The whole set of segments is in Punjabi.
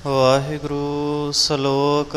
ਵਾਹਿਗੁਰੂ। ਸਲੋਕ।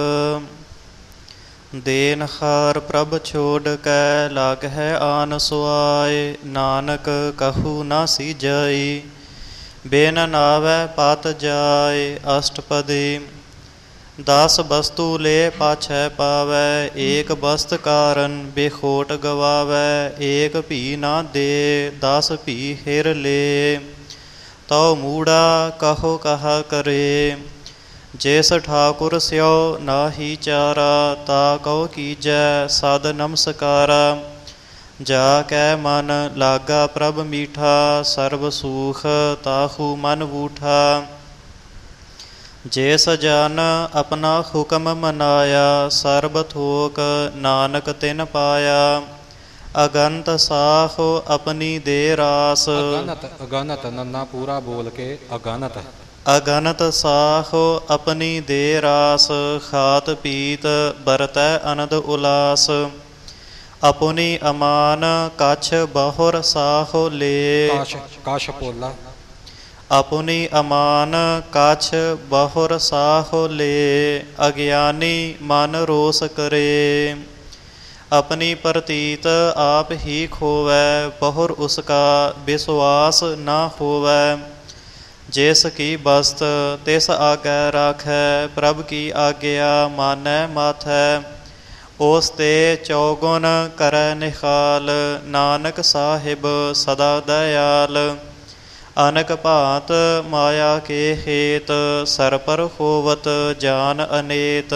ਦੇਨਹਾਰ ਪ੍ਰਭ ਛੋੜ ਕੈ ਲਾਗ ਹੈ ਆਨ ਸੁਆਏ, ਨਾਨਕ ਕਹੂ ਨਾ ਸੀਜਈ ਬਿਨ ਨਾਵੈ ਪਤ ਜਾਏ। ਅਸ਼ਟਪਦੀ। 10 ਬਸਤੂ ਲੈ ਪਾਛੈ ਪਾਵੈ, ਏਕ ਬਸਤ ਕਾਰਨ ਬੇਖੋਟ ਗਵਾਵੈ। ਏਕ ਭੀ ਨਾ ਦੇ 10 ਭੀ ਹਿਰ ਲੈ, ਤਉ ਮੂੜਾ ਕਹੋ ਕਹਾ ਕਰੇ। ਜਿਸ ਠਾਕੁਰ ਸਿਓ ਨਾਹੀ ਚਾਰਾ, ਤਾ ਕਉ ਕੀਜੈ ਸਦ ਨਮਸਕਾਰਾ। ਜਾ ਕੈ ਮਨ ਲਾਗਾ ਪ੍ਰਭ ਮੀਠਾ, ਸਰਬ ਸੂਖ ਤਾਹੂ ਮਨ ਬੂਠਾ। ਜਿਸ ਜਨ ਆਪਣਾ ਹੁਕਮ ਮਨਾਇਆ, ਸਰਬ ਥੋਕ ਨਾਨਕ ਤਿਨ ਪਾਇਆ। ਅਗੰਤ ਸਾਹੋ ਆਪਣੀ ਦੇ ਰਾਸ। ਅਗਨਤ ਨੰਨਾ ਪੂਰਾ ਬੋਲ ਕੇ ਅਗਨਤ। ਅਗਨਤ ਸਾਹੋ ਆਪਣੀ ਦੇ ਰਾਸ, ਖਾਤ ਪੀਤ ਬਰਤੈ ਅਨੰਦ ਉਲਾਸ। ਆਪਣੀ ਅਮਾਨ ਕਛ ਬਹੁਰ ਸਾਹੋ ਲੈ। ਕਾਸ਼ ਪੋਲਾ। ਆਪਣੀ ਅਮਾਨ ਕਛ ਬਹੁਰ ਸਾਹੋ ਲੈ, ਅਗਿਆਨੀ ਮਨ ਰੋਸ ਕਰੇ। ਆਪਣੀ ਪ੍ਰਤੀਤ ਆਪ ਹੀ ਖੋਵੈ, ਬਹੁਰ ਉਸਕਾ ਵਿਸ਼ਵਾਸ ਨਾ ਹੋਵੈ। ਜਿਸ ਕੀ ਬਸਤ ਤਿਸ ਆਗੈ ਰਾਖੈ, ਪ੍ਰਭ ਕੀ ਆਗਿਆ ਮਾਨੈ ਮਾਥੈ। ਉਸ ਤੇ ਚੌਗੁਣ ਕਰੈ ਨਿਹਾਲ, ਨਾਨਕ ਸਾਹਿਬ ਸਦਾ ਦਇਆਲ। ਅਨਕ ਭਾਂਤ ਮਾਇਆ ਕੇ ਹੇਤ, ਸਰਪਰ ਹੋਵਤ ਜਾਨ ਅਨੇਤ।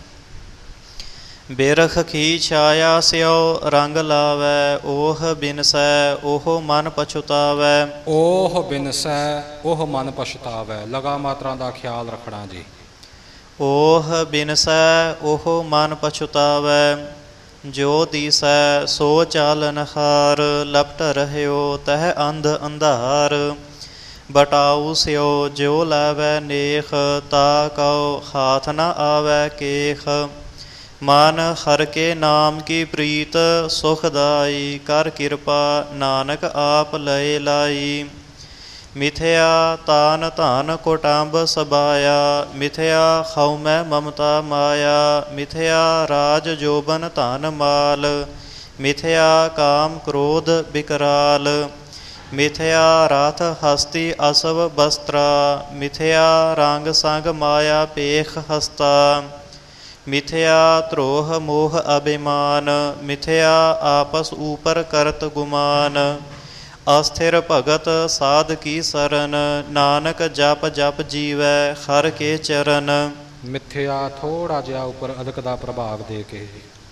ਬਿਰਖ ਕੀ ਛਾਇਆ ਸਿਓ ਰੰਗ ਲਾਵੈ, ਓਹ ਬਿਨਸੈ ਉਹ ਮਨ ਪਛੁਤਾਵੈ। ਓਹ ਬਿਨਸੈ ਉਹ ਮਨ ਪਛਤਾਵੈ। ਲਗਾ ਮਾਤਰਾ ਦਾ ਖਿਆਲ ਰੱਖਣਾ ਜੀ। ਓਹ ਬਿਨਸੈ ਉਹ ਮਨ ਪਛੁਤਾਵੈ। ਜੋ ਦੀਸੈ ਸੋ ਚਾਲਨਹਾਰ, ਲਪਟ ਰਹਿਓ ਤਹ ਅੰਧ ਅੰਧਾਰ। ਬਟਾਊ ਸਿਓ ਜੋ ਲਾਵੈ ਨੇਖ, ਤਾ ਕਉ ਹਾਥ ਨ ਆਵੈ ਕੇਖ। ਮਨ ਹਰ ਕੇ ਨਾਮ ਕੀ ਪ੍ਰੀਤ ਸੁਖਦਾਈ, ਕਰ ਕਿਰਪਾ ਨਾਨਕ ਆਪ ਲਏ ਲਾਈ। ਮਿਥਿਆ ਤਾਨ ਧਨ ਕੁਟੰਬ ਸਬਾਇਆ, ਮਿਥਿਆ ਹਉਮੈ ਮਮਤਾ ਮਾਇਆ। ਮਿਥਿਆ ਰਾਜ ਜੋਬਨ ਧਨ ਮਾਲ, ਮਿਥਿਆ ਕਾਮ ਕ੍ਰੋਧ ਬਿਕਰਾਲ। ਮਿਥਿਆ ਰਥ ਹਸਤੀ ਅਸਵ ਬਸਤਰਾ, ਮਿਥਿਆ ਰੰਗ ਸੰਗ ਮਾਇਆ ਪੇਖ ਹਸਤਾ। ਮਿਥਿਆ ਧਰੋਹ ਮੋਹ ਅਭਿਮਾਨ, ਮਿਥਿਆ ਆਪਸ ਊਪਰ ਕਰਤ ਗੁਮਾਨ। ਅਸਥਿਰ ਭਗਤ ਸਾਧ ਕੀ ਸਰਨ, ਨਾਨਕ ਜਪ ਜਪ ਜੀਵੈ ਹਰ ਕੇ ਚਰਨ। ਮਿਥਿਆ ਥੋੜਾ ਜਿਹਾ ਉੱਪਰ ਅਦਕ ਦਾ ਪ੍ਰਭਾਵ ਦੇ ਕੇ।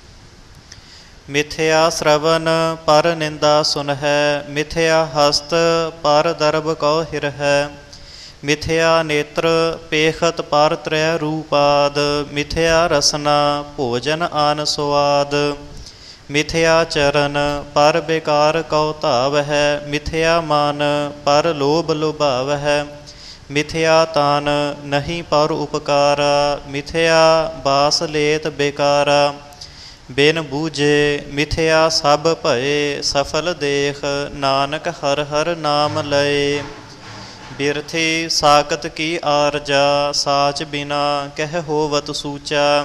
ਮਿਥਿਆ ਸ਼ਰਵਨ ਪਰ ਨਿੰਦਾ ਸੁਨਹਿ, ਮਿਥਿਆ ਹਸਤ ਪਰ ਦਰਬ ਕਉ ਹਿਰਹਿ। ਮਿਥਿਆ ਨੇਤਰ ਪੇਖਤ ਪਰ ਤ੍ਰੈ ਰੂਪਾਦ, ਮਿਥਿਆ ਰਸਨਾ ਭੋਜਨ ਆਨ ਸੁਆਦ। ਮਿਥਿਆ ਚਰਨ ਪਰ ਬੇਕਾਰ ਕਉ ਧਾਵਹਿ, ਮਿਥਿਆ ਮਨ ਪਰ ਲੋਭ ਲੁਭਾਵਹਿ। ਮਿਥਿਆ ਤਨ ਨਹੀਂ ਪਰ ਉਪਕਾਰਾ, ਮਿਥਿਆ ਬਾਸ ਲੇਤ ਬੇਕਾਰਾ। ਬਿਨ ਬੂਝੇ ਮਿਥਿਆ ਸਭ ਭਏ ਸਫਲ ਦੇਖ, ਨਾਨਕ ਹਰ ਹਰ ਨਾਮ ਲਏ। ਬਿਰਥੀ ਸਾਕਤ ਕੀ ਆਰਜਾ, ਸਾਚ ਬਿਨਾ ਕਹਿ ਹੋਵਤ ਸੂਚਾ।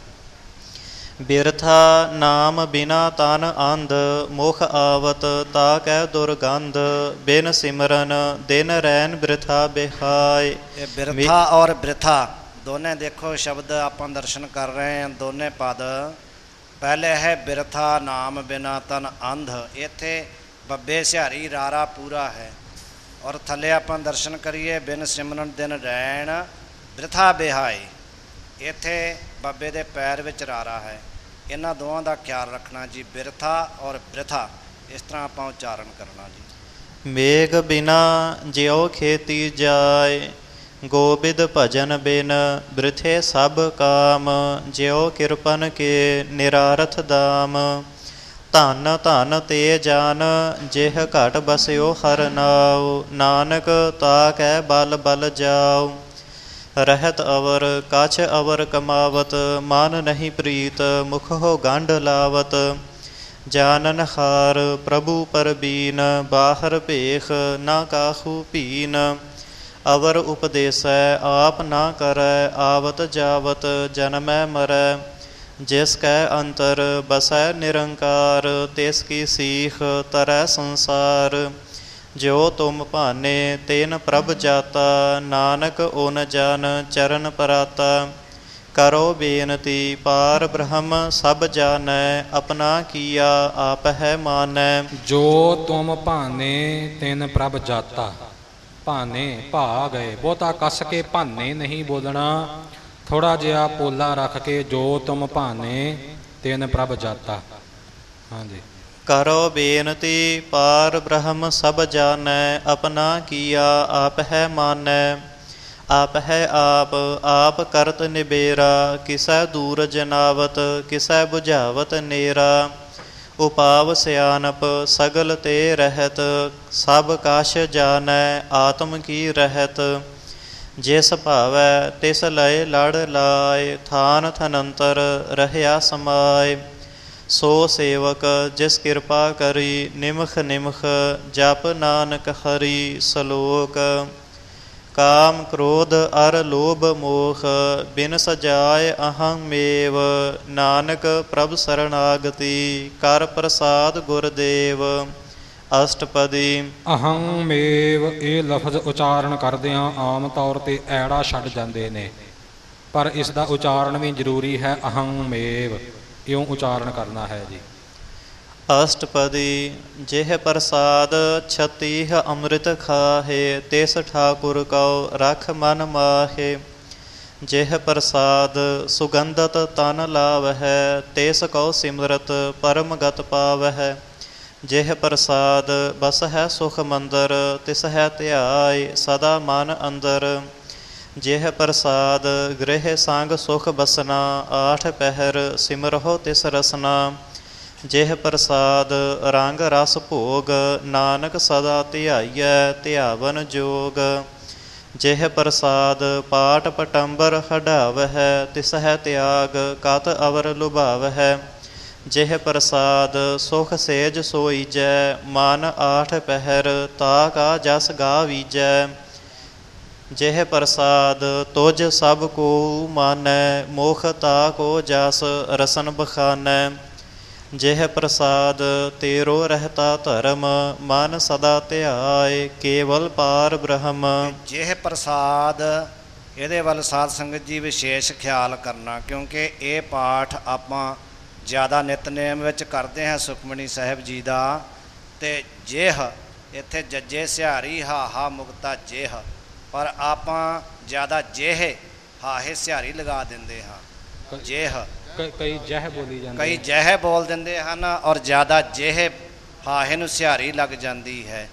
ਬਿਰਥਾ ਨਾਮ ਬਿਨਾ ਤਨ ਅੰਧ, ਮੁਖ ਆਵਤ ਤਾ ਕਹਿ ਦੁਰਗੰਧ। ਬਿਨ ਸਿਮਰਨ ਦਿਨ ਰੈਨ ਬਿਰਥਾ ਬਿਹਾਏ। ਇਹ ਬਿਰਥਾ ਔਰ ਬ੍ਰਿਥਾ ਦੋਨੇ ਦੇਖੋ ਸ਼ਬਦ ਆਪਾਂ ਦਰਸ਼ਨ ਕਰ ਰਹੇ ਹਾਂ। ਦੋਨੇ ਪਦ ਪਹਿਲੇ ਹੈ ਬਿਰਥਾ ਨਾਮ ਬਿਨਾ ਤਨ ਅੰਧ, ਇੱਥੇ ਬੱਬੇ ਸਿਹਾਰੀ ਰਾਰਾ ਪੂਰਾ ਹੈ। ਔਰ ਥੱਲੇ ਆਪਾਂ ਦਰਸ਼ਨ ਕਰੀਏ ਬਿਨ ਸਿਮਰਨ ਦਿਨ ਰੈਣ ਬ੍ਰਿਥਾ ਬਿਹਾਏ, ਇੱਥੇ ਬੱਬੇ ਦੇ ਪੈਰ ਵਿੱਚ ਰਾਰਾ ਹੈ। ਇਹਨਾਂ ਦੋਵਾਂ ਦਾ ਖਿਆਲ ਰੱਖਣਾ ਜੀ। ਬਿਰਥਾ ਔਰ ਬ੍ਰਿਥਾ ਇਸ ਤਰ੍ਹਾਂ ਆਪਾਂ ਉਚਾਰਨ ਕਰਨਾ ਜੀ। ਮੇਘ ਬਿਨਾ ਜਿਉ ਖੇਤੀ ਜਾਏ, ਗੋਬਿੰਦ ਭਜਨ ਬਿਨ ਬ੍ਰਿਥੇ ਸਭ ਕਾਮ। ਜਿਉ ਕਿਰਪਨ ਕੇ ਨਿਰਾਰਥ ਦਾਮ, ਧਨ ਧਨ ਤੇ ਜਾਨ ਜਿਹ ਘਟ ਬਸਿਓ ਹਰ ਨਾਉ। ਨਾਨਕ ਤਾ ਕਹਿ ਬਲ ਬਲ ਜਾਉ। ਰਹਿਤ ਅਵਰ ਕਛ ਅਵਰ ਕਮਾਵਤ, ਮਨ ਨਹੀਂ ਪ੍ਰੀਤ ਮੁਖ ਹੋ ਗੰਢ ਲਾਵਤ। ਜਾਨਨਹਾਰ ਪ੍ਰਭੂ ਪਰਬੀਨ, ਬਾਹਰ ਭੇਖ ਨਾ ਕਾਹੂ ਭੀਨ। ਅਵਰ ਉਪਦੇਸੈ ਆਪ ਨਾ ਕਰੈ, ਆਵਤ ਜਾਵਤ ਜਨਮੈ ਮਰੈ। ਜਿਸ ਕੈ ਅੰਤਰ ਬਸੈ ਨਿਰੰਕਾਰ, ਤਿਸ ਕੀ ਸੀਖ ਤਰੈ ਸੰਸਾਰ। ਜਿਉ ਤੁਮ ਭਾਨੇ ਤੈਨ ਪ੍ਰਭ ਜਾਤਾ, ਨਾਨਕ ਓਨ ਜਨ ਚਰਨ ਪਰਾਤਾ। ਕਰੋ ਬੇਨਤੀ ਪਾਰ ਬ੍ਰਹਮ ਸਭ ਜਾਣੈ, ਆਪਣਾ ਕੀਆ ਆਪ ਹੈ ਮਾਨੈ। ਜੋ ਤੁਮ ਭਾਨੇ ਤਿਨ ਪ੍ਰਭ ਜਾਤਾ, ਭਾਨੇ ਭਾ ਗਏ, ਬਹੁਤਾ ਕੱਸ ਕੇ ਭਾਨੇ ਨਹੀਂ ਬੋਲਣਾ, ਥੋੜਾ ਜਿਹਾ ਪੋਲਾ ਰੱਖ ਕੇ ਜੋ ਤੁਮ ਭਾਨੇ ਤਿਨ ਪ੍ਰਭ ਜਾਤਾ। ਹਾਂਜੀ। ਕਰੋ ਬੇਨਤੀ ਪਾਰ ਬ੍ਰਹਮ ਸਭ ਜਾਣੈ, ਆਪਣਾ ਕੀਆ ਆਪ ਹੈ ਮਾਨੈ। ਆਪ ਹੈ ਆਪ ਆਪ ਕਰਤ ਨਿਬੇਰਾ, ਕਿਸੈ ਦੂਰ ਜਨਾਵਤ ਕਿਸੈ ਬੁਝਾਵਤ ਨੇਰਾ। ਉਪਾਵ ਸਿਆਨਪ ਸਗਲ ਤੇ ਰਹਿਤ, ਸਭ ਕਛ ਜਾਣੈ ਆਤਮ ਕੀ ਰਹਿਤ। ਜਿਸ ਭਾਵੈ ਤਿਸ ਲਏ ਲੜ ਲਾਏ, ਥਾਨ ਥਨੰਤਰ ਰਹਿਆ ਸਮਾਏ। ਸੋ ਸੇਵਕ ਜਿਸ ਕਿਰਪਾ ਕਰੀ, ਨਿਮਖ ਨਿਮਖ ਜਪ ਨਾਨਕ ਹਰੀ। ਸਲੋਕ। ਕਾਮ ਕ੍ਰੋਧ ਅਰ ਲੋਭ ਮੋਹ, ਬਿਨ ਸਜਾਏ ਅਹੰ ਮੇਵ। ਨਾਨਕ ਪ੍ਰਭ ਸਰਣਾਗਤੀ, ਕਰ ਪ੍ਰਸਾਦ ਗੁਰਦੇਵ। ਅਸ਼ਟਪਦੀ। ਅਹੰ ਮੇਵ ਇਹ ਲਫ਼ਜ਼ ਉਚਾਰਨ ਕਰਦਿਆਂ ਆਮ ਤੌਰ 'ਤੇ ਐੜਾ ਛੱਡ ਜਾਂਦੇ ਨੇ, ਪਰ ਇਸ ਦਾ ਉਚਾਰਨ ਵੀ ਜ਼ਰੂਰੀ ਹੈ। ਅਹੰ ਮੇਵ ਇਉਂ ਉਚਾਰਨ ਕਰਨਾ ਹੈ ਜੀ। ਅਸ਼ਟਪਦੀ। ਜਿਹ ਪ੍ਰਸਾਦ ਛਤੀਹ ਅੰਮ੍ਰਿਤ ਖਾਹੇ, ਤਿਸ ਠਾਕੁਰ ਕਉ ਰਖ ਮਨ ਮਾਹੇ। ਜਿਹ ਪ੍ਰਸਾਦ ਸੁਗੰਧਤ ਤਨ ਲਾਵਹਿ, ਤਿਸ ਕਉ ਸਿਮਰਤ ਪਰਮ ਗਤ ਪਾਵਹਿ। ਜਿਹ ਪ੍ਰਸਾਦ ਬਸਹਿ ਸੁਖ ਮੰਦਰ, ਤਿਸ ਹੈ ਧਿਆਇ ਸਦਾ ਮਨ ਅੰਦਰ। ਜਿਹ ਪ੍ਰਸਾਦ ਗ੍ਰਹਿ ਸੰਗ ਸੁਖ ਬਸਨਾ, ਆਠ ਪਹਿਰ ਸਿਮਰਹੁ ਤਿਸ ਰਸਨਾ। ਜਿਹ ਪ੍ਰਸਾਦ ਰੰਗ ਰਸ ਭੋਗ, ਨਾਨਕ ਸਦਾ ਧਿਆਈਐ ਧਿਆਵਨ ਜੋਗ। ਜਿਹ ਪ੍ਰਸਾਦ ਪਾਟ ਪਟੰਬਰ ਹਢਾਵਹਿ, ਤਿਸ ਹੈ ਤਿਆਗ ਕਤ ਅਵਰ ਲੁਭਾਵਹਿ। ਜਿਹ ਪ੍ਰਸਾਦ ਸੁਖ ਸੇਜ ਸੋਈਜੈ, ਮਨ ਆਠ ਪਹਿਰ ਤਾ ਕਾ ਜਸ ਗਾਵੀਜੈ। ਜਿਹ ਪ੍ਰਸਾਦ ਤੁਜ ਸਭ ਕੋ ਮਾਨੈ, ਮੁਖ ਤਾ ਕੋ ਜਸ ਰਸਨ ਬਖਾਨੈ। ਜਿਹ ਪ੍ਰਸਾਦ ਤੇਰੋ ਰਹਿਤਾ ਧਰਮ, ਮਨ ਸਦਾ ਧਿਆਏ ਕੇਵਲ ਪਾਰ ਬ੍ਰਹਮ। ਜਿਹ ਪ੍ਰਸਾਦ, ਇਹਦੇ ਵੱਲ ਸਾਧ ਸੰਗਤ ਜੀ ਵਿਸ਼ੇਸ਼ ਖਿਆਲ ਕਰਨਾ, ਕਿਉਂਕਿ ਇਹ ਪਾਠ ਆਪਾਂ ਜ਼ਿਆਦਾ ਨਿਤਨੇਮ ਵਿੱਚ ਕਰਦੇ ਹਾਂ ਸੁਖਮਨੀ ਸਾਹਿਬ ਜੀ ਦਾ। ਅਤੇ ਜਿਹ ਇੱਥੇ ਜੱਜੇ ਸਿਹਾਰੀ ਹਾਹਾ ਮੁਕਤਾ ਜਿਹ, ਪਰ ਆਪਾਂ ਜ਼ਿਆਦਾ ਜਿਹ ਹਾਹੇ ਸਿਹਾਰੀ ਲਗਾ ਦਿੰਦੇ ਹਾਂ। ਜਿਹ ਕਈ ਜਹ ਬੋਲੀ ਜਾਂਦੀ, ਕਈ ਜਹ ਬੋਲ ਦਿੰਦੇ ਹਨ, ਔਰ ਜ਼ਿਆਦਾ ਜਿਹ ਹਾਹੇ ਨੂੰ ਸਿਹਾਰੀ ਲੱਗ ਜਾਂਦੀ ਹੈ।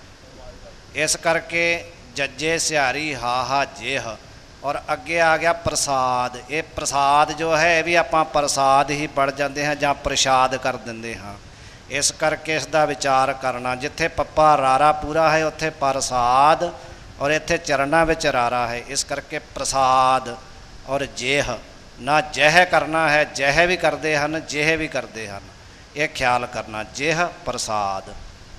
ਇਸ ਕਰਕੇ ਜੱਜੇ ਸਿਹਾਰੀ ਹਾਹਾ ਜਿਹ। ਔਰ ਅੱਗੇ ਆ ਗਿਆ ਪ੍ਰਸਾਦ। ਇਹ ਪ੍ਰਸਾਦ ਜੋ ਹੈ ਇਹ ਵੀ ਆਪਾਂ ਪ੍ਰਸਾਦ ਹੀ ਪੜ੍ਹ ਜਾਂਦੇ ਹਾਂ ਜਾਂ ਪ੍ਰਸ਼ਾਦ ਕਰ ਦਿੰਦੇ ਹਾਂ। ਇਸ ਕਰਕੇ ਇਸ ਦਾ ਵਿਚਾਰ ਕਰਨਾ। ਜਿੱਥੇ ਪੱਪਾ ਰਾਰਾ ਪੂਰਾ ਹੈ ਉੱਥੇ ਪ੍ਰਸਾਦ, ਔਰ ਇੱਥੇ ਚਰਨਾਂ ਵਿੱਚ ਰਾਰਾ ਹੈ। ਇਸ ਕਰਕੇ ਪ੍ਰਸਾਦ ਔਰ ਜਿਹ ਨਾ ਜਹ ਕਰਨਾ ਹੈ। ਜਹ ਵੀ ਕਰਦੇ ਹਨ, ਜਿਹ ਵੀ ਕਰਦੇ ਹਨ, ਇਹ ਖਿਆਲ ਕਰਨਾ। ਜਿਹ ਪ੍ਰਸਾਦ।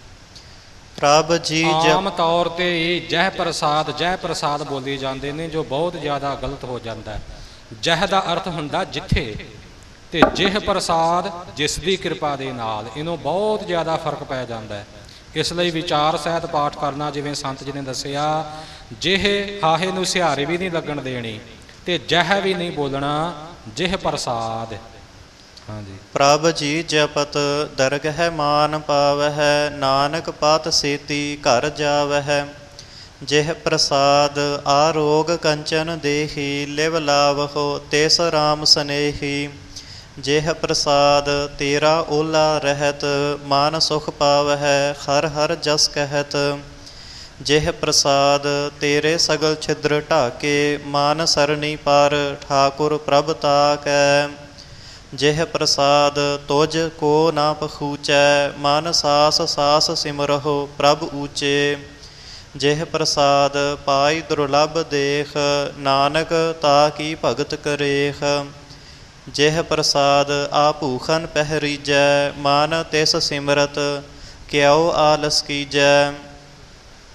ਪ੍ਰਭ ਜੀ ਆਮ ਤੌਰ 'ਤੇ ਜਹ ਪ੍ਰਸਾਦ ਬੋਲੀ ਜਾਂਦੇ ਨੇ, ਜੋ ਬਹੁਤ ਜ਼ਿਆਦਾ ਗਲਤ ਹੋ ਜਾਂਦਾ। ਜਹ ਦਾ ਅਰਥ ਹੁੰਦਾ ਜਿੱਥੇ, ਅਤੇ ਜਿਹ ਪ੍ਰਸਾਦ ਜਿਸ ਦੀ ਕਿਰਪਾ ਦੇ ਨਾਲ। ਇਹਨੂੰ ਬਹੁਤ ਜ਼ਿਆਦਾ ਫਰਕ ਪੈ ਜਾਂਦਾ ਹੈ। ਇਸ ਲਈ ਵਿਚਾਰ ਸਹਿਤ ਪਾਠ ਕਰਨਾ। ਜਿਵੇਂ ਸੰਤ ਜੀ ਨੇ ਦੱਸਿਆ, ਜਿਹ ਹਾਹੇ ਨੂੰ ਸਿਹਾਰੀ ਵੀ ਨਹੀਂ ਲੱਗਣ ਦੇਣੀ, ਅਤੇ ਜਹ ਵੀ ਨਹੀਂ ਬੋਲਣਾ। ਜਿਹ ਪ੍ਰਸਾਦ। ਹਾਂਜੀ। ਪ੍ਰਭ ਜੀ ਜਪਤ ਦਰਗਹਿ ਮਾਨ ਪਾਵਹਿ, ਨਾਨਕ ਪਤ ਸੇਤੀ ਘਰ ਜਾਵਹਿ। ਜਿਹ ਪ੍ਰਸਾਦ ਆਰੋਗ ਕੰਚਨ ਦੇਹੀ, ਲਿਵ ਲਾਵਹੁ ਤਿਸ ਰਾਮ ਸਨੇਹੀ। ਜਿਹ ਪ੍ਰਸਾਦ ਤੇਰਾ ਓਲਾ ਰਹਿਤ, ਮਨ ਸੁਖ ਪਾਵਹਿ ਹਰ ਹਰ ਜਸ ਕਹਿਤ। ਜਿਹ ਪ੍ਰਸਾਦ ਤੇਰੇ ਸਗਲ ਛਿਦਰ ਢਾਕੇ, ਮਨ ਸਰਣੀ ਪਰ ਠਾਕੁਰ ਪ੍ਰਭ ਤਾਕੈ। ਜਿਹ ਪ੍ਰਸਾਦ ਤੁਜ ਕੋ ਨਾ ਪਖੂਚੈ, ਮਨ ਸਾਸ ਸਾਸ ਸਿਮਰਹੁ ਪ੍ਰਭ ਊਚੇ। ਜਿਹ ਪ੍ਰਸਾਦ ਪਾਈ ਦੁਰਲਭ ਦੇਖ, ਨਾਨਕ ਤਾ ਕੀ ਭਗਤ ਕਰੇਖ। ਜਿਹ ਪ੍ਰਸਾਦ ਆ ਭੂਖਨ ਪਹਿਰੀਜੈ, ਮਨ ਤਿਸ ਸਿਮਰਤ ਕਿਉ ਆਲਸ ਕੀਜੈ।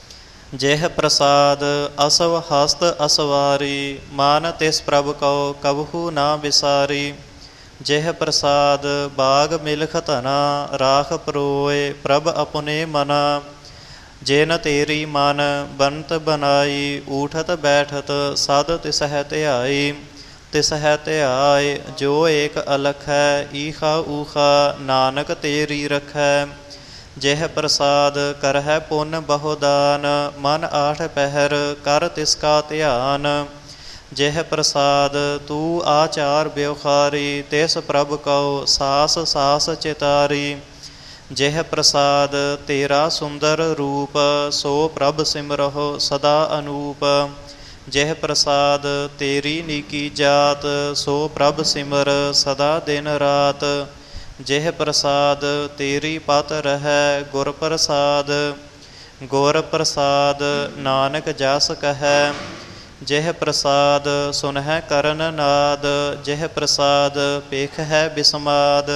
ਜਿਹ ਪ੍ਰਸਾਦ ਅਸਵ ਹਸਤ ਅਸਵਾਰੀ, ਮਨ ਤਿਸ ਪ੍ਰਭ ਕਉ ਕਬਹੂ ਨਾ ਵਿਸਾਰੀ। ਜਿਹ ਪ੍ਰਸਾਦ ਬਾਗ ਮਿਲਖ ਧਨਾ, ਰਾਖ ਪਰੋਏ ਪ੍ਰਭ ਆਪਣੇ ਮਨਾ। ਜਿਨ ਤੇਰੀ ਮਨ ਬੰਤ ਬਨਾਈ, ਊਠਤ ਬੈਠਤ ਸਦ ਤਿਸਹਿ ਧਿਆਈ। ਤਿਸਹਿ ਧਿਆਏ ਜੋ ਏਕ ਅਲਖ ਹੈ, ਈਖਾ ਊਖਾ ਨਾਨਕ ਤੇਰੀ ਰਖੈ। ਜਿਹ ਪ੍ਰਸਾਦ ਕਰਹਿ ਪੁੰਨ ਬਹੁਦਾਨ, ਮਨ ਆਠ ਪਹਿਰ ਕਰ ਤਿਸ ਕਾ ਧਿਆਨ। ਜਿਹ ਪ੍ਰਸਾਦ ਤੂੰ ਆਚਾਰ ਬਿਵਖਾਰੀ, ਤਿਸ ਪ੍ਰਭ ਕਉ ਸਾਸ ਸਾਸ ਚਿਤਾਰੀ। ਜਿਹ ਪ੍ਰਸਾਦ ਤੇਰਾ ਸੁੰਦਰ ਰੂਪ, ਸੋ ਪ੍ਰਭ ਸਿਮਰਹੁ ਸਦਾ ਅਨੂਪ। ਜਿਹ ਪ੍ਰਸਾਦ ਤੇਰੀ ਨੀਕੀ ਜਾਤ, ਸੋ ਪ੍ਰਭ ਸਿਮਰ ਸਦਾ ਦਿਨ ਰਾਤ। ਜਿਹ ਪ੍ਰਸਾਦ ਤੇਰੀ ਪਤ ਰਹੈ, ਗੁਰ ਪ੍ਰਸਾਦ ਗੁਰ ਪ੍ਰਸਾਦ ਨਾਨਕ ਜਸ ਕਹੈ। ਜਿਹ ਪ੍ਰਸਾਦ ਸੁਨਹਿ ਕਰਨ ਨਾਦ, ਜਿਹ ਪ੍ਰਸਾਦ ਪੇਖਹਿ ਬਿਸਮਾਦ।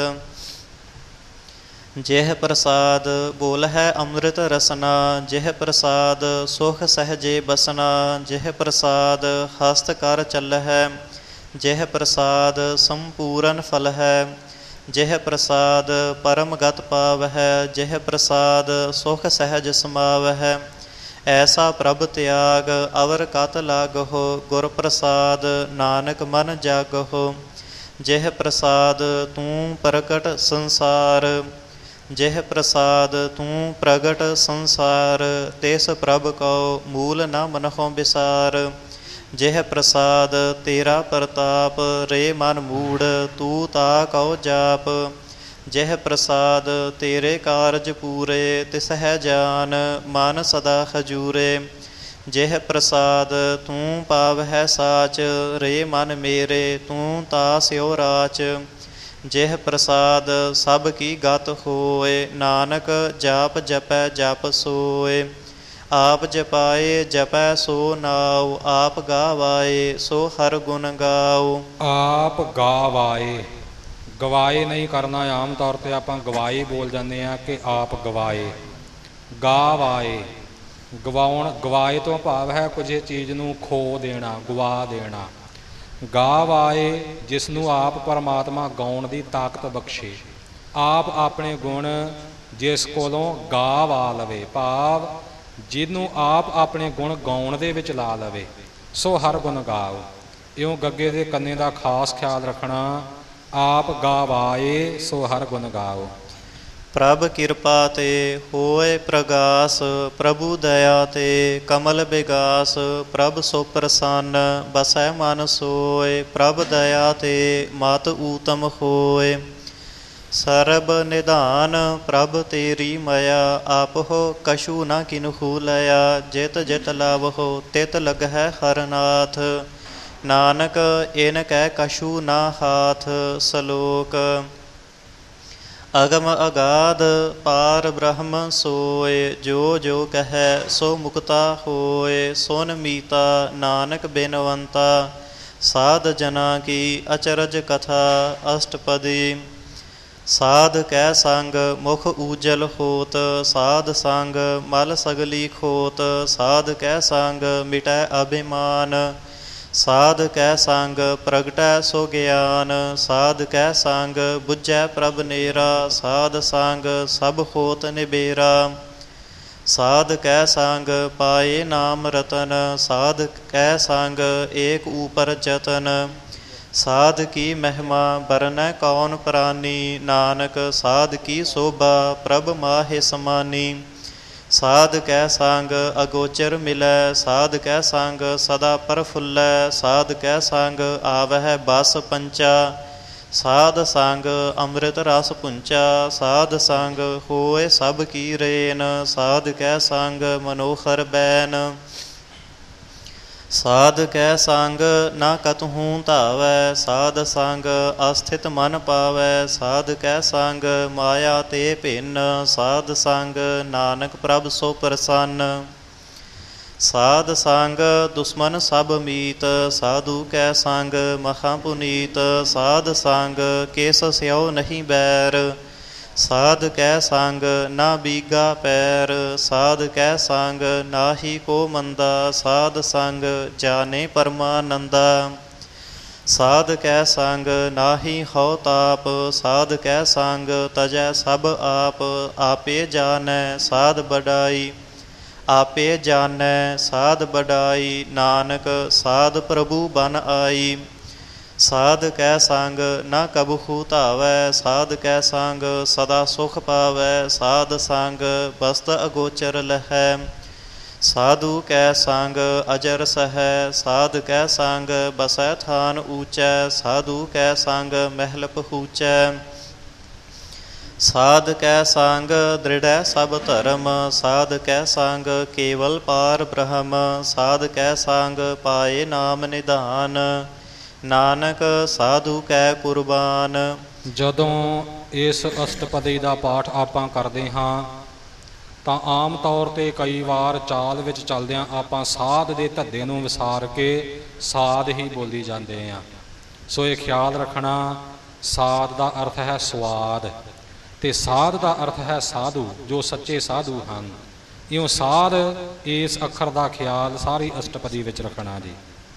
ਜਿਹ ਪ੍ਰਸਾਦ ਬੋਲਹਿ ਅੰਮ੍ਰਿਤ ਰਸਨਾ, ਜਿਹ ਪ੍ਰਸਾਦ ਸੁਖ ਸਹਜੇ ਬਸਨਾ। ਜਿਹ ਪ੍ਰਸਾਦ ਹਸਤ ਕਰ ਚੱਲਹਿ, ਜਿਹ ਪ੍ਰਸਾਦ ਸੰਪੂਰਨ ਫਲ ਹੈ। ਜਿਹ ਪ੍ਰਸਾਦ ਪਰਮ ਗਤ ਪਾਵਹਿ, ਜਿਹ ਪ੍ਰਸਾਦ ਸੁਖ ਸਹਿਜ ਸਮਾਵਹਿ। ਐਸਾ ਪ੍ਰਭ ਤਿਆਗ ਅਵਰ ਕਤ ਲਾਗਹੁ, ਗੁਰ ਪ੍ਰਸਾਦ ਨਾਨਕ ਮਨ ਜਾਗਹੁ। ਜਿਹ ਪ੍ਰਸਾਦ ਤੂੰ ਪ੍ਰਗਟ ਸੰਸਾਰ, ਜਿਹ ਪ੍ਰਸਾਦ ਤੂੰ ਪ੍ਰਗਟ ਸੰਸਾਰ। ਤਿਸ ਪ੍ਰਭ ਕਉ ਮੂਲ ਨ ਮਨਹੁ ਵਿਸਾਰ। ਜਿਹ ਪ੍ਰਸਾਦ ਤੇਰਾ ਪ੍ਰਤਾਪ, ਰੇ ਮਨ ਮੂੜ ਤੂੰ ਤਾ ਕਉ ਜਾਪ। ਜਿਹ ਪ੍ਰਸਾਦ ਤੇਰੇ ਕਾਰਜ ਪੂਰੇ, ਤਿਸਹਿ ਜਾਨ ਮਨ ਸਦਾ ਖਜੂਰੇ। ਜਿਹ ਪ੍ਰਸਾਦ ਤੂੰ ਪਾਵਹਿ ਸਾਚ, ਰੇ ਮਨ ਮੇਰੇ ਤੂੰ ਤਾ ਸਿਉ ਰਾਚ। ਜਿਹ ਪ੍ਰਸਾਦ ਸਭ ਕੀ ਗਤ ਹੋਏ, ਨਾਨਕ ਜਾਪ ਜਪੈ ਜਪ ਸੋਏ। ਆਪ ਜਪਾਏ ਜਪੈ ਸੋ ਨਾਉ, ਆਪ ਗਾਵਾਏ ਸੋ ਹਰ ਗੁਣ ਗਾਉ। ਆਪ ਗਾਵਾਏ, ਗਵਾਏ ਨਹੀਂ ਕਰਨਾ। ਆਮ ਤੌਰ 'ਤੇ ਆਪਾਂ ਗਵਾਏ ਬੋਲ ਜਾਂਦੇ ਹਾਂ ਕਿ ਆਪ ਗਵਾਏ। ਗਾਵਾਏ, ਗਵਾਏ ਤੋਂ ਭਾਵ ਹੈ ਕੁਝ ਚੀਜ਼ ਨੂੰ ਖੋ ਦੇਣਾ, ਗਵਾ ਦੇਣਾ। ਗਾਵਾਏ ਜਿਸ ਨੂੰ ਆਪ ਪਰਮਾਤਮਾ ਗਾਉਣ ਦੀ ਤਾਕਤ ਬਖਸ਼ੇ। ਆਪ ਆਪਣੇ ਗੁਣ ਜਿਸ ਕੋਲੋਂ ਗਾਵਾ ਲਵੇ, ਭਾਵ ਜਿਹਨੂੰ ਆਪ ਆਪਣੇ ਗੁਣ ਗਾਉਣ ਦੇ ਵਿੱਚ ਲਾ ਲਵੇ, ਸੋ ਹਰ ਗੁਣ ਗਾਓ। ਇਉਂ ਗੱਗੇ ਦੇ ਕੰਨੇ ਦਾ ਖਾਸ ਖਿਆਲ ਰੱਖਣਾ। ਆਪ ਗਾਵਾਏ ਸੋ ਹਰ ਗੁਣ ਗਾਓ। ਪ੍ਰਭ ਕਿਰਪਾ ਤੇ ਹੋਏ ਪ੍ਰਗਾਸ, ਪ੍ਰਭੂ ਦਇਆ ਤੇ ਕਮਲ ਬਿਗਾਸ। ਪ੍ਰਭ ਸੋ ਪ੍ਰਸੰਨ ਬਸੈ ਮਨ ਸੋਏ, ਪ੍ਰਭ ਦਇਆ ਤੇ ਮਤ ਊਤਮ ਹੋਏ। ਸਰਬ ਨਿਧਾਨ ਪ੍ਰਭ ਤੇਰੀ ਮਇਆ, ਆਪਹੁ ਕਛੂ ਨ ਕਿਨਹੂ ਲਇਆ। ਜਿਤ ਜਿਤ ਲਾਵਹੁ ਤਿਤ ਲਗਹਿ ਹਰਨਾਥ, ਨਾਨਕ ਇਨ ਕੈ ਕਛੂ ਨ ਹਾਥ। ਸਲੋਕ ਅਗਮ ਅਗਾਧ ਪਾਰ ਬ੍ਰਹਮ ਸੋਏ, ਜੋ ਜੋ ਕਹੈ ਸੋ ਮੁਕਤਾ ਹੋਏ। ਸੁਨ ਮੀਤਾ ਨਾਨਕ ਬਿਨਵੰਤਾ, ਸਾਧ ਜਨਾ ਕੀ ਅਚਰਜ ਕਥਾ। ਅਸ਼ਟਪਦੀ ਸਾਧ ਕੈ ਸੰਗ ਮੁਖ ਊਜਲ ਹੋਤ, ਸਾਧ ਸੰਗ ਮਲ ਸਗਲੀ ਖੋਤ। ਸਾਧ ਕੈ ਸੰਗ ਮਿਟੈ ਅਭਿਮਾਨ, ਸਾਧ ਕੈ ਸੰਗ ਪ੍ਰਗਟੈ ਸੋ ਗਿਆਨ। ਸਾਧ ਕੈ ਸੰਗ ਬੁਝੈ ਪ੍ਰਭ ਨੇਰਾ, ਸਾਧ ਸੰਗ ਸਭ ਹੋਤ ਨਿਬੇਰਾ। ਸਾਧ ਕੈ ਸੰਗ ਪਾਏ ਨਾਮ ਰਤਨ, ਸਾਧ ਕੈ ਸੰਗ ਏਕ ਊਪਰ ਜਤਨ। ਸਾਧ ਕੀ ਮਹਿਮਾ ਬਰਨੈ ਕੌਣ ਪ੍ਰਾਨੀ, ਨਾਨਕ ਸਾਧ ਕੀ ਸੋਭਾ ਪ੍ਰਭ ਮਾਹੇ ਸਮਾਨੀ। ਸਾਧ ਕੈ ਸੰਗ ਅਗੋਚਰ ਮਿਲੈ, ਸਾਧ ਕੈ ਸੰਗ ਸਦਾ ਪ੍ਰਫੁੱਲੈ। ਸਾਧ ਕੈ ਸੰਗ ਆਵਹਿ ਬਸ ਪੰਚਾ, ਸਾਧ ਸੰਗ ਅੰਮ੍ਰਿਤ ਰਸ ਪੁੰਚਾ। ਸਾਧ ਸੰਗ ਹੋਏ ਸਭ ਕੀ ਰੇਨ, ਸਾਧ ਕੈ ਸੰਗ ਮਨੋਹਰ ਬੈਨ। ਸਾਧ ਕੈ ਸੰਗ ਨਾ ਕਤਹੂ ਧਾਵੈ, ਸਾਧ ਸੰਗ ਅਸਥਿਤ ਮਨ ਪਾਵੈ। ਸਾਧ ਕੈ ਸੰਗ ਮਾਇਆ ਤੇ ਭਿੰਨ, ਸਾਧ ਸੰਗ ਨਾਨਕ ਪ੍ਰਭ ਸੋ ਪ੍ਰਸੰਨ। ਸਾਧ ਸੰਗ ਦੁਸ਼ਮਨ ਸਭ ਮੀਤ, ਸਾਧੂ ਕੈ ਸੰਗ ਮਹਾ ਪੁਨੀਤ। ਸਾਧ ਸੰਗ ਕੇਸ ਸਿਉ ਨਹੀਂ ਬੈਰ, ਸਾਧ ਕੈ ਸੰਗ ਨਾ ਬੀਗਾ ਪੈਰ, ਸਾਧ ਕੈ ਸੰਗ ਨਾਹੀ ਕੋ ਮੰਦਾ, ਸਾਧ ਸੰਗ ਜਾਣੇ ਪਰਮਾਨੰਦਾ। ਸਾਧ ਕੈ ਸੰਗ ਨਾਹੀ ਹਉ ਤਾਪ, ਸਾਧ ਕੈ ਸੰਗ ਤਜੈ ਸਭ ਆਪ। ਆਪੇ ਜਾਣੈ ਸਾਧ ਬਡਾਈ, ਆਪੇ ਜਾਣੈ ਸਾਧ ਬਡਾਈ, ਨਾਨਕ ਸਾਧ ਪ੍ਰਭੂ ਬਨ ਆਈ। ਸਾਧ ਕੈ ਸੰਗ ਨਾ ਕਬਹੂ ਧਾਵੈ, ਸਾਧ ਕੈ ਸੰਗ ਸਦਾ ਸੁਖ ਪਾਵੈ। ਸਾਧ ਸੰਗ ਬਸਤ ਅਗੋਚਰ ਲਹੈ, ਸਾਧੂ ਕੈ ਸੰਗ ਅਜਰ ਸਹੈ। ਸਾਧ ਕੈ ਸੰਗ ਬਸੈ ਥਾਨ ਊਚੈ, ਸਾਧੂ ਕੈ ਸੰਗ ਮਹਿਲ ਪਹੂਚੈ। ਸਾਧ ਕੈ ਸੰਗ ਦ੍ਰਿੜੈ ਸਭ ਧਰਮ, ਸਾਧ ਕੈ ਸੰਗ ਕੇਵਲ ਪਾਰ ਬ੍ਰਹਮ। ਸਾਧ ਕੈ ਸੰਗ ਪਾਏ ਨਾਮ ਨਿਧਾਨ, ਨਾਨਕ ਸਾਧੂ ਕੈ ਕੁਰਬਾਨ। ਜਦੋਂ ਇਸ ਅਸ਼ਟਪਦੀ ਦਾ ਪਾਠ ਆਪਾਂ ਕਰਦੇ ਹਾਂ ਤਾਂ ਆਮ ਤੌਰ 'ਤੇ ਕਈ ਵਾਰ ਚਾਲ ਵਿੱਚ ਚੱਲਦਿਆਂ ਆਪਾਂ ਸਾਧ ਦੇ ਧੱਦੇ ਨੂੰ ਵਿਸਾਰ ਕੇ ਸਾਧ ਹੀ ਬੋਲੀ ਜਾਂਦੇ ਹਾਂ। ਸੋ ਇਹ ਖਿਆਲ ਰੱਖਣਾ, ਸਾਧ ਦਾ ਅਰਥ ਹੈ ਸਵਾਦ ਅਤੇ ਸਾਧ ਦਾ ਅਰਥ ਹੈ ਸਾਧੂ, ਜੋ ਸੱਚੇ ਸਾਧੂ ਹਨ। ਇਉਂ ਸਾਧ ਇਸ ਅੱਖਰ ਦਾ ਖਿਆਲ ਸਾਰੀ ਅਸ਼ਟਪਦੀ ਵਿੱਚ ਰੱਖਣਾ ਜੀ।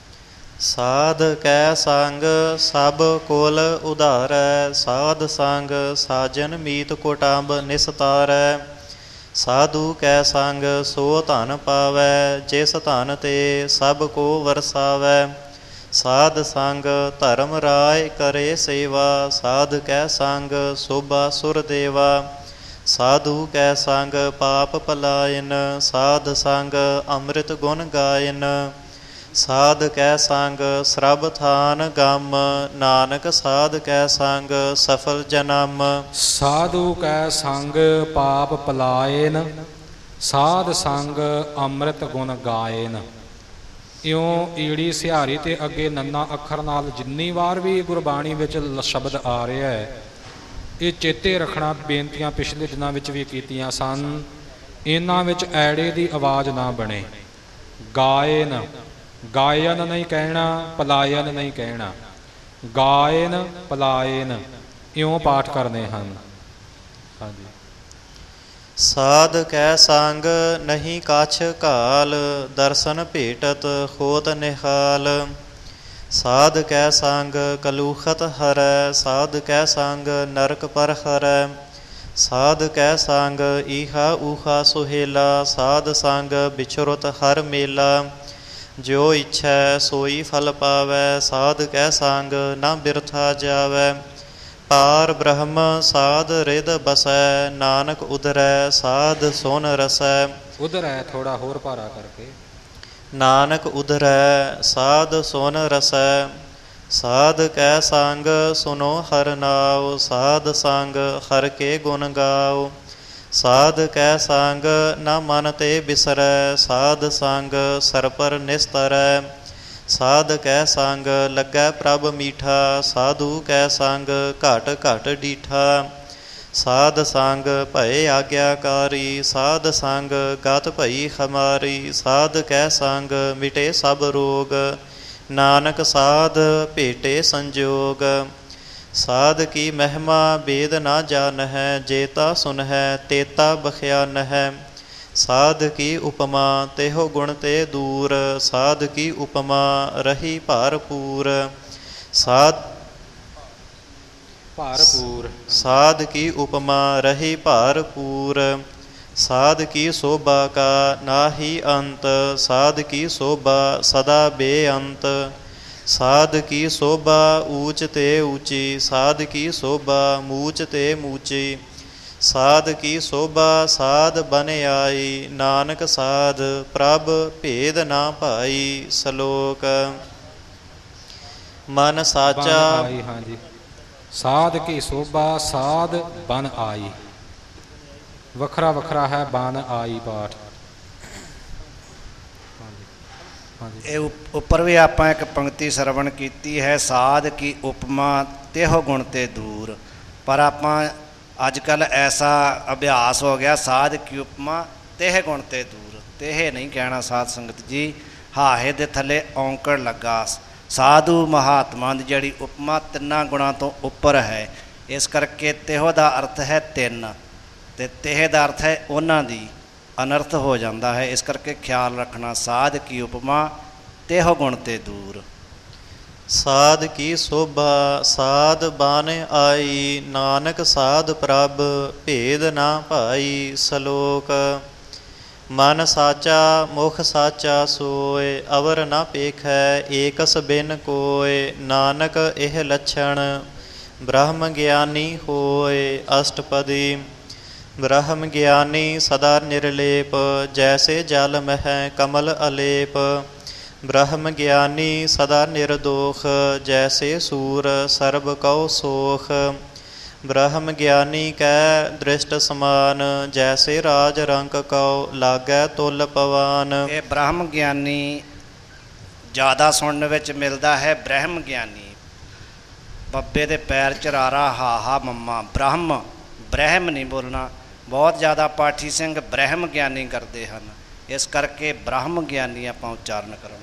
ਸਾਧ ਕੈ ਸੰਗ ਸਭ ਕੁਲ ਉਧਾਰੈ, ਸਾਧ ਸੰਗ ਸਾਜਨ ਮੀਤ ਕੁਟੰਬ ਨਿਸਤਾਰੈ। ਸਾਧੂ ਕੈ ਸੰਗ ਸੋ ਧਨ ਪਾਵੈ, ਜਿਸ ਧਨ ਤੇ ਸਭ ਕੋ ਵਰਸਾਵੈ। ਸਾਧ ਸੰਗ ਧਰਮ ਰਾਇ ਕਰੇ ਸੇਵਾ, ਸਾਧ ਕੈ ਸੰਗ ਸੋਭਾ ਸੁਰ ਦੇਵਾ। ਸਾਧੂ ਕੈ ਸੰਗ ਪਾਪ ਪਲਾਇਨ, ਸਾਧ ਸੰਗ ਅੰਮ੍ਰਿਤ ਗੁਣ ਗਾਇਨ। ਸਾਧ ਕੈ ਸੰਗ ਸਰਬ ਥਾਨ ਗਮ, ਨਾਨਕ ਸਾਧ ਕੈ ਸੰਗ ਸਫਲ ਜਨਮ। ਸਾਧੂ ਕੈ ਸੰਗ ਪਾਪ ਪਲਾਇਨ, ਸਾਧ ਸੰਗ ਅੰਮ੍ਰਿਤ ਗੁਣ ਗਾਇਨ। ਇਉਂ ਈੜੀ ਸਿਹਾਰੀ ਤੇ ਅੱਗੇ ਨੰਨਾ ਅੱਖਰ ਨਾਲ ਜਿੰਨੀ ਵਾਰ ਵੀ ਗੁਰਬਾਣੀ ਵਿੱਚ ਸ਼ਬਦ ਆ ਰਿਹਾ ਹੈ, ਇਹ ਚੇਤੇ ਰੱਖਣਾ। ਬੇਨਤੀਆਂ ਪਿਛਲੇ ਦਿਨਾਂ ਵਿੱਚ ਵੀ ਕੀਤੀਆਂ ਸਨ, ਇਹਨਾਂ ਵਿੱਚ ਐੜੇ ਦੀ ਆਵਾਜ਼ ਨਾ ਬਣੇ। ਗਾਇਨ, ਗਾਇਨ ਨਹੀਂ ਕਹਿਣਾ, ਪਲਾਇਨ ਨਹੀਂ ਕਹਿਣਾ, ਗਾਇਨ ਪਲਾਇਨ ਇਉਂ ਪਾਠ ਕਰਨੇ ਹਨ। ਹਾਂਜੀ। ਸਾਧ ਕੈ ਸੰਗ ਨਹੀਂ ਕਛ ਘਾਲ, ਦਰਸ਼ਨ ਭੇਟਤ ਹੋਤ ਨਿਹਾਲ। ਸਾਧ ਕੈ ਸੰਗ ਕਲੂਖਤ ਹਰੈ, ਸਾਧ ਕੈ ਸੰਗ ਨਰਕ ਪਰ ਹਰੈ। ਸਾਧ ਕੈ ਸੰਗ ਈਹਾ ਊਹਾ ਸੁਹੇਲਾ, ਸਾਧ ਸੰਗ ਵਿਛੁਰਤ ਹਰ ਮੇਲਾ। ਜੋ ਇੱਛੈ ਸੋਈ ਫਲ ਪਾਵੈ, ਸਾਧ ਕੈ ਸੰਗ ਨਾ ਬਿਰਥਾ ਜਾਵੈ। ਪਾਰ ਬ੍ਰਹਮ ਸਾਧ ਰਿਦ ਬਸੈ, ਨਾਨਕ ਉਧਰੈ ਸਾਧ ਸੁਨ ਰਸੈ। ਉਧਰੈ ਥੋੜਾ ਹੋਰ ਭਾਰਾ ਕਰਕੇ, ਨਾਨਕ ਉਧਰੈ ਸਾਧ ਸੁਨ ਰਸੈ। ਸਾਧ ਕੈ ਸੰਗ ਸੁਨੋ ਹਰ ਨਾਉ, ਸਾਧ ਸੰਗ ਹਰ ਕੇ ਗੁਣ ਗਾਉ। ਸਾਧ ਕੈ ਸੰਗ ਨਾ ਮਨ ਤੇ ਬਿਸਰੈ, ਸਾਧ ਸੰਗ ਸਰ ਪਰ ਨਿਸਤਰੈ। ਸਾਧ ਕੈ ਸੰਗ ਲੱਗੈ ਪ੍ਰਭ ਮੀਠਾ, ਸਾਧੂ ਕੈ ਸੰਗ ਘਟ ਘਟ ਡੀਠਾ। ਸਾਧ ਸੰਗ ਭਏ ਆਗਿਆਕਾਰੀ, ਸਾਧ ਸੰਗ ਗਤ ਭਈ ਹਮਾਰੀ। ਸਾਧ ਕੈ ਸੰਗ ਮਿਟੇ ਸਭ ਰੋਗ, ਨਾਨਕ ਸਾਧ ਭੇਟੇ ਸੰਜੋਗ। ਸਾਧ ਕੀ ਮਹਿਮਾ ਬੇਦ ਨਾ ਜਾਣਹਿ, ਜੇਤਾ ਸੁਨਹਿ ਤੇਤਾ ਬਖਿਆਨਹਿ। ਸਾਧ ਕੀ ਉਪਮਾ ਤੇਹੋ ਗੁਣ ਤੇ ਦੂਰ, ਸਾਧ ਕੀ ਉਪਮਾ ਰਹੀ ਭਰਪੂਰ। ਸਾਧ ਕੀ ਉਪਮਾ ਰਹੀ ਭਰਪੂਰ। ਸਾਧ ਕੀ ਸ਼ੋਭਾ ਕਾ ਨਾਹੀ ਅੰਤ, ਸਾਧ ਕੀ ਸ਼ੋਭਾ ਸਦਾ ਬੇਅੰਤ। ਸਾਧ ਕੀ ਸ਼ੋਭਾ ਊਚ ਤੇ ਊਚੀ, ਸਾਧ ਕੀ ਸ਼ੋਭਾ ਮੂਚ ਤੇ ਮੂਚੀ। ਸਾਧ ਕੀ ਸ਼ੋਭਾ ਸਾਧ ਬਨ ਆਈ, ਨਾਨਕ ਸਾਧ ਪ੍ਰਭ ਭੇਦ ਨਾ ਭਾਈ। ਸ਼ਲੋਕ ਮਨ ਸਾਚਾ। ਹਾਂਜੀ। ਸਾਧ ਕੀ ਸ਼ੋਭਾ ਸਾਧ ਬਨ ਆਈ, ਵੱਖਰਾ ਵੱਖਰਾ ਹੈ ਬਨ ਆਈ ਪਾਠ। ਇਹ ਉੱਪਰ ਵੀ ਆਪਾਂ ਇੱਕ ਪੰਕਤੀ ਸਰਵਣ ਕੀਤੀ ਹੈ, ਸਾਧ ਕੀ ਉਪਮਾ ਤੇਹੋ ਗੁਣ ਤੇ ਦੂਰ। ਪਰ ਆਪਾਂ ਅੱਜ ਕੱਲ੍ਹ ਐਸਾ ਅਭਿਆਸ ਹੋ ਗਿਆ, ਸਾਧ ਕੀ ਉਪਮਾ ਤੇਹ ਗੁਣ ਤੇ ਦੂਰ। ਤੇਹ ਨਹੀਂ ਕਹਿਣਾ ਸਾਧ ਸੰਗਤ ਜੀ, ਹਾਹੇ ਦੇ ਥੱਲੇ ਔਂਕੜ ਲੱਗਾ। ਸਾਧੂ ਮਹਾਤਮਾ ਦੀ ਜਿਹੜੀ ਉਪਮਾ ਤਿੰਨਾਂ ਗੁਣਾਂ ਤੋਂ ਉੱਪਰ ਹੈ, ਇਸ ਕਰਕੇ ਤਿਹੋ ਦਾ ਅਰਥ ਹੈ ਤਿੰਨ, ਅਤੇ ਤਿਹ ਦਾ ਅਰਥ ਹੈ ਉਹਨਾਂ ਦੀ, ਅਨਰਥ ਹੋ ਜਾਂਦਾ ਹੈ। ਇਸ ਕਰਕੇ ਖਿਆਲ ਰੱਖਣਾ। ਸਾਧ ਕੀ ਉਪਮਾ ਤਿਹੋ ਗੁਣ ਤੇ ਦੂਰ। ਸਾਧ ਕੀ ਸੋਭਾ ਸਾਧ ਬਨ ਆਈ, ਨਾਨਕ ਸਾਧ ਪ੍ਰਭ ਭੇਦ ਨਾ ਭਾਈ। ਸਲੋਕ ਮਨ ਸਾਚਾ ਮੁਖ ਸਾਚਾ ਸੋਏ, ਅਵਰ ਨਾ ਪੇਖੈ ਏਕਸ ਬਿਨ ਕੋਇ। ਨਾਨਕ ਇਹ ਲੱਛਣ ਬ੍ਰਹਮ ਗਿਆਨੀ ਹੋਏ। ਅਸ਼ਟਪਦੀ ਬ੍ਰਹਮ ਗਿਆਨੀ ਸਦਾ ਨਿਰਲੇਪ, ਜੈਸੇ ਜਲ ਮਹਿ ਕਮਲ ਅਲੇਪ। ਬ੍ਰਹਮ ਗਿਆਨੀ ਸਦਾ ਨਿਰਦੋਖ, ਜੈਸੇ ਸੂਰ ਸਰਬ ਕਉ ਸੋਖ। ਬ੍ਰਹਮ ਗਿਆਨੀ ਕੈ ਦ੍ਰਿਸ਼ਟ ਸਮਾਨ, ਜੈਸੇ ਰਾਜ ਰੰਕ ਕਉ ਲਾਗੈ ਤੁਲ ਪਵਾਨ। ਇਹ ਬ੍ਰਹਮ ਗਿਆਨੀ ਜ਼ਿਆਦਾ ਸੁਣਨ ਵਿੱਚ ਮਿਲਦਾ ਹੈ। ਬ੍ਰਹਮ ਗਿਆਨੀ ਬੱਬੇ ਦੇ ਪੈਰ ਚਰਾਰਾ ਹਾਹਾ ਮੰਮਾ, ਬ੍ਰਹਮ ਬ੍ਰਹਮ ਨਹੀਂ ਬੋਲਣਾ। ਬਹੁਤ ਜ਼ਿਆਦਾ ਪਾਠੀ ਸਿੰਘ ਬ੍ਰਹਮ ਗਿਆਨੀ ਕਰਦੇ ਹਨ, ਇਸ ਕਰਕੇ ਬ੍ਰਹਮ ਗਿਆਨੀ ਆਪਾਂ ਉਚਾਰਨ ਕਰਨਾ।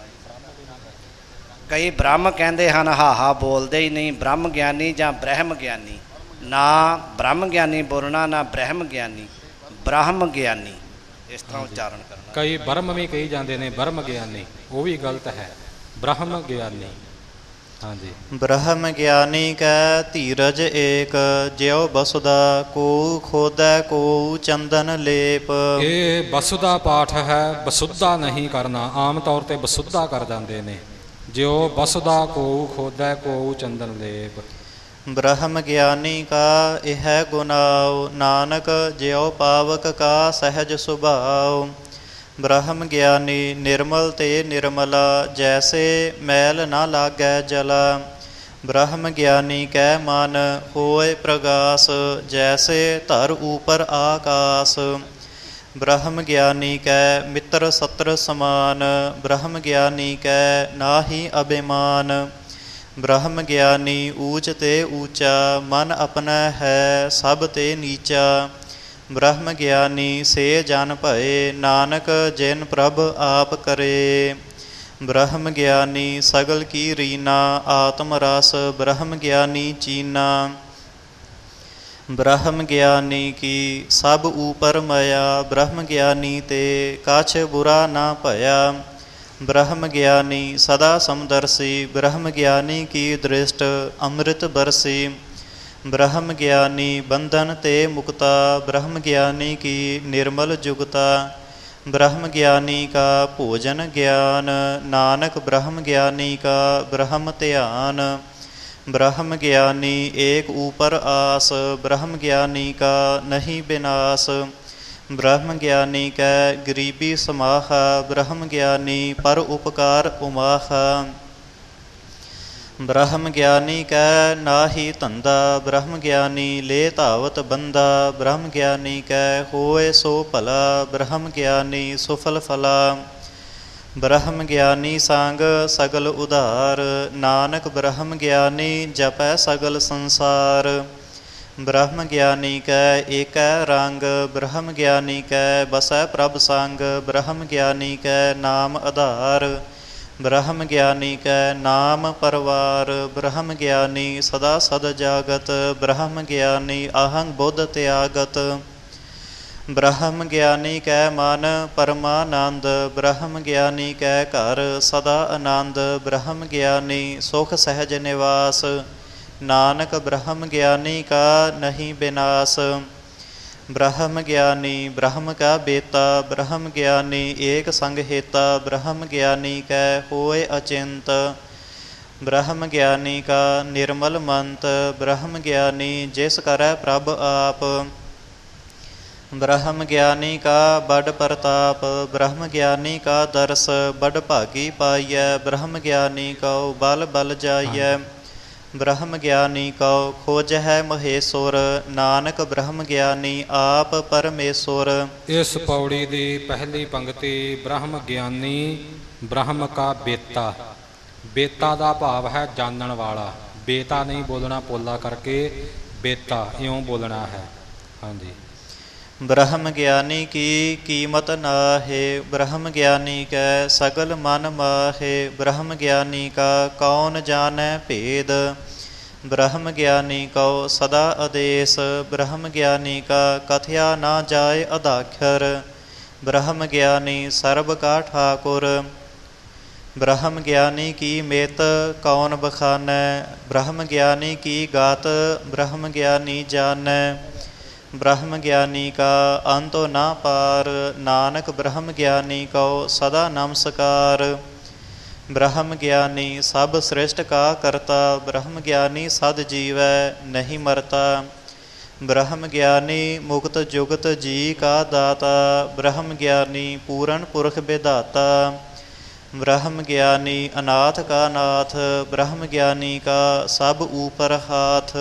ਕਈ ਬ੍ਰਹਮ ਕਹਿੰਦੇ ਹਨ, ਹਾਹਾ ਬੋਲਦੇ ਹੀ ਨਹੀਂ। ਬ੍ਰਹਮ ਗਿਆਨੀ ਜਾਂ ਬ੍ਰਹਮ ਗਿਆਨੀ, ਨਾ ਬ੍ਰਹਮ ਗਿਆਨੀ ਬੋਲਣਾ ਨਾ ਬ੍ਰਹਮ ਗਿਆਨੀ, ਬ੍ਰਹਮ ਗਿਆਨੀ ਇਸ ਤਰ੍ਹਾਂ ਉਚਾਰਨ ਕਰਨਾ। ਕਈ ਬ੍ਰਹਮ ਵੀ ਕਹੀ ਜਾਂਦੇ ਨੇ, ਬ੍ਰਹਮ ਗਿਆਨੀ, ਉਹ ਵੀ ਗਲਤ ਹੈ। ਬ੍ਰਹਮ ਗਿਆਨੀ। ਹਾਂਜੀ। ਬ੍ਰਹਮ ਗਿਆਨੀ ਕੈ ਧੀਰਜ ਏਕ, ਜਿਉ ਬਸੁਦਾ ਕੋ ਖੋਦੈ ਕੋ ਚੰਦਨ ਲੇਪ। ਇਹ ਬਸੁਦਾ ਪਾਠ ਹੈ, ਬਸੁੱਧਾ ਨਹੀਂ ਕਰਨਾ। ਆਮ ਤੌਰ 'ਤੇ ਬਸੁੱਧਾ ਕਰ ਜਾਂਦੇ ਨੇ। ਜਿਉ ਬਸੁਦਾ ਕੋ ਖੋਦੈ ਕੋ ਚੰਦਨ ਲੇਪ। ਬ੍ਰਹਮ ਗਿਆਨੀ ਕਾ ਇਹ ਗੁਨਾਉ, ਨਾਨਕ ਜਿਉ ਪਾਵਕ ਕਾ ਸਹਿਜ ਸੁਭਾਉ। ਬ੍ਰਹਮ ਗਿਆਨੀ ਨਿਰਮਲ ਤੇ ਨਿਰਮਲਾ, ਜੈਸੇ ਮੈਲ ਨਾ ਲਾਗੈ ਜਲਾ। ਬ੍ਰਹਮ ਗਿਆਨੀ ਕੈ ਮਨ ਹੋਏ ਪ੍ਰਗਾਸ, ਜੈਸੇ ਧਰ ਊਪਰ ਆਕਾਸ। ਬ੍ਰਹਮ ਗਿਆਨੀ ਕੈ ਮਿੱਤਰ ਸਤਰ ਸਮਾਨ, ਬ੍ਰਹਮ ਗਿਆਨੀ ਕੈ ਨਾਹੀ ਅਭਿਮਾਨ। ਬ੍ਰਹਮ ਗਿਆਨੀ ਊਚ ਤੇ ਊਚਾ, ਮਨ ਆਪਣਾ ਹੈ ਸਭ ਤੇ ਨੀਚਾ। ਬ੍ਰਹਮ ਗਿਆਨੀ ਸੇ ਜਨ ਭਏ, ਨਾਨਕ ਜਿਨ ਪ੍ਰਭ ਆਪ ਕਰੇ। ਬ੍ਰਹਮ ਗਿਆਨੀ ਸਗਲ ਕੀ ਰੀਨਾ, ਆਤਮ ਰਸ ਬ੍ਰਹਮ ਗਿਆਨੀ ਚੀਨਾ। ਬ੍ਰਹਮ ਗਿਆਨੀ ਕੀ ਸਭ ਊਪਰ ਮਇਆ, ਬ੍ਰਹਮ ਗਿਆਨੀ ਤੇ ਕਛ ਬੁਰਾ ਨਾ ਭਇਆ। ਬ੍ਰਹਮ ਗਿਆਨੀ ਸਦਾ ਸਮਦਰਸੀ, ਬ੍ਰਹਮ ਗਿਆਨੀ ਕੀ ਦ੍ਰਿਸ਼ਟ ਅੰਮ੍ਰਿਤ ਬਰਸੀ। ਬ੍ਰਹਮ ਗਿਆਨੀ ਬੰਧਨ ਤੇ ਮੁਕਤਾ, ਬ੍ਰਹਮ ਗਿਆਨੀ ਕੀ ਨਿਰਮਲ ਜੁਗਤਾ। ਬ੍ਰਹਮ ਗਿਆਨੀ ਕਾ ਭੋਜਨ ਗਿਆਨ, ਨਾਨਕ ਬ੍ਰਹਮ ਗਿਆਨੀ ਕਾ ਬ੍ਰਹਮ ਧਿਆਨ। ਬ੍ਰਹਮ ਗਿਆਨੀ ਏਕ ਊਪਰ ਆਸ, ਬ੍ਰਹਮ ਗਿਆਨੀ ਕਾ ਨਹੀਂ ਬਿਨਾਸ਼। ਬ੍ਰਹਮ ਗਿਆਨੀ ਕੈ ਗਰੀਬੀ ਸਮਾਹਾ, ਬ੍ਰਹਮ ਗਿਆਨੀ ਪਰ ਉਪਕਾਰ ਉਮਾਹਾ। ਬ੍ਰਹਮ ਗਿਆਨੀ ਕੈ ਨਾਹੀ ਧੰਦਾ, ਬ੍ਰਹਮ ਗਿਆਨੀ ਲੈ ਧਾਵਤ ਬੰਦਾ। ਬ੍ਰਹਮ ਗਿਆਨੀ ਕੈ ਹੋਏ ਸੋ ਭਲਾ, ਬ੍ਰਹਮ ਗਿਆਨੀ ਸੁਫਲ ਫਲਾ। ਬ੍ਰਹਮ ਗਿਆਨੀ ਸੰਗ ਸਗਲ ਉਧਾਰ, ਨਾਨਕ ਬ੍ਰਹਮ ਗਿਆਨੀ ਜਪੈ ਸਗਲ ਸੰਸਾਰ। ਬ੍ਰਹਮ ਗਿਆਨੀ ਕੈ ਏਕੈ ਰੰਗ, ਬ੍ਰਹਮ ਗਿਆਨੀ ਕੈ ਬਸੈ ਪ੍ਰਭ ਸੰਗ। ਬ੍ਰਹਮ ਗਿਆਨੀ ਕੈ ਨਾਮ ਆਧਾਰ, ਬ੍ਰਹਮ ਗਿਆਨੀ ਕੈ ਨਾਮ ਪਰਵਾਰ। ਬ੍ਰਹਮ ਗਿਆਨੀ ਸਦਾ ਸਦ ਜਾਗਤ, ਬ੍ਰਹਮ ਗਿਆਨੀ ਅਹੰ ਬੁੱਧ ਤਿਆਗਤ। ਬ੍ਰਹਮ ਗਿਆਨੀ ਕੈ ਮਨ ਪਰਮਾਨੰਦ, ਬ੍ਰਹਮ ਗਿਆਨੀ ਕੈ ਘਰ ਸਦਾ ਆਨੰਦ। ਬ੍ਰਹਮ ਗਿਆਨੀ ਸੁਖ ਸਹਿਜ ਨਿਵਾਸ, ਨਾਨਕ ਬ੍ਰਹਮ ਗਿਆਨੀ ਕਾ ਨਹੀਂ ਬਿਨਾਸ਼। ਬ੍ਰਹਮ ਗਿਆਨੀ ਬ੍ਰਹਮ ਕਾ ਬੇਤਾ, ਬ੍ਰਹਮ ਗਿਆਨੀ ਏਕ ਸੰਗ ਹੇਤਾ। ਬ੍ਰਹਮ ਗਿਆਨੀ ਕੈ ਹੋਏ ਅਚਿੰਤ, ਬ੍ਰਹਮ ਗਿਆਨੀ ਕਾ ਨਿਰਮਲ ਮੰਤ। ਬ੍ਰਹਮ ਗਿਆਨੀ ਜਿਸ ਕਰੈ ਪ੍ਰਭ ਆਪ, ਬ੍ਰਹਮ ਗਿਆਨੀ ਕਾ ਬੜ ਪ੍ਰਤਾਪ। ਬ੍ਰਹਮ ਗਿਆਨੀ ਕਾ ਦਰਸ ਬੜ ਭਾਗੀ ਪਾਈਐ, ਬ੍ਰਹਮ ਗਿਆਨੀ ਕਉ ਬਲ ਬਲ ਜਾਈਐ। ਬ੍ਰਹਮ ਗਿਆਨੀ ਕਉ ਖੋਜਹਿ ਮਹੇਸ਼ੁਰ, ਨਾਨਕ ਬ੍ਰਹਮ ਗਿਆਨੀ ਆਪ ਪਰਮੇਸ਼ੁਰ। ਇਸ ਪੌੜੀ ਦੀ ਪਹਿਲੀ ਪੰਗਤੀ ਬ੍ਰਹਮ ਗਿਆਨੀ ਬ੍ਰਹਮ ਕਾ ਬੇਤਾ। ਬੇਤਾ ਦਾ ਭਾਵ ਹੈ ਜਾਣਨ ਵਾਲਾ। ਬੇਤਾ ਨਹੀਂ ਬੋਲਣਾ ਪੋਲਾ ਕਰਕੇ, ਬੇਤਾ ਇਉਂ ਬੋਲਣਾ ਹੈ। ਹਾਂਜੀ। ਬ੍ਰਹਮ ਗਿਆਨੀ ਕੀ ਕੀਮਤ ਨਾਹੇ, ਬ੍ਰਹਮ ਗਿਆਨੀ ਕੈ ਸਗਲ ਮਨ ਮਾਹੇ। ਬ੍ਰਹਮ ਗਿਆਨੀ ਕਾ ਕੌਣ ਜਾਣੈ ਭੇਦ, ब्रह्म ज्ञानी कौ सदा आदेश, ब्रह्म ज्ञानी का कथया ना जाय अदाक्षर, ब्रह्म ज्ञानी सर्ब का ठाकुर, ब्रह्म ज्ञानी की मेत कौन बखानै, ब्रह्म ज्ञानी की गात ब्रह्म ज्ञानी जानै, ब्रह्म ज्ञानी का अंतो ना पार, नानक ब्रह्म ज्ञानी को सदा नमस्कार, ब्रह्म ज्ञानी सब सृष्ट का करता, ब्रह्म ज्ञानी सद जीवै नहीं मरता, ब्रह्म ज्ञानी मुक्त जुगत जी का दाता, ब्रह्म ज्ञानी पूर्ण पुरख विधाता, ब्रह्म ज्ञानी अनाथ का नाथ, ब्रह्म ज्ञानी का सब ऊपर हाथ,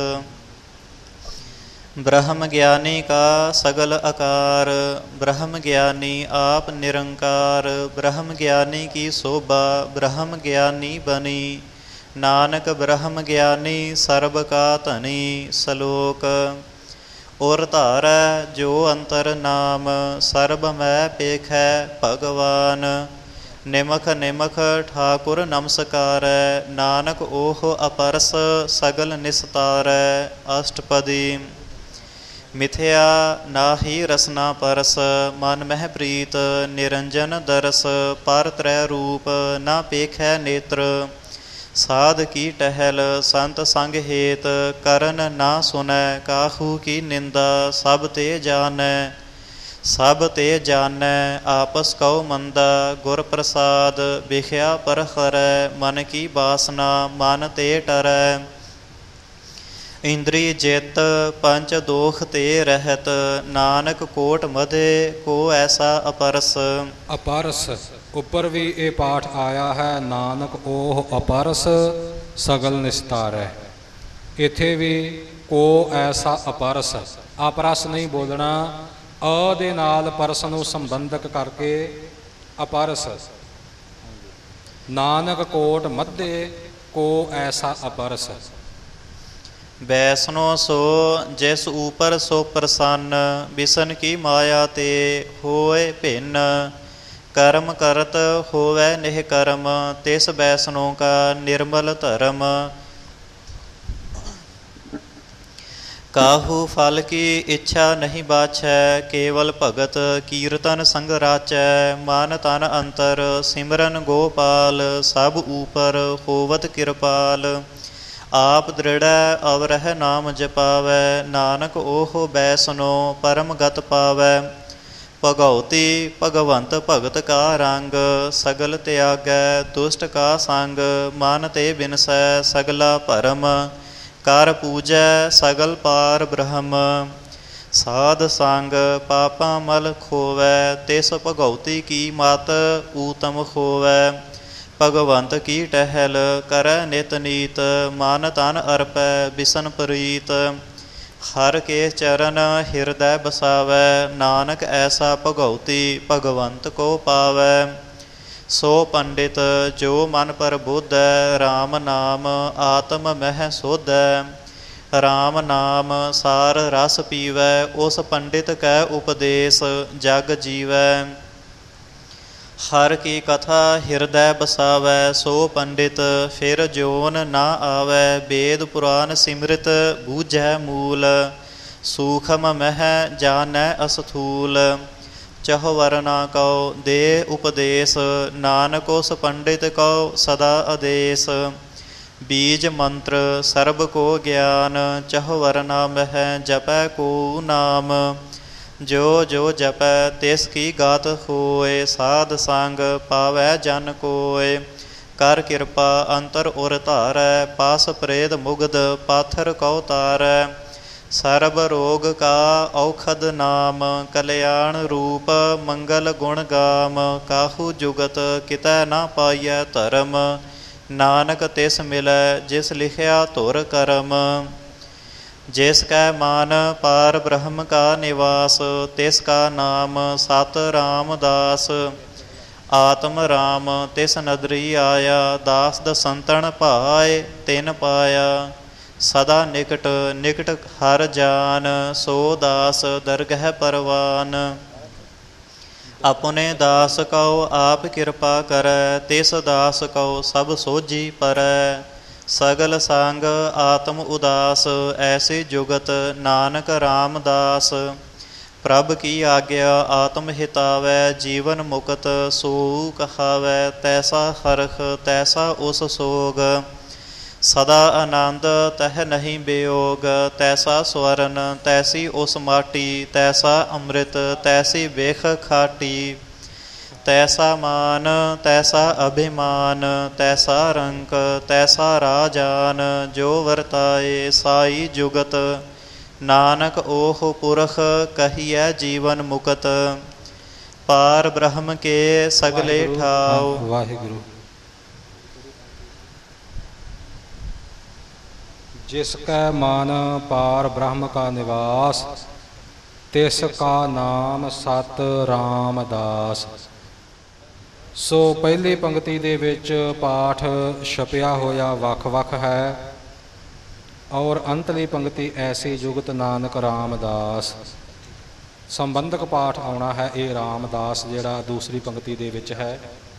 ब्रह्म ज्ञानी का सगल आकार, ब्रह्म ज्ञानी आप निरंकार, ब्रह्म ज्ञानी की शोभा ब्रह्म ज्ञानी बनी, नानक ब्रह्म ज्ञानी सर्ब का धनी। सलोक और धारै जो अंतर नाम, सर्ब मैं पेखै भगवान, निमख निमख ठाकुर नमस्कार, नानक ओह अपरस सगल निस्तारै। अष्टपदी। मिथ्या नाहि रसना परस, मन मह प्रीत निरंजन दरस, पर त्रै रूप ना पेखै नेत्र, साध की टहल संत संग हेत, करन ना सुनै काहू की निंदा, सब ते जानै सब ते जानै आपस कौ मंदा, गुर प्रसाद बिख्या पर खरै, मन की बासना मन ते टरै, इंद्री जित पंच दोख ते रहत, नानक कोट मधे को ऐसा अपरस। अपरस ਉੱਪਰ ਵੀ ਇਹ ਪਾਠ ਆਇਆ ਹੈ, ਨਾਨਕ ਉਹ ਅਪਰਸ ਸਗਲ ਨਿਸਤਾਰੈ। ਇੱਥੇ ਵੀ ਕੋ ਐਸਾ ਅਪਰਸ, ਅਪਰਸ ਨਹੀਂ ਬੋਲਣਾ, ਅ ਦੇ ਨਾਲ ਪਰਸ ਨੂੰ ਸੰਬੰਧਕ ਕਰਕੇ ਅਪਰਸ। ਨਾਨਕ ਕੋਟ ਮੱਧੇ ਕੋ ਐਸਾ ਅਪਰਸ। वैष्णो सो जिस ऊपर सो प्रसन्न, बिसन की माया ते होए भिन्न, कर्म करत होवै निष्कर्म, तिस वैष्णो का निर्मल धर्म, काहू फल की इच्छा नहीं बाछै, केवल भगत कीर्तन संग राचै, मन तन अंतर सिमरन गोपाल, सब ऊपर होवत कृपाल, आप दृढ़ अवरह नाम जपावै, नानक ओह बैसनो परम गत पावै, भगवती भगवंत भगत का रंग, सगल त्यागै दुष्ट का संग, मन ते बिनसै सगला भरम, कर पूजै सगल पार ब्रह्म, साध संग पापा मल खोवै, तिस भगवती की मत ऊतम खोवै, भगवंत की टहल करै नित नीत, मन तन अर्पै बिसन प्रीत, हर के चरण हृदय बसावै, नानक ऐसा भगवती भगवंत को पावै, सो पंडित जो मन पर बुद्धै, राम नाम आत्म मह सोधै, राम नाम सार रस पीवै, उस पंडित कै उपदेश जग जीवै, हर की कथा हृदय बसावै, सो पंडित फिर जोन ना आवै, वेद पुराण सिमृत बूझै मूल, सूखम मह जानै अस्थूल, चहुवरना कौ दे उपदेश, नानक उस पंडित कौ सदा आदेश, बीज मंत्र सर्ब को ज्ञान, चहुवरना मह जपै को नाम, जो जो जपै तिस की गात होए, साध संग पावै जन कोय, कर कृपा अंतर उर धारै, पास प्रेत मुग्ध पाथर कौ तारै, सर्ब रोग का औखद नाम, कल्याण रूप मंगल गुण गाम, काहू जुगत कितै ना पाइयै धर्म, नानक तिस मिलै जिस लिखिया धुर करम, जिस कै मान पार ब्रह्म का निवास, तिस का नाम सत रामदास, आत्म राम तिस नदरी आया, दास दसंतन भाए तिन पाया, सदा निकट निकट हर जान, सो दास दरगह परवान, अपने दास कौ आप कृपा करै, तिस दास कौ सब सोझी परै, ਸਗਲ ਸੰਗ ਆਤਮ ਉਦਾਸ, ਐਸੇ ਜੁਗਤ ਨਾਨਕ ਰਾਮਦਾਸ। ਪ੍ਰਭ ਕੀ ਆਗਿਆ ਆਤਮ ਹਿਤਾਵੈ, ਜੀਵਨ ਮੁਕਤ ਸੋ ਕਹਾਵੈ। ਤੈਸਾ ਹਰਖ ਤੈਸਾ ਉਸ ਸੋਗ, ਸਦਾ ਆਨੰਦ ਤਹ ਨਹੀਂ ਬਿਯੋਗ। ਤੈਸਾ ਸਵਰਨ ਤੈਸੀ ਉਸ ਮਾਟੀ, ਤੈਸਾ ਅੰਮ੍ਰਿਤ ਤੈਸੀ ਵੇਖ ਖਾਟੀ। ਤੈਸਾ ਮਾਨ ਤੈਸਾ ਅਭਿਮਾਨ, ਤੈਸਾ ਰੰਕ ਤੈਸਾ ਰਾਜਾਨ। ਜੋ ਵਰਤਾਏ ਸਾਈ ਜੁਗਤ, ਨਾਨਕ ਓਹ ਪੁਰਖ ਕਹੀਐ ਜੀਵਨ ਮੁਕਤ। ਪਾਰ ਬ੍ਰਹਮ ਕੇ ਸਗਲੇ ਠਾਉ। ਵਾਹਿਗੁਰੂ। ਜਿਸ ਕੈ ਮਨ ਪਾਰ ਬ੍ਰਹਮ ਕਾ ਨਿਵਾਸ, ਤਿਸ ਕਾ ਨਾਮ ਸਤ ਰਾਮਦਾਸ। ਸੋ ਪਹਿਲੀ ਪੰਕਤੀ ਦੇ ਵਿੱਚ ਪਾਠ ਛਪਿਆ ਹੋਇਆ ਵੱਖ-ਵੱਖ ਹੈ, ਔਰ ਅੰਤਲੀ ਪੰਕਤੀ ਐਸੀ ਜੁਗਤ ਨਾਨਕ ਰਾਮਦਾਸ। ਸੰਬੰਧਕ ਪਾਠ ਆਉਣਾ ਹੈ ਇਹ ਰਾਮਦਾਸ ਜਿਹੜਾ ਦੂਸਰੀ ਪੰਕਤੀ ਦੇ ਵਿੱਚ ਹੈ।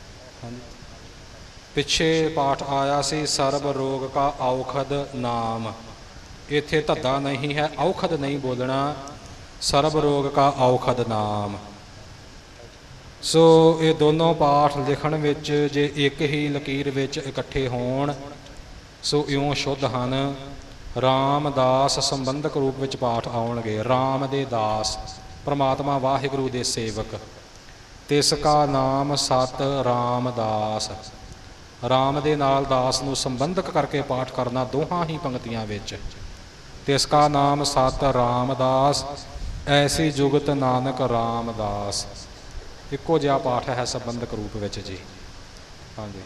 ਪਿੱਛੇ ਪਾਠ ਆਇਆ ਸੀ ਸਰਬ ਰੋਗ ਕਾ ਔਖਦ ਨਾਮ, ਇੱਥੇ ਧੱਦਾ ਨਹੀਂ ਹੈ, ਔਖਦ ਨਹੀਂ ਬੋਲਣਾ, ਸਰਬ ਰੋਗ ਕਾ ਔਖਦ ਨਾਮ। ਸੋ ਇਹ ਦੋਨੋਂ ਪਾਠ ਲਿਖਣ ਵਿੱਚ ਜੇ ਇੱਕ ਹੀ ਲਕੀਰ ਵਿੱਚ ਇਕੱਠੇ ਹੋਣ ਸੋ ਇਉਂ ਸ਼ੁੱਧ ਹਨ। ਰਾਮਦਾਸ ਸੰਬੰਧਕ ਰੂਪ ਵਿੱਚ ਪਾਠ ਆਉਣਗੇ। ਰਾਮ ਦੇ ਦਾਸ, ਪਰਮਾਤਮਾ ਵਾਹਿਗੁਰੂ ਦੇ ਸੇਵਕ। ਤਿਸ ਕਾ ਨਾਮ ਸਤ ਰਾਮਦਾਸ। ਰਾਮ ਦੇ ਨਾਲ ਦਾਸ ਨੂੰ ਸੰਬੰਧਕ ਕਰਕੇ ਪਾਠ ਕਰਨਾ ਦੋਹਾਂ ਹੀ ਪੰਕਤੀਆਂ ਵਿੱਚ। ਤਿਸ ਕਾ ਨਾਮ ਸਤ ਰਾਮਦਾਸ, ਐਸੀ ਜੁਗਤ ਨਾਨਕ ਰਾਮਦਾਸ। ਇੱਕੋ ਜਿਹਾ ਪਾਠ ਹੈ ਸੰਬੰਧਕ ਰੂਪ ਵਿੱਚ ਜੀ। ਹਾਂਜੀ।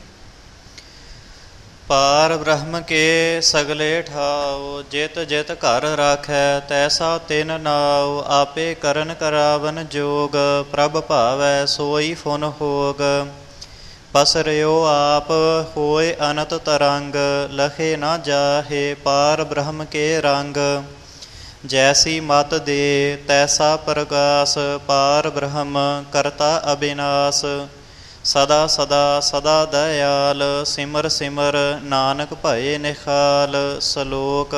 ਪਾਰ ਬ੍ਰਹਮ ਕੇ ਸਗਲੇ ਠਾਉ, ਜਿਤ ਜਿਤ ਘਰ ਰਾਖੈ ਤੈਸਾ ਤਿਨ ਨਾਉ। ਆਪੇ ਕਰਨ ਕਰਾਵਨ ਜੋਗ, ਪ੍ਰਭ ਭਾਵੈ ਸੋਈ ਫੁਨ ਹੋਗ। ਪਸਰਿਓ ਆਪ ਹੋਏ ਅਨੰਤ ਤਰੰਗ, ਲਖੇ ਨਾ ਜਾਹੇ ਪਾਰ ਬ੍ਰਹਮ ਕੇ ਰੰਗ। ਜੈਸੀ ਮਤ ਦੇ ਤੈਸਾ ਪ੍ਰਗਾਸ, ਪਾਰ ਬ੍ਰਹਮ ਕਰਤਾ ਅਬਿਨਾਸ। ਸਦਾ ਸਦਾ ਸਦਾ ਦਇਆਲ, ਸਿਮਰ ਸਿਮਰ ਨਾਨਕ ਭਏ ਨਿਖਾਲ। ਸਲੋਕ।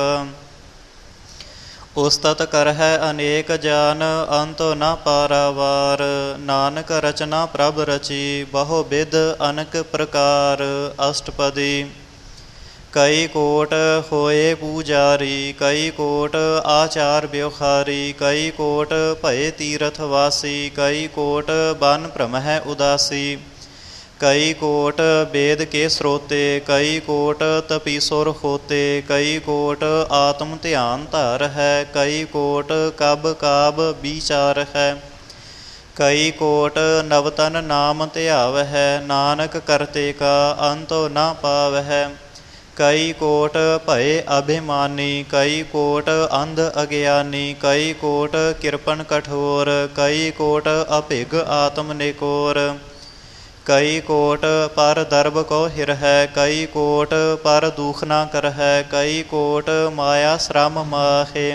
ਉਸਤਤ ਕਰਹਿ ਅਨੇਕ ਜਾਨ, ਅੰਤੁ ਨ ਪਾਰਾਵਾਰ। ਨਾਨਕ ਰਚਨਾ ਪ੍ਰਭ ਰਚੀ, ਬਹੁ ਬਿਧ ਅਨਕ ਪ੍ਰਕਾਰ। ਅਸ਼ਟਪਦੀ। ਕਈ ਕੋਟ ਹੋਏ ਪੂਜਾਰੀ, ਕਈ ਕੋਟ ਆਚਾਰ ਵਿਵਹਾਰੀ। ਕਈ ਕੋਟ ਭਏ ਤੀਰਥ ਵਾਸੀ, ਕਈ ਕੋਟ ਬਨ ਭ੍ਰਮਹਿ ਉਦਾਸੀ। ਕਈ ਕੋਟ ਵੇਦ ਕੇ ਸਰੋਤੇ, ਕਈ ਕੋਟ ਤਪੀਸੁਰ ਹੋਤੇ। ਕਈ ਕੋਟ ਆਤਮ ਧਿਆਨ ਧਾਰ ਹੈ, ਕਈ ਕੋਟ ਕਬ ਕਾਬ ਵਿਚਾਰ ਹੈ। ਕਈ ਕੋਟ ਨਵਤਨ ਨਾਮ ਧਿਆਵ ਹੈ, ਨਾਨਕ ਕਰਤੇ ਕਾ ਅੰਤੁ ਨ ਪਾਵਹਿ। ਕਈ ਕੋਟ ਭਏ ਅਭਿਮਾਨੀ, ਕਈ ਕੋਟ ਅੰਧ ਅਗਿਆਨੀ। ਕਈ ਕੋਟ ਕਿਰਪਨ ਕਠੋਰ, ਕਈ ਕੋਟ ਅਭਿਗ ਆਤਮ ਨਿਕੋਰ। ਕਈ ਕੋਟ ਪਰ ਦਰਬ ਕੋ ਹਿਰ ਹੈ, ਕਈ ਕੋਟ ਪਰ ਦੁਖ ਨਾ ਕਰ ਹੈ। ਕਈ ਕੋਟ ਮਾਇਆ ਸ਼ਰਮ ਮਾਹੇ,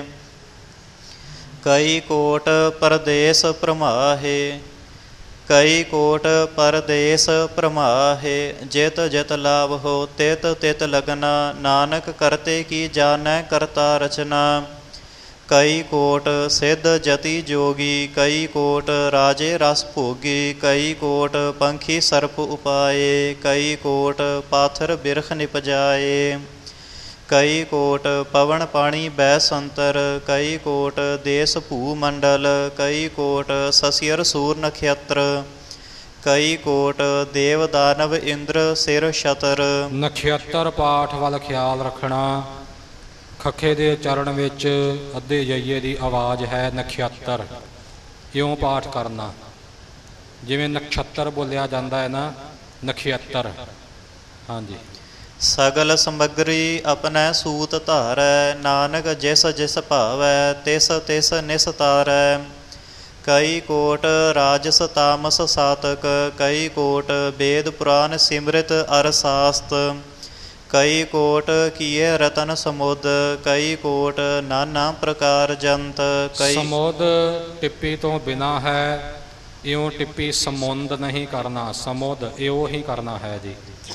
ਕਈ ਕੋਟ ਪਰਦੇਸ ਭ੍ਰਮਾਹੇ। ਕਈ ਕੋਟ ਪਰਦੇਸ ਭ੍ਰਮਾਹੇ। ਜਿਤ ਜਿਤ ਲਾਭ ਹੋ ਤਿਤ ਤਿਤ ਲਗਨਾ, ਨਾਨਕ ਕਰਤੇ ਕੀ ਜਾਣੈ ਕਰਤਾ ਰਚਨਾ। ਕਈ ਕੋਟ ਸਿੱਧ ਜਤੀ ਜੋਗੀ, ਕਈ ਕੋਟ ਰਾਜੇ ਰਸ ਭੋਗੀ। ਕਈ ਕੋਟ ਪੰਖੀ ਸਰਪ ਉਪਾਏ, ਕਈ ਕੋਟ ਪਾਥਰ ਬਿਰਖ ਨਿਪਜਾਏ। ਕਈ ਕੋਟ ਪਵਨ ਪਾਣੀ ਬੈ ਸੰਤਰ, ਕਈ ਕੋਟ ਦੇਸ ਭੂ ਮੰਡਲ। ਕਈ ਕੋਟ ਸਸਿਅਰ ਸੂਰ ਨਖੇਤਰ, ਕਈ ਕੋਟ ਦੇਵ ਦਾਨਵ ਇੰਦਰ ਸਿਰ ਛਤਰ। ਨਖੇਤਰ ਪਾਠ ਵੱਲ ਖਿਆਲ ਰੱਖਣਾ। ਖੱਖੇ ਦੇ ਚਰਨ ਵਿੱਚ ਅੱਧੇ ਜਈਏ ਦੀ ਆਵਾਜ਼ ਹੈ ਨਖੇਤਰ, ਇਉਂ ਪਾਠ ਕਰਨਾ ਜਿਵੇਂ ਨਛੱਤਰ ਬੋਲਿਆ ਜਾਂਦਾ ਹੈ ਨਾ, ਨਖੇਤਰ। ਹਾਂਜੀ। ਸਗਲ ਸਮੱਗਰੀ ਆਪਣੈ ਸੂਤ ਧਾਰੈ, ਨਾਨਕ ਜਿਸ ਜਿਸ ਭਾਵੈ ਤਿਸ ਤਿਸ ਨਿਸਤਾਰੈ। ਕਈ ਕੋਟ ਰਾਜਸ ਤਾਮਸ ਸਾਤਕ, ਕਈ ਕੋਟ ਵੇਦ ਪੁਰਾਨ ਸਿਮਰਿਤ ਅਰ ਸਾਸਤ। ਕਈ ਕੋਟ ਕੀਏ ਰਤਨ ਸਮੁਦ, ਕਈ ਕੋਟ ਨਾਨਾ ਪ੍ਰਕਾਰ ਜੰਤ। ਕਈ ਸਮੁਦ ਟਿੱਪੀ ਤੋਂ ਬਿਨਾ ਹੈ, ਇਉਂ ਟਿੱਪੀ ਸਮੁੰਦ ਨਹੀਂ ਕਰਨਾ, ਸਮੁਦ ਇਉਂ ਹੀ ਕਰਨਾ ਹੈ ਜੀ।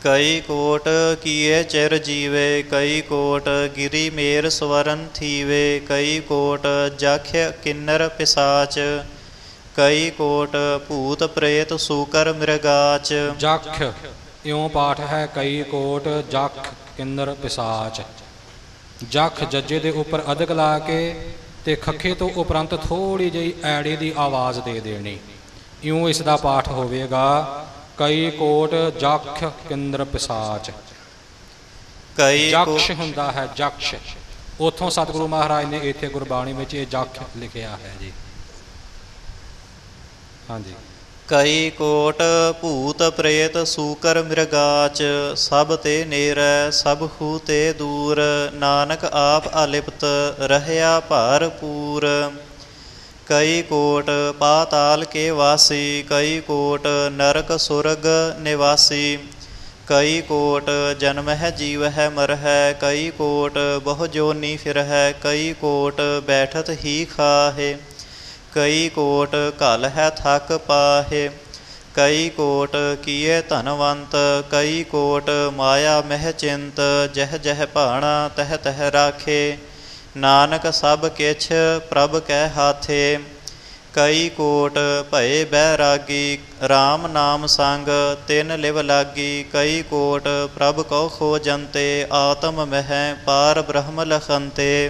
ਕਈ ਕੋਟ ਕੀਏ ਚਿਰ ਜੀਵੇ, ਕਈ ਕੋਟ ਗਿਰੀ ਮੇਰ ਸਵਰਨ ਥੀਵੇ, ਕਈ ਕੋਟ ਜਖ ਕਿੰਨਰ ਪਿਸਾਚ, ਕਈ ਕੋਟ ਭੂਤ ਪ੍ਰੇਤ ਸੂਕਰ ਮ੍ਰਿਗਾਚ। ਜਖ ਇਉਂ ਪਾਠ ਹੈ, ਕਈ ਕੋਟ ਜਖ ਕਿੰਨਰ ਪਿਸਾਚ। ਜਖ ਜੱਜੇ ਦੇ ਉੱਪਰ ਅਧਿਕ ਲਾ ਕੇ ਤੇ ਖੱਖੇ ਤੋਂ ਉਪਰੰਤ ਥੋੜੀ ਜਿਹੀ ਐੜੇ ਦੀ ਆਵਾਜ਼ ਦੇ ਦੇਣੀ। ਇਉਂ ਇਸ ਦਾ ਪਾਠ ਹੋਵੇਗਾ, ਕਈ ਕੋਟ ਜਖ ਕਿੰਨਰ ਪਿਸਾਚ। ਕਈ ਜਕਸ਼ ਹੁੰਦਾ ਹੈ, ਜਕਸ਼। ਉੱਥੋਂ ਸਤਿਗੁਰੂ ਮਹਾਰਾਜ ਨੇ ਇੱਥੇ ਗੁਰਬਾਣੀ ਵਿੱਚ ਇਹ ਜਖ ਲਿਖਿਆ ਹੈ ਜੀ। ਹਾਂਜੀ। ਕਈ ਕੋਟ ਭੂਤ ਪ੍ਰੇਤ ਸੂਕਰ ਮ੍ਰਿਗਾਚ, ਸਭ ਤੇ ਨੇਰੈ ਸਭ ਹੂ ਤੇ ਦੂਰ, ਨਾਨਕ ਆਪ ਅਲਿਪਤ ਰਹਿਆ ਭਰਪੂਰ। ਕਈ ਕੋਟ ਪਾਤਾਲ ਕੇ ਵਾਸੀ, ਕਈ ਕੋਟ ਨਰਕ ਸੁਰਗ ਨਿਵਾਸੀ, ਕਈ ਕੋਟ ਜਨਮਹਿ ਜੀਵਹਿ ਮਰਹਿ, ਕਈ ਕੋਟ ਬਹੁ ਜੋਨੀ ਫਿਰਹਿ, ਕਈ ਕੋਟ ਬੈਠਤ ਹੀ ਖਾਹੇ, ਕਈ ਕੋਟ ਘਲ ਹੈ ਥਕ ਪਾਹੇ, ਕਈ ਕੋਟ ਕੀਏ ਧਨਵੰਤ, ਕਈ ਕੋਟ ਮਾਇਆ ਮਹਿ ਚਿੰਤ, ਜਹ ਜਹ ਭਾਣਾ ਤਹ ਤਹ ਰਾਖੇ, ਨਾਨਕ ਸਭ ਕਿਛ ਪ੍ਰਭ ਕੈ ਹਾਥੇ। ਕਈ ਕੋਟ ਭਏ ਬੈਰਾਗੀ, RAM ਨਾਮ ਸੰਗ ਤਿਨ ਲਿਵ ਲਾਗੀ, ਕਈ ਕੋਟ ਪ੍ਰਭ ਕਉ ਖੋਜੰਤੇ, ਆਤਮ ਮਹਿ ਪਾਰ ਬ੍ਰਹਮ ਲਖੰਤੇ।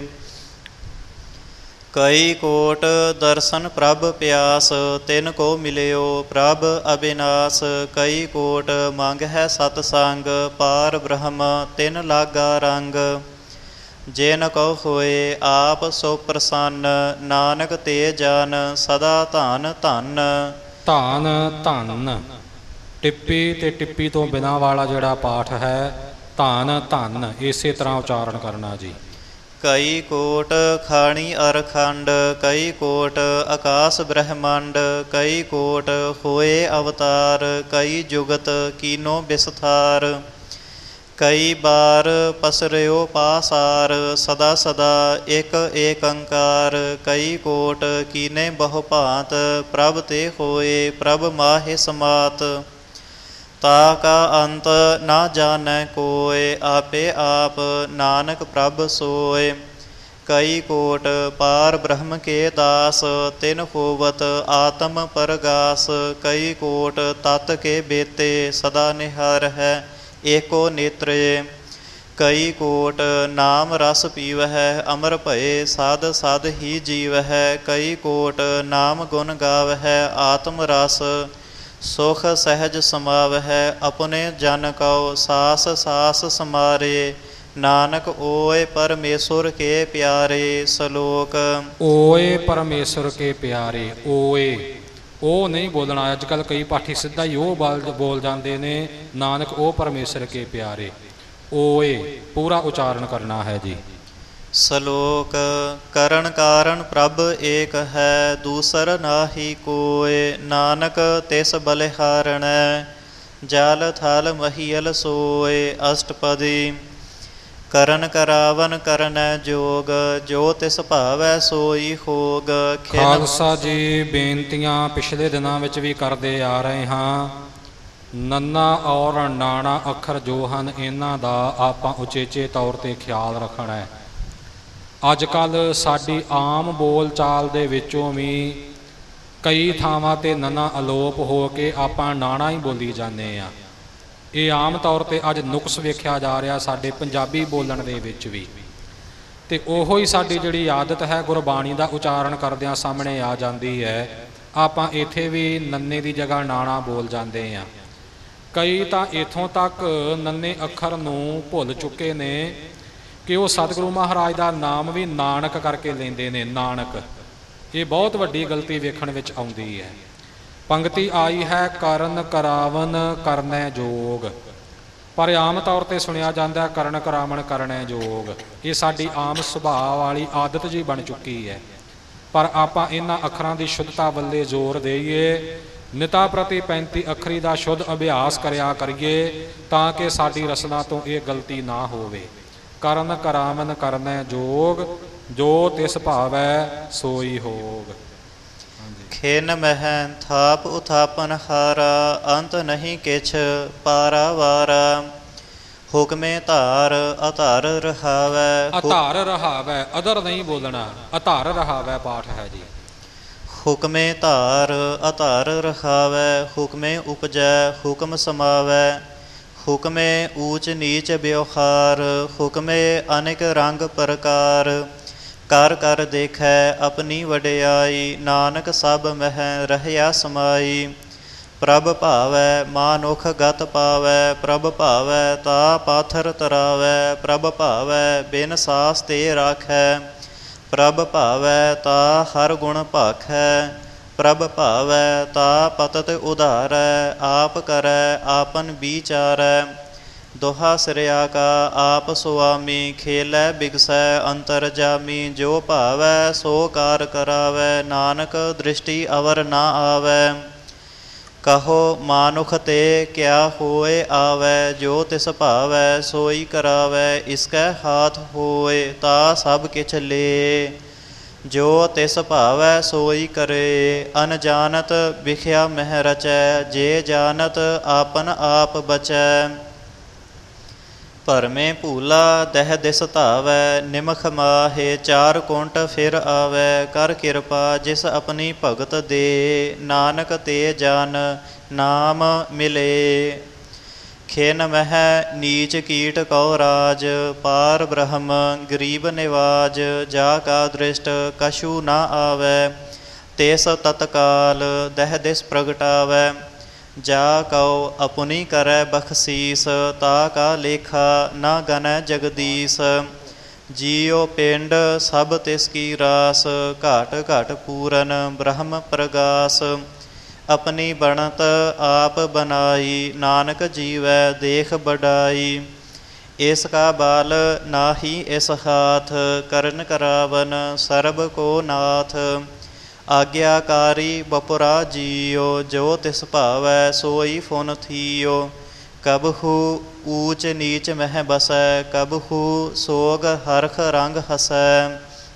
ਕਈ ਕੋਟ ਦਰਸ਼ਨ ਪ੍ਰਭ ਪਿਆਸ, ਤਿਨ ਕੋ ਮਿਲਿਓ ਪ੍ਰਭ ਅਬਿਨਾਸ਼, ਕਈ ਕੋਟ ਮੰਗ ਹੈ ਸਤ ਸੰਗ, ਪਾਰ ਬ੍ਰਹਮ ਤਿਨ ਲਾਗਾ ਰੰਗ। ਜਿਨ ਕਉ ਹੋਏ ਆਪ ਸੋ ਪ੍ਰਸੰਨ, ਨਾਨਕ ਤੇ ਜਨ ਸਦਾ ਧਨ ਧਨ। ਧਨ ਧਨ ਟਿੱਪੀ ਤੇ ਟਿੱਪੀ ਤੋਂ ਬਿਨਾਂ ਵਾਲਾ ਜਿਹੜਾ ਪਾਠ ਹੈ, ਧਨ ਧਨ, ਇਸੇ ਤਰ੍ਹਾਂ ਉਚਾਰਨ ਕਰਨਾ ਜੀ। ਕਈ ਕੋਟ ਖਾਣੀ ਅਰਖੰਡ, ਕਈ ਕੋਟ ਆਕਾਸ ਬ੍ਰਹਮੰਡ, ਕਈ ਕੋਟ ਹੋਏ ਅਵਤਾਰ, ਕਈ ਜੁਗਤ ਕੀਨੋ ਬਿਸਥਾਰ, ਕਈ ਬਾਰ ਪਸਰਿਓ ਪਾਸਾਰ, ਸਦਾ ਸਦਾ ਇਕ ਏਕੰਕਾਰ, ਕਈ ਕੋਟ ਕੀਨੇ ਬਹੁ ਭਾਂਤ, ਪ੍ਰਭ ਤੇ ਹੋਏ ਪ੍ਰਭ ਮਾਹਿ ਸਮਾਤ, ਤਾ ਕਾ ਅੰਤ ਨਾ ਜਾਣੈ ਕੋਇ, ਆਪੇ ਆਪ ਨਾਨਕ ਪ੍ਰਭ ਸੋਇ। ਕਈ ਕੋਟ ਪਾਰ ਬ੍ਰਹਮ ਕੇ ਦਾਸ, ਤਿਨ ਹੋਵਤ ਆਤਮ ਪਰਗਾਸ, ਕਈ ਕੋਟ ਤਤ ਕੇ ਬੇਤੇ, ਸਦਾ ਨਿਹਾਰ ਹੈ ਏਕੋ ਨੇਤਰੇ, ਕਈ ਕੋਟ ਨਾਮ ਰਸ ਪੀਵਹਿ, ਅਮਰ ਭਏ ਸਾਧ ਸਾਧ ਹੀ ਜੀਵਹਿ, ਕਈ ਕੋਟ ਨਾਮ ਗੁਣ ਗਾਵਹਿ, ਆਤਮ ਰਸ ਸੁਖ ਸਹਿਜ ਸਮਾਵਹਿ, ਆਪਣੇ ਜਨ ਕਉ ਸਾਸ ਸਾਸ ਸਮਾਰੇ, ਨਾਨਕ ਓਏ ਪਰਮੇਸ਼ੁਰ ਕੇ ਪਿਆਰੇ। ਸ਼ਲੋਕ। ਓਏ ਪਰਮੇਸ਼ੁਰ ਕੇ ਪਿਆਰੇ। ਓਏ ਉਹ ਨਹੀਂ ਬੋਲਣਾ। ਅੱਜ ਕੱਲ੍ਹ ਕਈ ਪਾਠੀ ਸਿੱਧਾ ਹੀ ਉਹ ਬੋਲ ਜਾਂਦੇ ਨੇ, ਨਾਨਕ ਉਹ ਪਰਮੇਸ਼ਰ ਕੇ ਪਿਆਰੇ। ਓਏ ਪੂਰਾ ਉਚਾਰਨ ਕਰਨਾ ਹੈ ਜੀ। ਸ਼ਲੋਕ। ਕਰਨ ਕਾਰਨ ਪ੍ਰਭ ਏਕ ਹੈ, ਦੂਸਰ ਨਾਹੀ ਕੋਇ, ਨਾਨਕ ਤਿਸ ਬਲਿਹਾਰਣੈ, ਜਲ ਥਲ ਮਹੀਲ ਸੋਇ। ਅਸ਼ਟਪਦੀ। ਕਰਨ ਕਰਾਵਨ ਕਰਨੈ ਜੋਗ, ਜੋ ਤਿਸ ਭਾਵੈ ਸੋਈ ਹੋਗ। ਖਾਲਸਾ ਜੀ ਬੇਨਤੀਆਂ ਪਿਛਲੇ ਦਿਨਾਂ ਵਿੱਚ ਵੀ ਕਰਦੇ ਆ ਰਹੇ ਹਾਂ। ਨੰਨਾ ਔਰ ਨਾਣਾ ਅੱਖਰ ਜੋ ਹਨ, ਇਹਨਾਂ ਦਾ ਆਪਾਂ ਉਚੇਚੇ ਤੌਰ 'ਤੇ ਖਿਆਲ ਰੱਖਣਾ ਹੈ। ਅੱਜ ਕੱਲ੍ਹ ਸਾਡੀ ਆਮ ਬੋਲ ਚਾਲ ਦੇ ਵਿੱਚੋਂ ਵੀ ਕਈ ਥਾਵਾਂ 'ਤੇ ਨੰਨਾ ਅਲੋਪ ਹੋ ਕੇ ਆਪਾਂ ਨਾਣਾ ਹੀ ਬੋਲੀ ਜਾਂਦੇ ਹਾਂ। ਇਹ ਆਮ ਤੌਰ 'ਤੇ ਅੱਜ ਨੁਕਸ ਵੇਖਿਆ ਜਾ ਰਿਹਾ ਸਾਡੇ ਪੰਜਾਬੀ ਬੋਲਣ ਦੇ ਵਿੱਚ ਵੀ, ਅਤੇ ਉਹੋ ਹੀ ਸਾਡੀ ਜਿਹੜੀ ਆਦਤ ਹੈ ਗੁਰਬਾਣੀ ਦਾ ਉਚਾਰਨ ਕਰਦਿਆਂ ਸਾਹਮਣੇ ਆ ਜਾਂਦੀ ਹੈ। ਆਪਾਂ ਇੱਥੇ ਵੀ ਨੰਨੇ ਦੀ ਜਗ੍ਹਾ ਨਾਣਾ ਬੋਲ ਜਾਂਦੇ ਹਾਂ। ਕਈ ਤਾਂ ਇੱਥੋਂ ਤੱਕ ਨੰਨੇ ਅੱਖਰ ਨੂੰ ਭੁੱਲ ਚੁੱਕੇ ਨੇ ਕਿ ਉਹ ਸਤਿਗੁਰੂ ਮਹਾਰਾਜ ਦਾ ਨਾਮ ਵੀ ਨਾਨਕ ਕਰਕੇ ਲੈਂਦੇ ਨੇ, ਨਾਨਕ। ਇਹ ਬਹੁਤ ਵੱਡੀ ਗਲਤੀ ਵੇਖਣ ਵਿੱਚ ਆਉਂਦੀ ਹੈ। ਪੰਗਤੀ ਆਈ ਹੈ ਕਰਨ ਕਰਾਵਨ ਕਰਨੈ ਜੋਗ, ਪਰ ਆਮ ਤੌਰ 'ਤੇ ਸੁਣਿਆ ਜਾਂਦਾ ਕਰਨ ਕਰਾਵਨ ਕਰਨੈ ਜੋਗ। ਇਹ ਸਾਡੀ ਆਮ ਸੁਭਾਅ ਵਾਲੀ ਆਦਤ ਜੀ ਬਣ ਚੁੱਕੀ ਹੈ। ਪਰ ਆਪਾਂ ਇਹਨਾਂ ਅੱਖਰਾਂ ਦੀ ਸ਼ੁੱਧਤਾ ਵੱਲੇ ਜ਼ੋਰ ਦੇਈਏ, ਨਿਤਾ ਪ੍ਰਤੀ 35 ਅੱਖਰੀ ਦਾ ਸ਼ੁੱਧ ਅਭਿਆਸ ਕਰਿਆ ਕਰੀਏ, ਤਾਂ ਕਿ ਸਾਡੀ ਰਸਨਾ ਤੋਂ ਇਹ ਗਲਤੀ ਨਾ ਹੋਵੇ। ਕਰਨ ਕਰਾਵਨ ਕਰਨੈ ਜੋਗ, ਜੋ ਤਿਸ ਭਾਵੈ ਸੋਈ ਹੋਗ। ਖੇਨ ਮਹਿ ਥਾਪ ਉਥਾਪਨ ਹਾਰਾ, ਅੰਤ ਨਹੀਂ ਕਿਛ ਪਾਰਾ ਵਾਰਾ। ਹੁਕਮੇ ਧਾਰ ਅਧਾਰ ਰਹਾਵੈ। ਅਧਾਰ ਰਹਾਵੈ, ਅਦਰ ਨਹੀਂ ਬੋਲਣਾ, ਅਧਾਰ ਰਹਾਵੈ ਪਾਠ ਹੈ ਜੀ। ਹੁਕਮੇ ਧਾਰ ਅਧਾਰ ਰਹਾਵੈ, ਹੁਕਮੇ ਉਪਜੈ ਹੁਕਮ ਸਮਾਵੈ। ਹੁਕਮੇ ਊਚ ਨੀਚ ਵਿਵਹਾਰ, ਹੁਕਮੇ ਅਨੇਕ ਰੰਗ ਪ੍ਰਕਾਰ। ਕਰ ਕਰ ਦੇਖੈ ਆਪਣੀ ਵਡਿਆਈ, ਨਾਨਕ ਸਭ ਮਹਿ ਰਹਿਆ ਸਮਾਈ। ਪ੍ਰਭ ਭਾਵੈ ਮਾਨੁਖ ਗਤ ਪਾਵੈ, ਪ੍ਰਭ ਭਾਵੈ ਤਾ ਪਾਥਰ ਤਰਾਵੈ। ਪ੍ਰਭ ਭਾਵੈ ਬਿਨ ਸਾਸ ਤੇ ਰਾਖੈ, ਪ੍ਰਭ ਭਾਵੈ ਤਾ ਹਰ ਗੁਣ ਭਾਖੈ। ਪ੍ਰਭ ਭਾਵੈ ਤਾ ਪਤਤ ਉਧਾਰੈ, ਆਪ ਕਰੈ ਆਪਨ ਵਿਚਾਰੈ। ਦੋਹਾ ਸਿਰਿਆ ਕਾ ਆਪ ਸੁਆਮੀ, ਖੇਲੈ ਬਿਗਸੈ ਅੰਤਰ ਜਾਮੀ। ਜੋ ਭਾਵੈ ਸੋ ਕਾਰ ਕਰਾਵੈ, ਨਾਨਕ ਦ੍ਰਿਸ਼ਟੀ ਅਵਰ ਨਾ ਆਵੈ। ਕਹੋ ਮਾਨੁਖ ਤੇ ਕਿਆ ਹੋਏ ਆਵੈ, ਜੋ ਤਿਸ ਭਾਵੈ ਸੋਈ ਕਰਾਵੈ। ਇਸਕੈ ਹਾਥ ਹੋਏ ਤਾ ਸਭ ਕਿਛ ਲੇ, ਜੋ ਤਿਸ ਭਾਵੈ ਸੋਈ ਕਰੇ। ਅਨਜਾਨਤ ਵਿਖਿਆ ਮਹਿ ਰਚੈ, ਜੇ ਜਾਨਤ ਆਪਨ ਆਪ ਬਚੈ। ਭਰਮੇ ਭੂਲਾ ਦਹਿ ਦਿਸ ਧਾਵੈ, ਨਿਮਖ ਮਾਹੇ ਚਾਰ ਕੁੰਟ ਫਿਰ ਆਵੈ। ਕਰ ਕਿਰਪਾ ਜਿਸ ਆਪਣੀ ਭਗਤ ਦੇ, ਨਾਨਕ ਤੇ ਜਨ ਨਾਮ ਮਿਲੇ। ਖੇਨ ਮਹਿ ਨੀਚ ਕੀਟ ਕਉ ਰਾਜ, ਪਾਰ ਬ੍ਰਹਮ ਗਰੀਬ ਨਿਵਾਜ। ਜਾ ਕਾ ਦ੍ਰਿਸ਼ਟ ਕਛੂ ਨਾ ਆਵੈ, ਤਿਸ ਤਤਕਾਲ ਦਹਿ ਦਿਸ ਪ੍ਰਗਟਾਵੈ। ਜਾ ਕਉ ਆਪੁਨੀ ਕਰੈ ਬਖਸੀਸ, ਤਾ ਕਾ ਲੇਖਾ ਨਾ ਗਨੈ ਜਗਦੀਸ। ਜੀਉ ਪਿੰਡ ਸਭ ਤਿਸ ਕੀ ਰਾਸ, ਘਾਟ ਘਾਟ ਪੂਰਨ ਬ੍ਰਹਮ ਪ੍ਰਗਾਸ। ਆਪਣੀ ਬਣਤ ਆਪ ਬਨਾਈ, ਨਾਨਕ ਜੀਵੈ ਦੇਖ ਬਡਾਈ। ਇਸ ਕਾ ਬਾਲ ਨਾਹੀ ਇਸ ਹਾਥ, ਕਰਨ ਕਰਾਵਨ ਸਰਬ ਕੋ ਨਾਥ। ਆਗਿਆਕਾਰੀ ਬਪੁਰਾ ਜੀਓ, ਜੋ ਤਿਸ ਭਾਵੈ ਸੋਈ ਫੁਨ ਥੀਓ। ਕਬਹੂ ਊਚ ਨੀਚ ਮਹਿ ਬਸੈ, ਕਬਹੂ ਸੋਗ ਹਰਖ ਰੰਗ ਹਸੈ।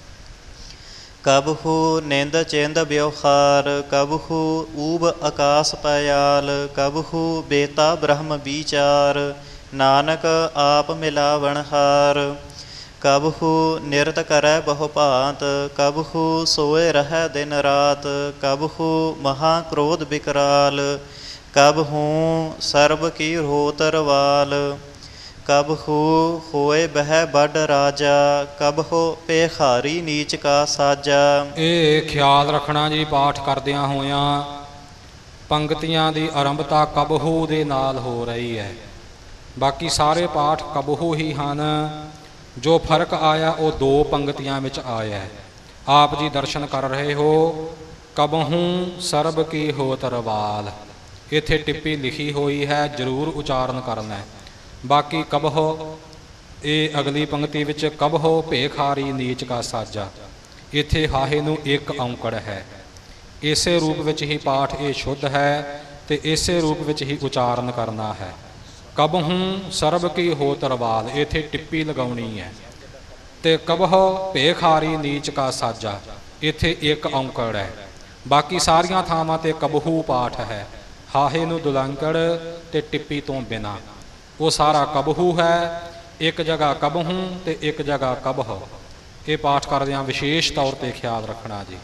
ਕਬਹੂ ਨਿੰਦ ਚਿੰਦ ਵਿਵਹਾਰ, ਕਬਹੂ ਊਬ ਆਕਾਸ ਪਇਆਲ। ਕਬਹੂ ਬੇਤਾ ਬ੍ਰਹਮ ਵਿਚਾਰ, ਨਾਨਕ ਆਪ ਮਿਲਾਵਣ ਹਾਰ। ਕਬਹੂ ਨਿਰਤ ਕਰੈ ਬਹੁ ਭਾਂਤ, ਕਬਹੂ ਸੋਏ ਰਹੈ ਦਿਨ ਰਾਤ। ਕਬਹੂ ਮਹਾ ਕ੍ਰੋਧ ਵਿਕਰਾਲ, ਕਬਹੂ ਸਰਬ ਕੀ ਹੋਤ ਰਵਾਲ। ਕਬਹੂ ਹੋਏ ਬਹਿ ਵੱਡ ਰਾਜਾ, ਕਬਹੂ ਭੇਖਾਰੀ ਨੀਚ ਕਾ ਸਾਜਾ। ਇਹ ਖਿਆਲ ਰੱਖਣਾ ਜੀ, ਪਾਠ ਕਰਦਿਆਂ ਹੋਇਆਂ ਪੰਗਤੀਆਂ ਦੀ ਆਰੰਭਤਾ ਕਬਹੂ ਦੇ ਨਾਲ ਹੋ ਰਹੀ ਹੈ। ਬਾਕੀ ਸਾਰੇ ਪਾਠ ਕਬਹੂ ਹੀ ਹਨ। ਜੋ ਫਰਕ ਆਇਆ ਉਹ ਦੋ ਪੰਗਤੀਆਂ ਵਿੱਚ ਆਇਆ ਹੈ। ਆਪ ਜੀ ਦਰਸ਼ਨ ਕਰ ਰਹੇ ਹੋ, ਕਬਹੂ ਸਰਬ ਕੀ ਹੋਤ ਰਵਾਲ। ਇੱਥੇ ਟਿੱਪੀ ਲਿਖੀ ਹੋਈ ਹੈ, ਜ਼ਰੂਰ ਉਚਾਰਨ ਕਰਨਾ ਹੈ। ਬਾਕੀ ਕਬਹੋ, ਇਹ ਅਗਲੀ ਪੰਗਤੀ ਵਿੱਚ ਕਬਹੋ ਭੇਖਾਰੀ ਨੀਚ ਕਾ ਸਾਜਾ। ਇੱਥੇ ਹਾਹੇ ਨੂੰ ਇੱਕ ਔਂਕੜ ਹੈ। ਇਸੇ ਰੂਪ ਵਿੱਚ ਹੀ ਪਾਠ ਇਹ ਸ਼ੁੱਧ ਹੈ ਤੇ ਇਸੇ ਰੂਪ ਵਿੱਚ ਹੀ ਉਚਾਰਨ ਕਰਨਾ ਹੈ। ਕਬਹੂ ਸਰਬ ਕੀ ਹੋਤ ਰਵਾਲ, ਇੱਥੇ ਟਿੱਪੀ ਲਗਾਉਣੀ ਹੈ। ਤੇ ਕਬਹੋ ਭੇਖਾਰੀ ਨੀਚ ਕਾ ਸਾਜਾ, ਇੱਥੇ ਇੱਕ ਔਂਕੜ ਹੈ। ਬਾਕੀ ਸਾਰੀਆਂ ਥਾਵਾਂ ਤੇ ਕਬਹੂ ਪਾਠ ਹੈ, ਹਾਹੇ ਨੂੰ ਦੁਲੰਕੜ ਤੇ ਟਿੱਪੀ ਤੋਂ ਬਿਨਾਂ। ਉਹ ਸਾਰਾ ਕਬਹੂ ਹੈ। ਇੱਕ ਜਗ੍ਹਾ ਕਬਹੂ ਤੇ ਇੱਕ ਜਗ੍ਹਾ ਕਬਹ। ਇਹ ਪਾਠ ਕਰਦਿਆਂ ਵਿਸ਼ੇਸ਼ ਤੌਰ ਤੇ ਖਿਆਲ ਰੱਖਣਾ ਜੀ।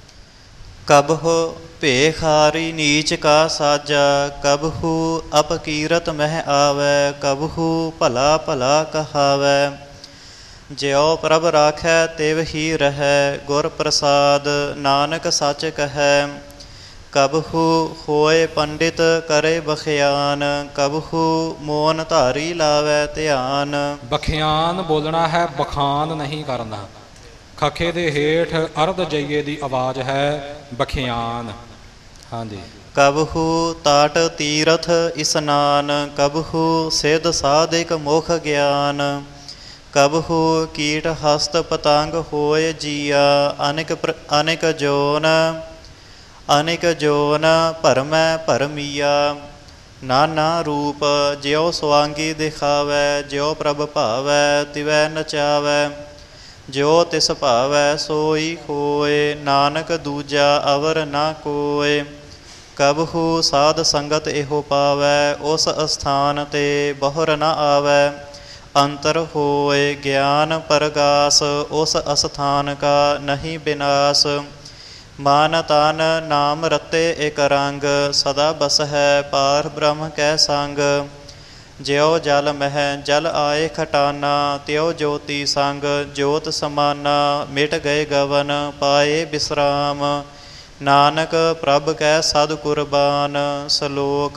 ਕਬਹੂ ਭੇਖਾਰੀ ਨੀਚ ਕਾ ਸਾਜਾ, ਕਬਹੂ ਅਪਕੀਰਤ ਮਹਿ ਆਵੈ। ਕਬਹੂ ਭਲਾ ਭਲਾ ਕਹਾਵੈ, ਜਿਉ ਪ੍ਰਭ ਰਾਖੈ ਤਿਵ ਹੀ ਰਹੈ। ਗੁਰ ਪ੍ਰਸਾਦ ਨਾਨਕ ਸੱਚ ਕਹੈ, ਕਬਹੂ ਹੋਏ ਪੰਡਿਤ ਕਰੇ ਬਖਿਆਨ। ਕਬਹੂ ਮੋਨ ਧਾਰੀ ਲਾਵੈ ਧਿਆਨ। ਬਖਿਆਨ ਬੋਲਣਾ ਹੈ, ਬਖਾਨ ਨਹੀਂ ਕਰਨਾ। ਖਖੇ ਦੇ ਹੇਠ ਅਰਧ ਜਈਏ ਦੀ ਆਵਾਜ਼ ਹੈ, ਬਖਿਆਨ। ਹਾਂਜੀ। ਕਬਹੂ ਤਾਟ ਤੀਰਥ ਇਸਨਾਨ, ਕਬਹੂ ਸਿੱਧ ਸਾਧਿਕ ਮੁਖ ਗਿਆਨ। ਕਬਹੂ ਕੀਟ ਹਸਤ ਪਤੰਗ ਹੋਏ ਜੀਆ। ਅਨੇਕ ਜੋਨ ਅਨੇਕ ਜੋਨ ਭਰਮੈ ਭਰਮੀਆ। ਨਾਨਾ ਰੂਪ ਜਿਉ ਸਵਾਂਗੀ ਦਿਖਾਵੈ, ਜਿਉ ਪ੍ਰਭ ਭਾਵੈ ਤਿਵੈ ਨਚਾਵੈ। ਜੋ ਤਿਸ ਭਾਵੈ ਸੋਈ ਹੋਏ, ਨਾਨਕ ਦੂਜਾ ਅਵਰ ਨਾ ਕੋਏ। ਕਬਹੂ ਸਾਧ ਸੰਗਤ ਇਹੋ ਪਾਵੈ, ਉਸ ਅਸਥਾਨ ਤੇ ਬਹੁਰ ਨ ਆਵੈ। ਅੰਤਰ ਹੋਏ ਗਿਆਨ ਪਰਗਾਸ, ਉਸ ਅਸਥਾਨ ਕਾ ਨਹੀਂ ਬਿਨਾਸ। ਮਨ ਤਨ ਨਾਮ ਰਤੇ ਇਕ ਰੰਗ, ਸਦਾ ਬਸਹਿ ਪਾਰ ਬ੍ਰਹਮ ਕੈ ਸੰਗ। ਜਿਉ ਜਲ ਮਹਿ ਜਲ ਆਏ ਖਟਾਨਾ, ਤਿਉ ਜੋਤੀ ਸੰਗ ਜੋਤ ਸਮਾਨਾ। ਮਿਟ ਗਏ ਗਵਨ ਪਾਏ ਬਿਸਰਾਮ, ਨਾਨਕ ਪ੍ਰਭ ਕੈ ਸਦ ਕੁਰਬਾਨ। ਸਲੋਕ।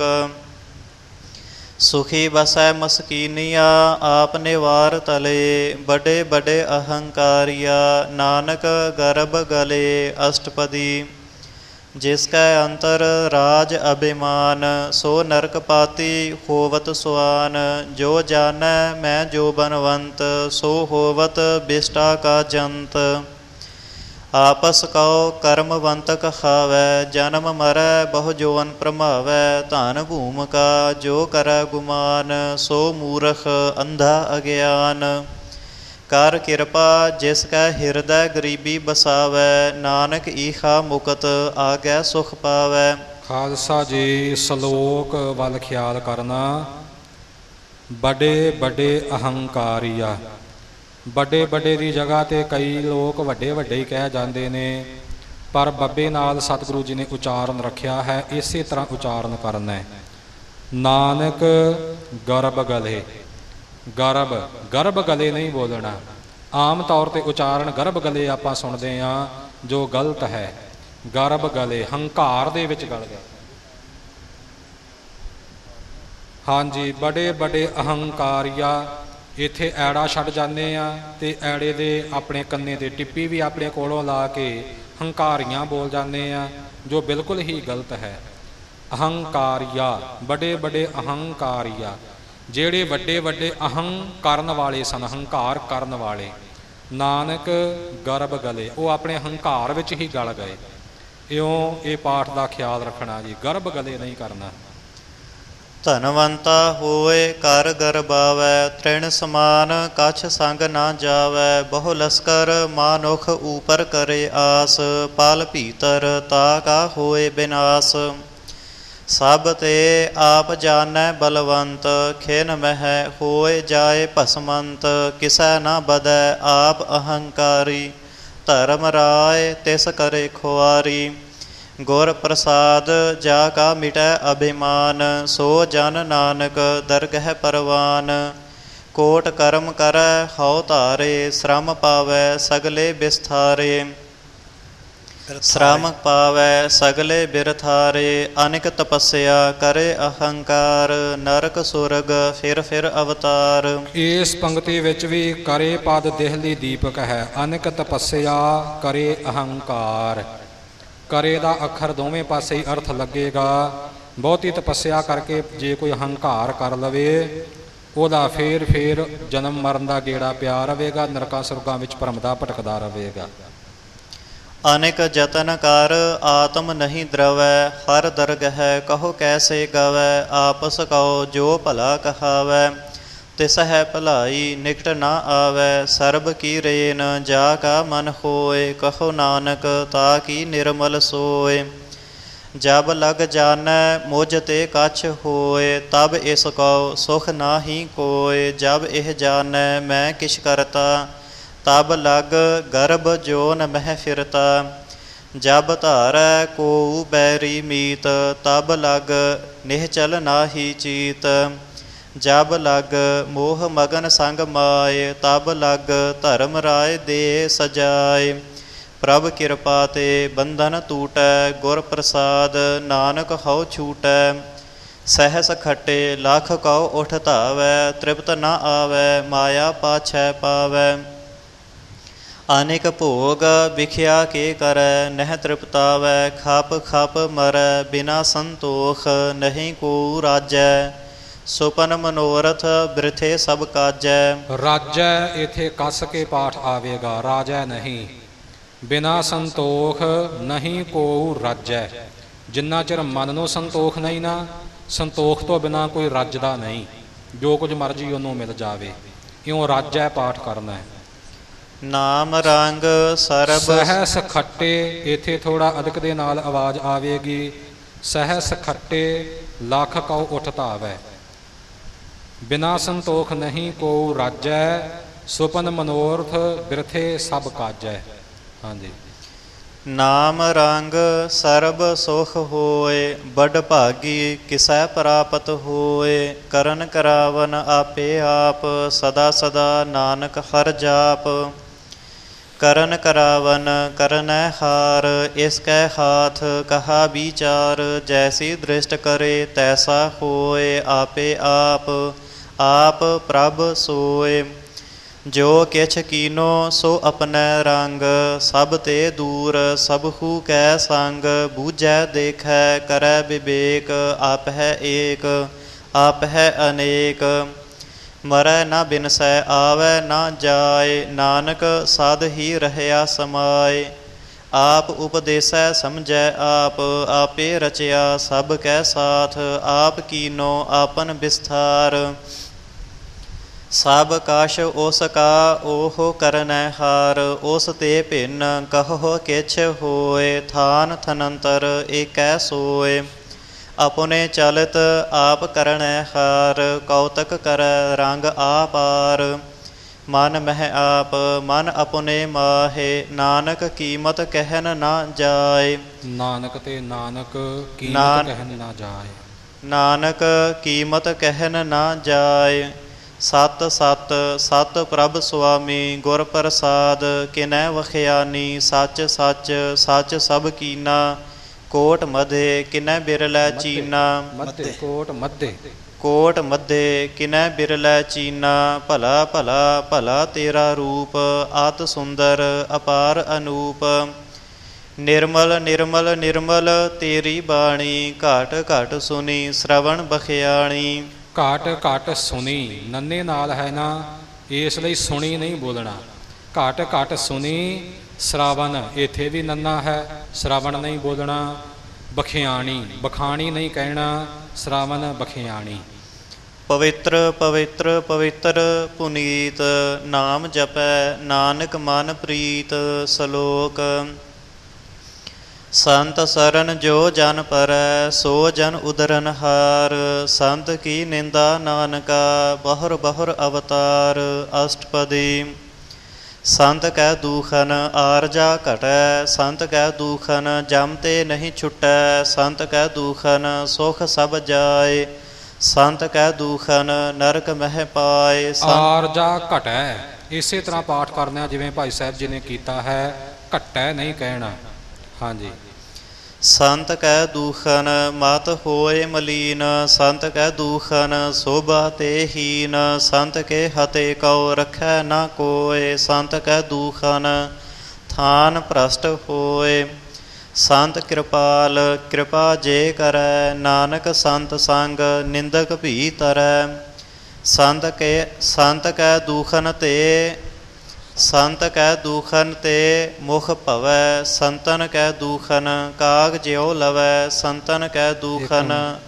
ਸੁਖੀ ਬਸੈ ਮਸਕੀਨੀਆ, ਆਪ ਨਿਵਾਰ ਤਲੇ। ਬੜੇ ਬੜੇ ਅਹੰਕਾਰੀਆ, ਨਾਨਕ ਗਰਭ ਗਲੇ। ਅਸ਼ਟਪਦੀ। ਜਿਸ ਕੈ ਅੰਤਰ ਰਾਜ ਅਭਿਮਾਨ, ਸੋ ਨਰਕ ਪਾਤੀ ਹੋਵਤ ਸੁਆਨ। ਜੋ ਜਾਣੈ ਮੈਂ ਜੋ ਬਨਵੰਤ, ਸੋ ਹੋਵਤ ਬਿਸ਼ਟਾ ਕਾ ਜੰਤ। ਆਪਸ ਕਉ ਕਰਮਵੰਤ ਕਹਾਵੈ, ਜਨਮ ਮਰੈ ਬਹੁ ਜੋਨ ਭਰਮਾਵੈ। ਧਨ ਭੂਮ ਕਾ ਜੋ ਕਰੈ ਗੁਮਾਨ, ਸੋ ਮੂਰਖ ਅੰਧਾ ਅਗਿਆਨ। ਕਰ ਕਿਰਪਾ ਜਿਸ ਕੈ ਹਿਰਦੈ ਗਰੀਬੀ ਬਸਾਵੈ, ਨਾਨਕ ਈਹਾ ਮੁਕਤ ਆਗੈ ਸੁਖ ਪਾਵੈ। ਖਾਲਸਾ ਜੀ, ਸਲੋਕ ਵੱਲ ਖਿਆਲ ਕਰਨਾ। ਬੜੇ ਬੜੇ ਅਹੰਕਾਰੀਆ। ਵੱਡੇ ਵੱਡੇ ਦੀ ਜਗ੍ਹਾ 'ਤੇ ਕਈ ਲੋਕ ਵੱਡੇ ਵੱਡੇ ਹੀ ਕਹਿ ਜਾਂਦੇ ਨੇ, ਪਰ ਬੱਬੇ ਨਾਲ ਸਤਿਗੁਰੂ ਜੀ ਨੇ ਉਚਾਰਨ ਰੱਖਿਆ ਹੈ, ਇਸੇ ਤਰ੍ਹਾਂ ਉਚਾਰਨ ਕਰਨਾ ਹੈ। ਨਾਨਕ ਗਰਭ ਗਲੇ। ਗਰਭ ਗਲੇ ਨਹੀਂ ਬੋਲਣਾ। ਆਮ ਤੌਰ 'ਤੇ ਉਚਾਰਨ ਗਰਭ ਗਲੇ ਆਪਾਂ ਸੁਣਦੇ ਹਾਂ, ਜੋ ਗਲਤ ਹੈ। ਗਰਭ ਗਲੇ ਹੰਕਾਰ ਦੇ ਵਿੱਚ ਗਲ ਗਿਆ। ਹਾਂਜੀ, ਬੜੇ ਬੜੇ ਅਹੰਕਾਰੀਆ। ਇੱਥੇ ਐੜਾ ਛੱਡ ਜਾਂਦੇ ਆ ਅਤੇ ਐੜੇ ਦੇ ਆਪਣੇ ਕੰਨੇ 'ਤੇ ਟਿੱਪੀ ਵੀ ਆਪਣੇ ਕੋਲੋਂ ਲਾ ਕੇ ਹੰਕਾਰੀਆਂ ਬੋਲ ਜਾਂਦੇ ਆ, ਜੋ ਬਿਲਕੁਲ ਹੀ ਗਲਤ ਹੈ। ਅਹੰਕਾਰੀਆ, ਬੜੇ ਬੜੇ ਅਹੰਕਾਰੀਆ, ਜਿਹੜੇ ਵੱਡੇ ਵੱਡੇ ਅਹੰ ਕਰਨ ਵਾਲੇ ਸਨ, ਹੰਕਾਰ ਕਰਨ ਵਾਲੇ। ਨਾਨਕ ਗਰਭ ਗਲੇ, ਉਹ ਆਪਣੇ ਹੰਕਾਰ ਵਿੱਚ ਹੀ ਗਲ ਗਏ। ਇਉਂ ਇਹ ਪਾਠ ਦਾ ਖਿਆਲ ਰੱਖਣਾ ਜੀ, ਗਰਭ ਗਲੇ ਨਹੀਂ ਕਰਨਾ। ਧਨਵੰਤਾ ਹੋਏ ਕਰ ਗਰਬਾਵੈ, ਤ੍ਰਿਣ ਸਮਾਨ ਕਛ ਸੰਗ ਨਾ ਜਾਵੈ। ਬਹੁ ਲਸਕਰ ਮਾਨੁਖ ਊਪਰ ਕਰੇ ਆਸ, ਪਲ ਭੀਤਰ ਤਾ ਕਾ ਹੋਏ ਬਿਨਾਸ। ਸਭ ਤੇ ਆਪ ਜਾਣੈ ਬਲਵੰਤ, ਖਿਨ ਮਹਿ ਹੋਏ ਜਾਏ ਭਸਮੰਤ। ਕਿਸੈ ਨਾ ਬਦੈ ਆਪ ਅਹੰਕਾਰੀ, ਧਰਮ ਰਾਏ ਤਿਸ ਕਰੇ ਖੁਆਰੀ। ਗੁਰ ਪ੍ਰਸਾਦ ਜਾ ਕਾ ਮਿਟੈ ਅਭਿਮਾਨ, ਸੋ ਜਨ ਨਾਨਕ ਦਰਗਹਿ ਪਰਵਾਨ। ਕੋਟ ਕਰਮ ਕਰੈ ਹਉ ਧਾਰੇ, ਸ਼ਰਮ ਪਾਵੈ ਸਗਲੇ ਬਿਸਥਾਰੇ। ਸ਼ਰਮ ਪਾਵੈ ਸਗਲੇ ਬਿਰਥਾਰੇ, ਅਨਿਕ ਤਪੱਸਿਆ ਕਰੇ ਅਹੰਕਾਰ। ਨਰਕ ਸੁਰਗ ਫਿਰ ਅਵਤਾਰ। ਇਸ ਪੰਕਤੀ ਵਿੱਚ ਵੀ ਕਰੇ ਪਦ ਦੇਹਲੀ ਦੀਪਕ ਹੈ। ਅਨਿਕ ਤਪੱਸਿਆ ਕਰੇ ਅਹੰਕਾਰ। ਕਰੇ ਦਾ ਅੱਖਰ ਦੋਵੇਂ ਪਾਸੇ ਹੀ ਅਰਥ ਲੱਗੇਗਾ। ਬਹੁਤੀ ਤਪੱਸਿਆ ਕਰਕੇ ਜੇ ਕੋਈ ਅਹੰਕਾਰ ਕਰ ਲਵੇ, ਉਹਦਾ ਫੇਰ ਜਨਮ ਮਰਨ ਦਾ ਗੇੜਾ ਪਿਆ ਰਵੇਗਾ, ਨਰਕਾਂ ਸੁਰਗਾਂ ਵਿੱਚ ਭਰਮਦਾ ਭਟਕਦਾ ਰਵੇਗਾ। ਅਨੇਕ ਜਤਨ ਕਰ ਆਤਮ ਨਹੀਂ ਦਰਵੈ, ਹਰ ਦਰਗਹਿ ਕਹੋ ਕੈਸੇ ਗਵੈ। ਆਪਸ ਕਹੋ ਜੋ ਭਲਾ ਕਹਾਵੈ, ਤਿਸ ਹੈ ਭਲਾਈ ਨਿਕਟ ਨਾ ਆਵੈ। ਸਰਬ ਕੀ ਰੇਨ ਜਾ ਕਾ ਮਨ ਹੋਏ, ਕਹੋ ਨਾਨਕ ਤਾ ਕੀ ਨਿਰਮਲ ਸੋਏ। ਜਬ ਲਗ ਜਾਣੈ ਮੁਝ ਤੇ ਕਛ ਹੋਏ, ਤਬ ਇਸ ਕਉ ਸੁਖ ਨਾਹੀ ਕੋਏ। ਜਬ ਇਹ ਜਾਣੈ ਮੈਂ ਕਿਛ ਕਰਤਾ, ਤਬ ਲਗ ਗਰਭ ਜੋਨ ਮਹਿ ਫਿਰਤਾ। ਜਬ ਧਾਰੈ ਕੋ ਬੈਰੀ ਮੀਤ, ਤਬ ਲਗ ਨਿਹਚਲ ਨਾਹੀ ਚੀਤ। ਜਬ ਲਗ ਮੋਹ ਮਗਨ ਸੰਗ ਮਾਏ, ਤਬ ਲਗ ਧਰਮ ਰਾਏ ਦੇ ਸਜਾਏ। ਪ੍ਰਭ ਕਿਰਪਾ ਤੇ ਬੰਧਨ ਟੂਟੈ, ਗੁਰ ਪ੍ਰਸਾਦ ਨਾਨਕ ਹਉ ਛੂਟੈ। ਸਹਿਸ ਖੱਟੇ ਲੱਖ ਕਉ ਉਠ ਧਾਵੈ, ਤ੍ਰਿਪਤ ਨਾ ਆਵੈ ਮਾਇਆ ਪਾਛੈ ਪਾਵੈ। ਅਨੇਕ ਭੋਗ ਵਿਖਿਆ ਕੇ ਕਰੈ, ਨਹਿ ਤ੍ਰਿਪਤਾਵੈ ਖਪ ਖਪ ਮਰੈ। ਬਿਨਾ ਸੰਤੋਖ ਨਹੀਂ ਕੋ ਰਾਜੈ, ਸੁਪਨ ਮਨੋਰਥ ਬਿਰਥੇ ਸਭ ਕਾਜੈ। ਰਾਜੈ ਇੱਥੇ ਕੱਸ ਕੇ ਪਾਠ ਆਵੇਗਾ, ਰਾਜੈ ਨਹੀਂ। ਬਿਨਾ ਸੰਤੋਖ ਨਹੀਂ ਕੋ ਰਾਜੈ। ਜਿੰਨਾ ਚਿਰ ਮਨ ਨੂੰ ਸੰਤੋਖ ਨਹੀਂ ਨਾ, ਸੰਤੋਖ ਤੋਂ ਬਿਨਾਂ ਕੋਈ ਰੱਜਦਾ ਨਹੀਂ। ਜੋ ਕੁਝ ਮਰਜ਼ੀ ਉਹਨੂੰ ਮਿਲ ਜਾਵੇ, ਇਉਂ ਰਾਜੈ ਪਾਠ ਕਰਨਾ ਹੈ। ਨਾਮ ਰੰਗ ਸਰਬ ਸਹਿਸ ਖੱਟੇ, ਇੱਥੇ ਥੋੜਾ ਅਦਕ ਦੇ ਨਾਲ ਆਵਾਜ਼ ਆਵੇਗੀ। ਸਹਿਸ ਖੱਟੇ ਲੱਖ ਕਉ ਉਠ ਧਾਵੈ, ਬਿਨਾ ਸੰਤੋਖ ਨਹੀਂ ਕੋ ਰਾਜੈ, ਸੁਪਨ ਮਨੋਰਥ ਬਿਰਥੇ ਸਭ ਕਾਜੈ। ਹਾਂਜੀ। ਨਾਮ ਰੰਗ ਸਰਬ ਸੁਖ ਹੋਏ, ਬੜ ਭਾਗੀ ਕਿਸੈ ਪ੍ਰਾਪਤ ਹੋਏ। ਕਰਨ ਕਰਾਵਨ ਆਪੇ ਆਪ, ਸਦਾ ਸਦਾ ਨਾਨਕ ਹਰਿ ਜਾਪ। ਕਰਨ ਕਰਾਵਨ ਕਰਨੈ ਹਾਰ, ਇਸ ਕੈ ਹਾਥ ਕਹਾ ਵਿਚਾਰ। ਜੈਸੀ ਦ੍ਰਿਸ਼ਟ ਕਰੇ ਤੈਸਾ ਹੋਏ, ਆਪੇ ਆਪ ਆਪ ਪ੍ਰਭ ਸੋਏ। ਜੋ ਕਿਛ ਕੀਨੋ ਸੋ ਆਪਣੈ ਰੰਗ, ਸਭ ਤੇ ਦੂਰ ਸਭਹੂ ਕੈ ਸੰਗ। ਬੂਝੈ ਦੇਖੈ ਕਰੈ ਵਿਵੇਕ, ਆਪ ਹੈ ਏਕ ਆਪ ਹੈ ਅਨੇਕ। ਮਰੈ ਨਾ ਬਿਨਸੈ ਆਵੈ ਨਾ ਜਾਏ, ਨਾਨਕ ਸਾਧ ਹੀ ਰਹਿਆ ਸਮਾਏ। ਆਪ ਉਪਦੇਸੈ ਸਮਝੈ ਆਪ, ਆਪੇ ਰਚਿਆ ਸਭ ਕੈ ਸਾਥ। ਆਪ ਕੀਨੋ ਆਪਨ ਵਿਸਥਾਰ, ਸਭ ਕਛ ਉਸ ਕਾ ਓਹ ਕਰਨੈ ਹਾਰ। ਉਸ ਤੇ ਭਿੰਨ ਕਹੋ ਕਿਛ ਹੋਏ, ਥਾਨ ਥਨੰਤਰ ਏਕੈ ਸੋਏ। ਆਪਣੇ ਚਲਤ ਆਪ ਕਰਨੈ ਹਾਰ, ਕੌਤਕ ਕਰੈ ਰੰਗ ਆਪਾਰ। ਮਨ ਮਹਿ ਆਪ ਮਨ ਆਪਣੇ ਮਾਹੇ, ਨਾਨਕ ਕੀਮਤ ਕਹਿਨ ਨਾ ਜਾਏ। ਨਾਨਕ ਤੇ ਨਾਨਕ ਕੀਮਤ ਕਹਿਨ ਨਾ ਜਾਏ, ਨਾਨਕ ਕੀਮਤ ਕਹਿਨ ਨਾ ਜਾਏ। ਸਤ ਸਤ ਸਤ ਪ੍ਰਭ ਸੁਆਮੀ, ਗੁਰ ਪ੍ਰਸਾਦ ਕਿਨੈ ਵਖਿਆਨੀ। ਸੱਚ ਸੱਚ ਸੱਚ ਸਭ ਕੀਨਾ, ਕੋਟ ਮਧੇ ਕਿਨੈ ਬਿਰਲੈ ਚੀਨਾ। ਕੋਟ ਮਧੇ ਕੋਟ ਮਧੇ ਕਿਨੈ ਬਿਰਲੈ ਚੀਨਾ। ਭਲਾ ਭਲਾ ਭਲਾ ਤੇਰਾ ਰੂਪ, ਆਤ ਸੁੰਦਰ ਅਪਾਰ ਅਨੂਪ। ਨਿਰਮਲ ਨਿਰਮਲ ਨਿਰਮਲ ਤੇਰੀ ਬਾਣੀ, ਘਾਟ ਘਾਟ ਸੁਣੀ ਸ਼ਰਵਣ ਬਖਿਆਣੀ। ਘਾਟ ਘਾਟ ਸੁਣੀ, ਨੰਨੇ ਨਾਲ ਹੈ ਨਾ, ਇਸ ਲਈ ਸੁਣੀ ਨਹੀਂ ਬੋਲਣਾ। ਘਾਟ ਘਾਟ ਸੁਣੀ ਸ਼ਰਾਵਣ, ਇੱਥੇ ਵੀ ਨੰਨਾ ਹੈ, ਸ਼ਰਾਵਣ ਨਹੀਂ ਬੋਲਣਾ। ਬਖਿਆਣੀ ਬਖਾਣੀ ਨਹੀਂ ਕਹਿਣਾ, ਸ਼ਰਾਵਣ ਬਖਿਆਣੀ। ਪਵਿੱਤਰ ਪਵਿੱਤਰ ਪਵਿੱਤਰ ਪੁਨੀਤ, ਨਾਮ ਜਪੈ ਨਾਨਕ ਮਨ ਪ੍ਰੀਤ। ਸ਼ਲੋਕ। ਸੰਤ ਸਰਨ ਜੋ ਜਨ ਪਰੈ, ਸੋ ਜਨ ਉਦਰਨ ਹਾਰ। ਸੰਤ ਕੀ ਨਿੰਦਾ ਨਾਨਕਾ, ਬਹੁਰ ਬਹੁਰ ਅਵਤਾਰ। ਅਸ਼ਟਪਦੀ। ਸੰਤ ਕੈ ਦੂਖਨ ਆਰਜਾ ਘਟੈ, ਸੰਤ ਕੈ ਦੂਖਨ ਜਮ ਤੇ ਨਹੀਂ ਛੁਟੈ। ਸੰਤ ਕੈ ਦੂਖਨ ਸੁਖ ਸਭ ਜਾਏ, ਸੰਤ ਕੈ ਦੂਖਨ ਨਰਕ ਮਹਿ ਪਾਏ। ਆਰਜਾ ਘਟੈ, ਇਸੇ ਤਰ੍ਹਾਂ ਪਾਠ ਕਰਨਾ ਜਿਵੇਂ ਭਾਈ ਸਾਹਿਬ ਜੀ ਨੇ ਕੀਤਾ ਹੈ, ਘਟੈ ਨਹੀਂ ਕਹਿਣਾ। ਹਾਂਜੀ। ਸੰਤ ਕੈ ਦੂਖਨ ਮਤ ਹੋਏ ਮਲੀਨ, ਸੰਤ ਕੈ ਦੂਖਨ ਸੋਭਾ ਤੇ ਹੀਨ। ਸੰਤ ਕੇ ਹਤੇ ਕਉ ਰਖੈ ਨਾ ਕੋਇ, ਸੰਤ ਕੈ ਦੂਖਨ ਥਾਨ ਭ੍ਰਸ਼ਟ ਹੋਏ। ਸੰਤ ਕਿਰਪਾਲ ਕਿਰਪਾ ਜੇ ਕਰੈ, ਨਾਨਕ ਸੰਤ ਸੰਗ ਨਿੰਦਕ ਭੀ ਤਰੈ। ਸੰਤ ਕੈ ਦੂਖਨ ਤੇ ਸੰਤ ਕੈ ਦੂਖਨ ਤੇ ਮੁਖ ਭਵੈ, ਸੰਤਨ ਕੈ ਦੂਖਨ ਕਾਗ ਜਿਉ ਲਵੈ। ਸੰਤਨ ਕੈ ਦੂਖਨ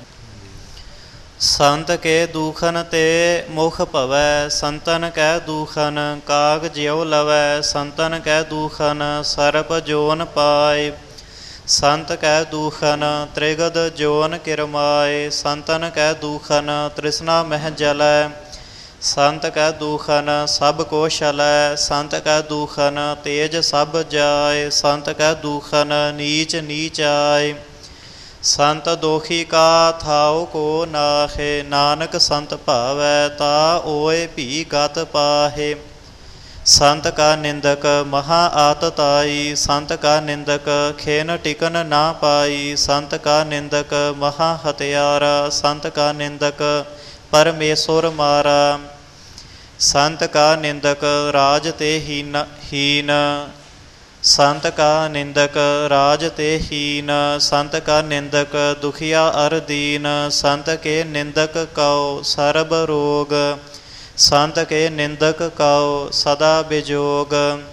ਸੰਤ ਕੇ ਦੂਖਨ ਤੇ ਮੁਖ ਭਵੈ, ਸੰਤਨ ਕੈ ਦੂਖਨ ਕਾਗ ਜਿਉ ਲਵੈ। ਸੰਤਨ ਕੈ ਦੂਖਨ ਸਰਪ ਜੋਨ ਪਾਏ, ਸੰਤ ਕੈ ਦੂਖਨ ਤ੍ਰਿਗਦ ਜੋਨ ਕਿਰਮਾਏ। ਸੰਤਨ ਕੈ ਦੂਖਨ ਤ੍ਰਿਸ਼ਨਾ ਮਹਿ ਜਲੈ, ਸੰਤ ਕੈ ਦੂਖਨ ਸਭ ਕੋ ਛਲੈ। ਸੰਤ ਕੈ ਦੂਖਨ ਤੇਜ ਸਭ ਜਾਏ, ਸੰਤ ਕੈ ਦੂਖਨ ਨੀਚ ਨੀਚ ਆਏ। ਸੰਤ ਦੋਖੀ ਕਾ ਥਾਉ ਕੋ ਨਾਹੇ, ਨਾਨਕ ਸੰਤ ਭਾਵੈ ਤਾ ਓਏ ਭੀ ਗਤ ਪਾਹੇ। ਸੰਤ ਕਾ ਨਿੰਦਕ ਮਹਾ ਆਤਤਾਈ, ਸੰਤ ਕਾ ਨਿੰਦਕ ਖੇਨ ਟਿਕਨ ਨਾ ਪਾਈ। ਸੰਤ ਕਾ ਨਿੰਦਕ ਮਹਾ ਹਤਿਆਰਾ, ਸੰਤ ਕਾ ਨਿੰਦਕ ਪਰਮੇਸ਼ੁਰ ਮਾਰਾ। ਸੰਤ ਕਾ ਨਿੰਦਕ ਰਾਜ ਤੇ ਹੀਨ, ਸੰਤ ਕਾ ਨਿੰਦਕ ਰਾਜ ਤੇ ਹੀਨ। ਸੰਤ ਕਾ ਨਿੰਦਕ ਦੁਖੀਆ ਅਰ ਦੀਨ, ਸੰਤ ਕੇ ਨਿੰਦਕ ਕਉ ਸਰਬ ਰੋਗ। ਸੰਤ ਕੇ ਨਿੰਦਕ ਕਉ ਸਦਾ ਬਿਜੋਗ।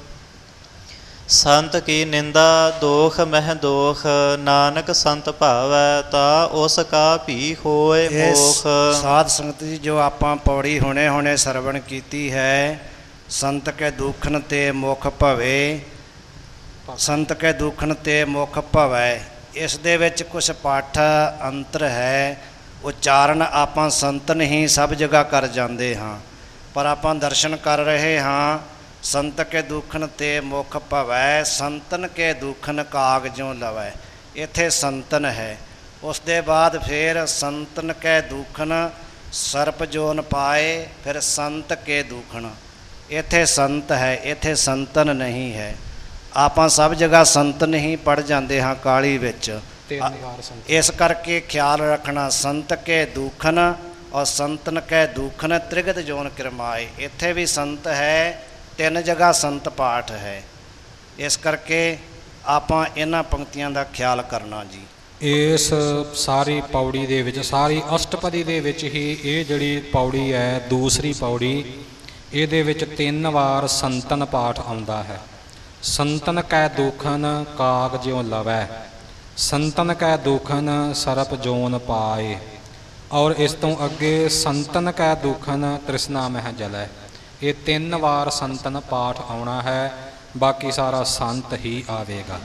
ਸੰਤ ਕੀ ਨਿੰਦਾ ਦੋਖ ਮਹਿ ਦੋਖ, ਨਾਨਕ ਸੰਤ ਭਾਵੈ ਤਾ ਉਸ ਕਾ ਭੀ ਹੋਏ ਮੋਖ। ਸਾਧ ਸੰਗਤ ਜੀ, ਜੋ ਆਪਾਂ ਪੌੜੀ ਹੁਣੇ ਹੁਣੇ ਸਰਵਣ ਕੀਤੀ ਹੈ, ਸੰਤ ਕੈ ਦੂਖਨ ਤੇ ਮੁਖ ਭਵੇ, ਸੰਤ ਕੈ ਦੂਖਨ ਤੇ ਮੁਖ ਭਵੈ। ਇਸ ਦੇ ਵਿੱਚ ਕੁਛ ਪਾਠ ਅੰਤਰ ਹੈ। ਉਚਾਰਨ ਆਪਾਂ ਸੰਤਨ ਹੀ ਸਭ ਜਗ੍ਹਾ ਕਰ ਜਾਂਦੇ ਹਾਂ, ਪਰ ਆਪਾਂ ਦਰਸ਼ਨ ਕਰ ਰਹੇ ਹਾਂ। ਸੰਤ ਕੇ ਦੂਖਨ ਤੇ ਮੁਖ ਭਵੈ, ਸੰਤਨ ਕੇ ਦੂਖਨ ਕਾਗਜੋਂ ਲਵੈ। ਇੱਥੇ ਸੰਤਨ ਹੈ। ਉਸ ਦੇ ਬਾਅਦ ਫਿਰ ਸੰਤਨ ਕੈ ਦੂਖਨ ਸਰਪ ਜੋਨ ਪਾਏ, ਫਿਰ ਸੰਤ ਕੇ ਦੂਖਨ। ਇੱਥੇ ਸੰਤ ਹੈ, ਇੱਥੇ ਸੰਤਨ ਨਹੀਂ ਹੈ। ਆਪਾਂ ਸਭ ਜਗ੍ਹਾ ਸੰਤਨ ਹੀ ਪੜ੍ਹ ਜਾਂਦੇ ਹਾਂ ਕਾਲੀ ਵਿੱਚ। ਇਸ ਕਰਕੇ ਖਿਆਲ ਰੱਖਣਾ, ਸੰਤ ਕੇ ਦੂਖਨ ਔਰ ਸੰਤਨ ਕੈ ਦੂਖਨ ਤ੍ਰਿਗਤ ਜੋਨ ਕਿਰਮਾਏ। ਇੱਥੇ ਵੀ ਸੰਤ ਹੈ, 3 ਜਗ੍ਹਾ ਸੰਤ ਪਾਠ ਹੈ। ਇਸ ਕਰਕੇ ਆਪਾਂ ਇਹਨਾਂ ਪੰਕਤੀਆਂ ਦਾ ਖਿਆਲ ਕਰਨਾ ਜੀ। ਇਸ ਸਾਰੀ ਪੌੜੀ ਦੇ ਵਿੱਚ, ਸਾਰੀ ਅਸ਼ਟਪਦੀ ਦੇ ਵਿੱਚ ਹੀ ਇਹ ਜਿਹੜੀ ਪੌੜੀ ਹੈ, ਦੂਸਰੀ ਪੌੜੀ, ਇਹਦੇ ਵਿੱਚ 3 ਵਾਰ ਸੰਤਨ ਪਾਠ ਆਉਂਦਾ ਹੈ। ਸੰਤਨ ਕੈ ਦੂਖਨ ਕਾਗਜੋਂ ਲਵੈ, ਸੰਤਨ ਕੈ ਦੂਖਨ ਸਰਪ ਜੋਨ ਪਾਏ, ਔਰ ਇਸ ਤੋਂ ਅੱਗੇ ਸੰਤਨ ਕੈ ਦੂਖਨ ਤ੍ਰਿਸ਼ਨਾ ਮਹਿ ਜਲੈ। ਇਹ 3 ਵਾਰ ਸੰਤਨ ਪਾਠ ਆਉਣਾ ਹੈ, ਬਾਕੀ ਸਾਰਾ ਸੰਤ ਹੀ ਆਵੇਗਾ।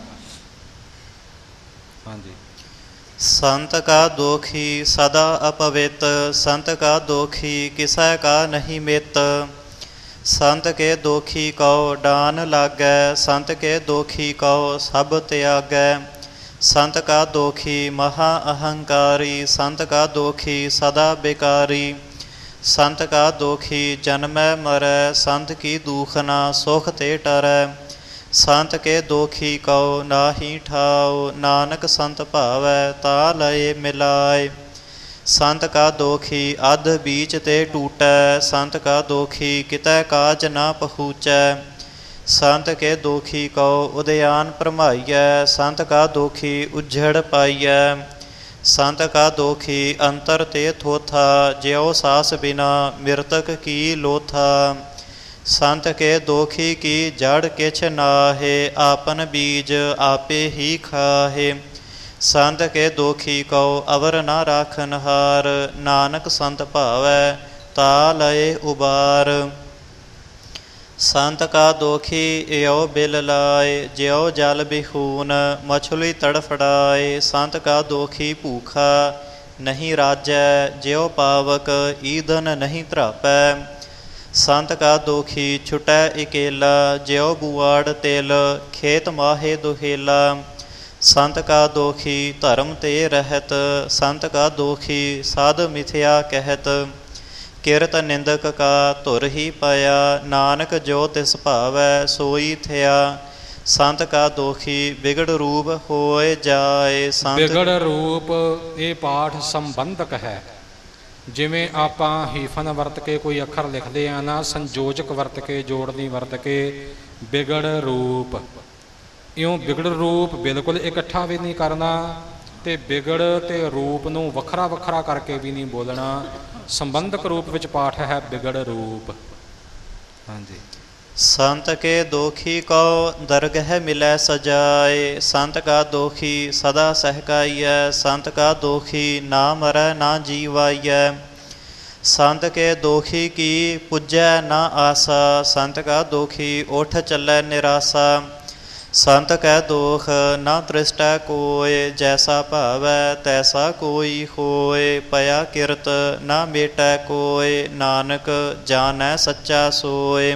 ਹਾਂਜੀ। संत का दोखी सदा अपवित, संत का दोखी किसै का नहीं मित। संत के दोखी कहो डान लागै, संत के दोखी कहो सब त्यागै। संत का दोखी महा अहंकारी, संत का दोखी सदा बेकारी। संत का दोखी जन्मै मरै, संत की दूखना सुख ते टरै। संत के दोखी कहो नाहि ठाओ, नानक संत भावै ता लय मिलाए। संत का दोखी अध बीच ते टूटै, संत का दोखी कितै काज ना पहुँचै। संत के दोखी कहो उदयान भरमाइयै, संत का दोखी उज्झड़ पाइयै। संत का दोखी अंतर ते थोथा, ज्यों सास बिना मृतक की लोथा। संत के दोखी की जड़ किछ नाहे, आपन बीज आपे ही खाहे। संत के दोखी कहो अवर ना राखन हार, नानक संत भावै ता लय उबार। संत का दोखी यो बिल लाए, ज्यों जल बिहून मछली तड़फड़ाए। संत का दोखी भूखा नहीं राजै, ज्यों पावक ईंधन नहीं त्रापै। संत का दोखी छुटै इकेला, ज्यों बुआड़ तिल खेत माहे दुहेला। संत का दोखी धर्म ते रहत, संत का दोखी साध मिथ्या कहत। किरत निंदक का धुर ही पाया, नानक जो तिस भावै सोई थिया। संत का दोखी बिगड़ रूप होए जाए। बिगड़ रूप ये पाठ संबंधक है। ਜਿਵੇਂ ਆਪਾਂ ਹੀਫਨ ਵਰਤ ਕੇ ਕੋਈ ਅੱਖਰ ਲਿਖਦੇ ਆ ਨਾ, ਸੰਯੋਜਕ ਵਰਤ ਕੇ, ਜੋੜਨੀ ਵਰਤ ਕੇ, ਵਿਗੜ ਰੂਪ, ਇਉਂ ਵਿਗੜ ਰੂਪ ਬਿਲਕੁਲ ਇਕੱਠਾ ਵੀ ਨਹੀਂ ਕਰਨਾ, ਤੇ ਵਿਗੜ ਤੇ ਰੂਪ ਨੂੰ ਵੱਖਰਾ ਵੱਖਰਾ ਕਰਕੇ ਵੀ ਨਹੀਂ ਬੋਲਣਾ। ਸੰਬੰਧਕ ਰੂਪ ਵਿੱਚ ਪਾਠ ਹੈ ਵਿਗੜ ਰੂਪ। ਹਾਂਜੀ। संत के दोखी को दरगह मिलै सजाए, संत का दोखी सदा सहकाइयै। संत का दोखी ना मरै ना जीवाइयै। संत के दोखी की पुजै ना आसा, संत का दोखी उठ चलै निरासा। संत कै दोख ना तृष्टै कोय, जैसा भावै तैसा कोई होय। पया किरत ना मेटै कोय, नानक जानै सच्चा सोय।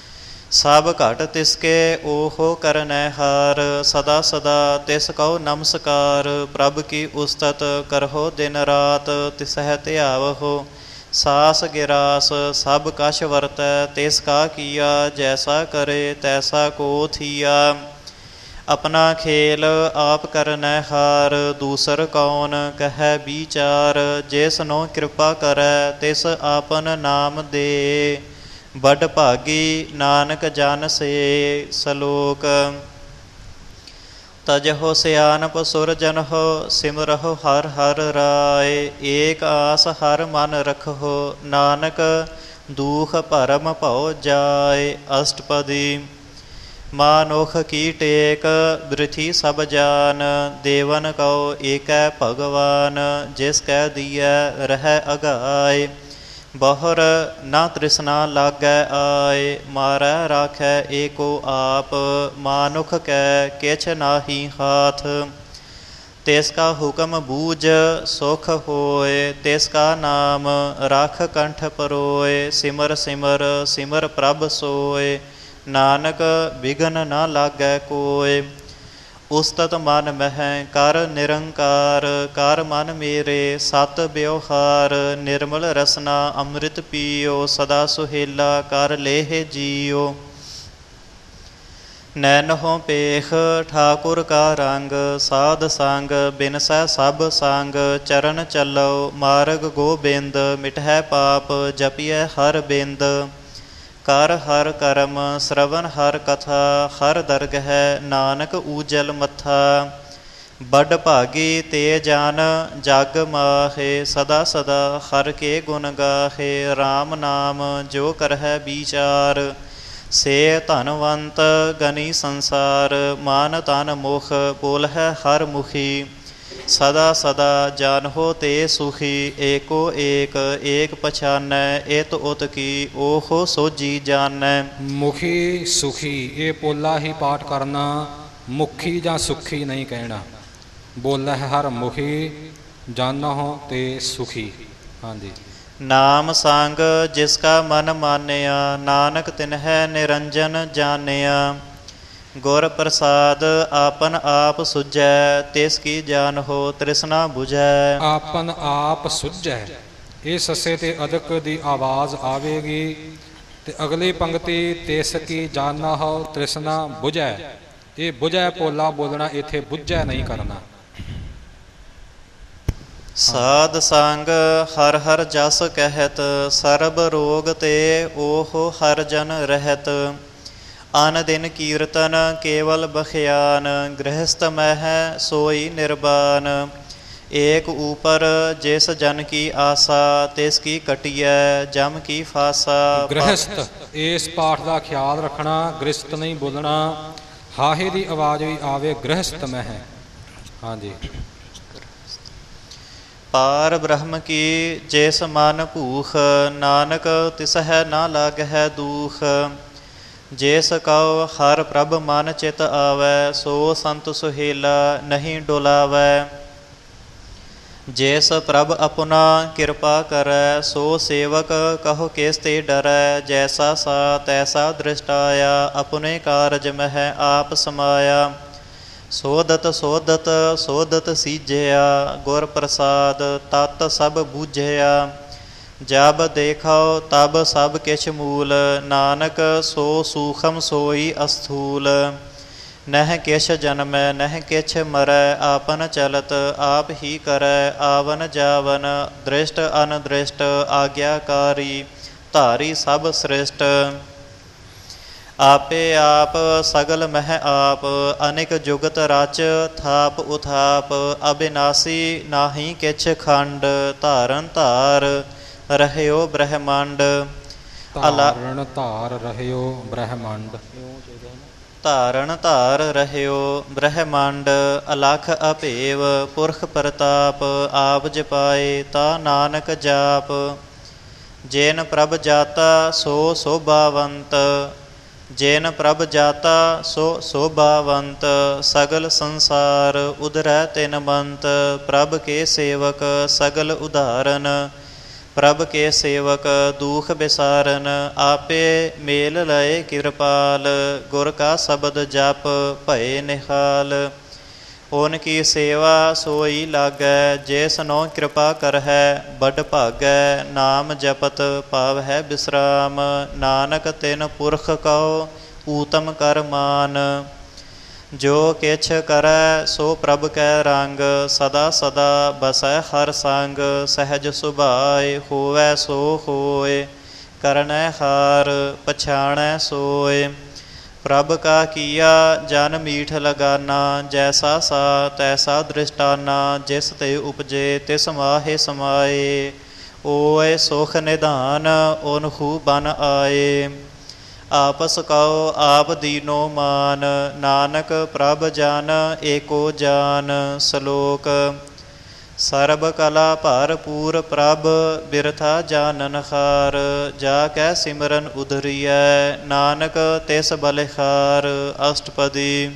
सब घट तिसके ओहो करनै हार, सदा सदा तिस कहो नमस्कार। प्रभ की उस्तत करहो दिन रात, तिसह ध्यावहो सास गिरास। सब कछ वरतै तिसका किया, जैसा करे तैसा को थिया। अपना खेल आप करनै हार, दूसर कौन कहै विचार। जिसनो कृपा करै तिस आपन नाम दे, बड़ भागी नानक जन से सलोक। तजहो सियानप सुर जनहो, सिमरहो हर हर राय। एक आस हर मन रखहो, नानक दुख भरम भौ जाय। अष्टपदी। मानुख की टेक बृथि सब जान, देवन कहो एकै भगवान। जिस कै दिया रह अगाय, ਬਹੁਰ ਨਾ ਤ੍ਰਿਸ਼ਨਾ ਲਾਗੈ ਆਏ, ਮਾਰੈ ਰਾਖੈ ਏਕੋ ਆਪ, ਮਾਨੁਖ ਕੈ ਕਿਛ ਨਾਹੀ ਹਾਥ। ਤਿਸ ਕਾ ਹੁਕਮ ਬੂਝ ਸੁਖ ਹੋਏ, ਤਿਸ ਕਾ ਨਾਮ ਰਖ ਕੰਠ ਪਰੋਏ। ਸਿਮਰ ਸਿਮਰ ਸਿਮਰ ਪ੍ਰਭ ਸੋਏ, ਨਾਨਕ ਵਿਘਨ ਨਾ ਲਾਗੈ ਕੋਏ। ਉਸਤਤ ਮਨ ਮਹਿ ਕਰ ਨਿਰੰਕਾਰ, ਕਰ ਮਨ ਮੇਰੇ ਸਤ ਬਿਵਹਾਰ। ਨਿਰਮਲ ਰਸਨਾ ਅੰਮ੍ਰਿਤ ਪੀਓ, ਸਦਾ ਸੁਹੇਲਾ ਕਰ ਲੇਹ ਜੀਓ। ਨੈਨਹੁ ਪੇਖ ਠਾਕੁਰ ਕਾ ਰੰਗ, ਸਾਧ ਸੰਗ ਬਿਨਸੈ ਸਭ ਸੰਗ। ਚਰਨ ਚੱਲੋ ਮਾਰਗ ਗੋਬਿੰਦ, ਮਿਟਹਿ ਪਾਪ ਜਪੀਐ ਹਰ ਬਿੰਦ। ਕਰ ਹਰ ਕਰਮ ਸ਼ਰਵਨ ਹਰ ਕਥਾ, ਹਰ ਦਰਗਹਿ ਨਾਨਕ ਊਜਲ ਮੱਥਾ। ਬਡ ਭਾਗੀ ਤੇ ਜਨ ਜਗ ਮਾਹੇ, ਸਦਾ ਸਦਾ ਹਰ ਕੇ ਗੁਣ ਗਾਹੇ। ਰਾਮ ਨਾਮ ਜੋ ਕਰਹਿ ਵਿਚਾਰ, ਸੇ ਧਨਵੰਤ ਗਨੀ ਸੰਸਾਰ। ਮਾਨ ਤਨ ਮੁਖ ਬੋਲਹਿ ਹਰ ਮੁਖੀ, ਸਦਾ ਸਦਾ ਜਾਨਹੋ ਤੇ ਸੁਖੀ। ਏਕੋ ਏਕ ਏਕ ਪਛਾਨੈ, ਇਤ ਉਤ ਕੀ ਓਹੋ ਸੋਜੀ ਜਾਣੈ। ਮੁਖੀ ਸੁਖੀ ਇਹ ਪੋਲਾ ਹੀ ਪਾਠ ਕਰਨਾ, ਮੁਖੀ ਜਾਂ ਸੁਖੀ ਨਹੀਂ ਕਹਿਣਾ। ਬੋਲਾ ਹੈ ਹਰ ਮੁਖੀ, ਜਾਨਹੁ ਤੇ ਸੁਖੀ। ਹਾਂਜੀ। ਨਾਮ ਸੰਗ ਜਿਸ ਕਾ ਮਨ ਮਾਨਿਆ, ਨਾਨਕ ਤਿਨਹਿ ਨਿਰੰਜਨ ਜਾਣਿਆ। ਗੁਰ ਪ੍ਰਸਾਦ ਆਪਨ ਆਪ ਸੁਝੈ, ਤਿਸ ਕੀ ਜਾਨਹੁ ਤ੍ਰਿਸ਼ਨਾ ਬੁਝੈ। ਆਪਨ ਆਪ ਸੁਝੈ, ਇਹ ਸੱਸੇ ਤੇ ਅਦਕ ਦੀ ਆਵਾਜ਼ ਆਵੇਗੀ ਤੇ ਅਗਲੀ ਪੰਕਤੀ ਤਿਸ ਕੀ ਜਾਨਹੁ ਤ੍ਰਿਸ਼ਨਾ ਬੁਝੈ। ਇਹ ਬੁਝੈ ਪੋਲਾ ਬੋਲਣਾ, ਇੱਥੇ ਬੁਝੈ ਨਹੀਂ ਕਰਨਾ। ਸਾਧ ਸੰਗ ਹਰ ਹਰ ਜਸ ਕਹਿਤ, ਸਰਬ ਰੋਗ ਤੇ ਓਹ ਹਰ ਜਨ ਰਹਿਤ। ਅਨ ਦਿਨ ਕੀਰਤਨ ਕੇਵਲ ਬਖਿਆਨ, ਗ੍ਰਹਸਥ ਮਹਿ ਸੋਈ ਨਿਰਬਾਨ। ਏਕ ਊਪਰ ਜਿਸ ਜਨ ਕੀ ਆਸਾ, ਤਿਸ ਕੀ ਕਟਿਐ ਜਮ ਕੀ ਫਾਸਾ। ਗ੍ਰਹਸਥ ਇਸ ਪਾਠ ਦਾ ਖਿਆਲ ਰੱਖਣਾ, ਗ੍ਰਸਥ ਨਹੀਂ ਬੋਲਣਾ। ਹਾਹੇ ਦੀ ਆਵਾਜ਼ ਵੀ ਆਵੇ, ਗ੍ਰਹਸਥ ਮਹਿ। ਹਾਂਜੀ। ਪਾਰ ਬ੍ਰਹਮ ਕੀ ਜਿਸ ਮਨ ਭੂਖ, ਨਾਨਕ ਤਿਸਹਿ ਨਾ ਲਾਗਹਿ ਦੂਖ। ਜਿਸ ਕਉ ਹਰ ਪ੍ਰਭ ਮਨ ਚਿਤ ਆਵੈ, ਸੋ ਸੰਤ ਸੁਹੇਲਾ ਨਹੀਂ ਡੁਲਾਵੈ। ਜਿਸ ਪ੍ਰਭ ਆਪਣਾ ਕਿਰਪਾ ਕਰੈ, ਸੋ ਸੇਵਕ ਕਹੋ ਕਿਸ ਤੇ ਡਰੈ। ਜੈਸਾ ਸਾ ਤੈਸਾ ਦ੍ਰਿਸ਼ਟਾਇਆ, ਆਪਣੇ ਕਾਰਜ ਮਹਿ ਆਪ ਸਮਾਇਆ। ਸੋਧਤ ਸੋਧਤ ਸੋਧਤ ਸੀਜਿਆ, ਗੁਰ ਪ੍ਰਸਾਦ ਤਤ ਸਭ ਬੂਝਿਆ। ਜਬ ਦੇਖੋ ਤਬ ਸਭ ਕਿਛ ਮੂਲ, ਨਾਨਕ ਸੋ ਸੂਖਮ ਸੋਈ ਅਸਥੂਲ। ਨਹਿ ਕਿਛ ਜਨਮੈ ਨਹਿ ਕਿਛ ਮਰੈ, ਆਪਨ ਚਲਤ ਆਪ ਹੀ ਕਰੈ। ਆਵਨ ਜਾਵਨ ਦ੍ਰਿਸ਼ਟ ਅਨਦ੍ਰਿਸ਼ਟ, ਆਗਿਆਕਾਰੀ ਧਾਰੀ ਸਭ ਸ੍ਰਿਸ਼ਟ। ਆਪੇ ਆਪ ਸਗਲ ਮਹਿ ਆਪ, ਅਨੇਕ ਜੁਗਤ ਰਚ ਥਾਪ ਉਥਾਪ। ਅਬਿਨਾਸੀ ਨਾਹੀ ਕਿਛ ਖੰਡ, ਧਾਰਨ ਧਾਰ ਰਹਿਓ ਬ੍ਰਹਮੰਡ। ਧਾਰਨ ਧਾਰ ਰਹਿਓ ਬ੍ਰਹਮੰਡ। ਧਾਰਨ ਧਾਰ ਰਹਿਓ ਬ੍ਰਹਮੰਡ। ਅਲਖ ਅਭੇਵ ਪੁਰਖ ਪ੍ਰਤਾਪ, ਆਪ ਜਪਾਏ ਤਾ ਨਾਨਕ ਜਾਪ। ਜੇਨ ਪ੍ਰਭ ਜਾਤਾ ਸੋ ਸੋਭਾਵੰਤ, ਜੇਨ ਪ੍ਰਭ ਜਾਤਾ ਸੋ ਸੋਭਾਵੰਤ। ਸਗਲ ਸੰਸਾਰ ਉਧਰੈ ਤਿਨ ਮੰਤ, ਪ੍ਰਭ ਕੇ ਸੇਵਕ ਸਗਲ ਉਧਾਰਨ। ਪ੍ਰਭ ਕੇ ਸੇਵਕ ਦੂਖ ਬਿਸਾਰਨ, ਆਪੇ ਮੇਲ ਲਏ ਕਿਰਪਾਲ। ਗੁਰ ਕਾ ਸ਼ਬਦ ਜਪ ਭਏ ਨਿਹਾਲ, ਓਨ ਕੀ ਸੇਵਾ ਸੋਈ ਲਾਗੈ। ਜਿਸ ਨੋ ਕਿਰਪਾ ਕਰਹਿ ਬਡ ਭਾਗੈ, ਨਾਮ ਜਪਤ ਪਾਵਹਿ ਬਿਸਰਾਮ। ਨਾਨਕ ਤਿਨ ਪੁਰਖ ਕਉ ਊਤਮ ਕਰ ਮਾਨ, ਜੋ ਕਿਛ ਕਰੈ ਸੋ ਪ੍ਰਭ ਕੈ ਰੰਗ। ਸਦਾ ਸਦਾ ਬਸੈ ਹਰ ਸੰਗ, ਸਹਿਜ ਸੁਭਾਏ ਹੋਵੈ ਸੋ ਹੋਏ। ਕਰਨੈ ਹਾਰ ਪਛਾਣੈ ਸੋਏ, ਪ੍ਰਭ ਕਾ ਕੀਆ ਜਨ ਮੀਠ ਲਗਾਨਾ। ਜੈਸਾ ਸਾ ਤੈਸਾ ਦ੍ਰਿਸ਼ਟਾਨਾ, ਜਿਸ ਤੇ ਉਪਜੇ ਤਿਸ ਮਾਹੇ ਸਮਾਏ। ਓਏ ਸੁਖ ਨਿਧਾਨ ਓਨਹੂ ਬਨ ਆਏ, ਆਪਸ ਕਉ ਆਪ ਦੀਨੋ ਮਾਨ। ਨਾਨਕ ਪ੍ਰਭ ਜਨ ਏਕੋ ਜਾਨ। ਸ਼ਲੋਕ ਸਰਬ ਕਲਾ ਭਰਪੂਰ ਪ੍ਰਭ ਬਿਰਥਾ ਜਾਨਨ ਹਾਰ। ਜਾ ਕੈ ਸਿਮਰਨ ਉਧਰੀਐ ਨਾਨਕ ਤਿਸ ਬਲਿਹਾਰ। ਅਸ਼ਟਪਦੀ।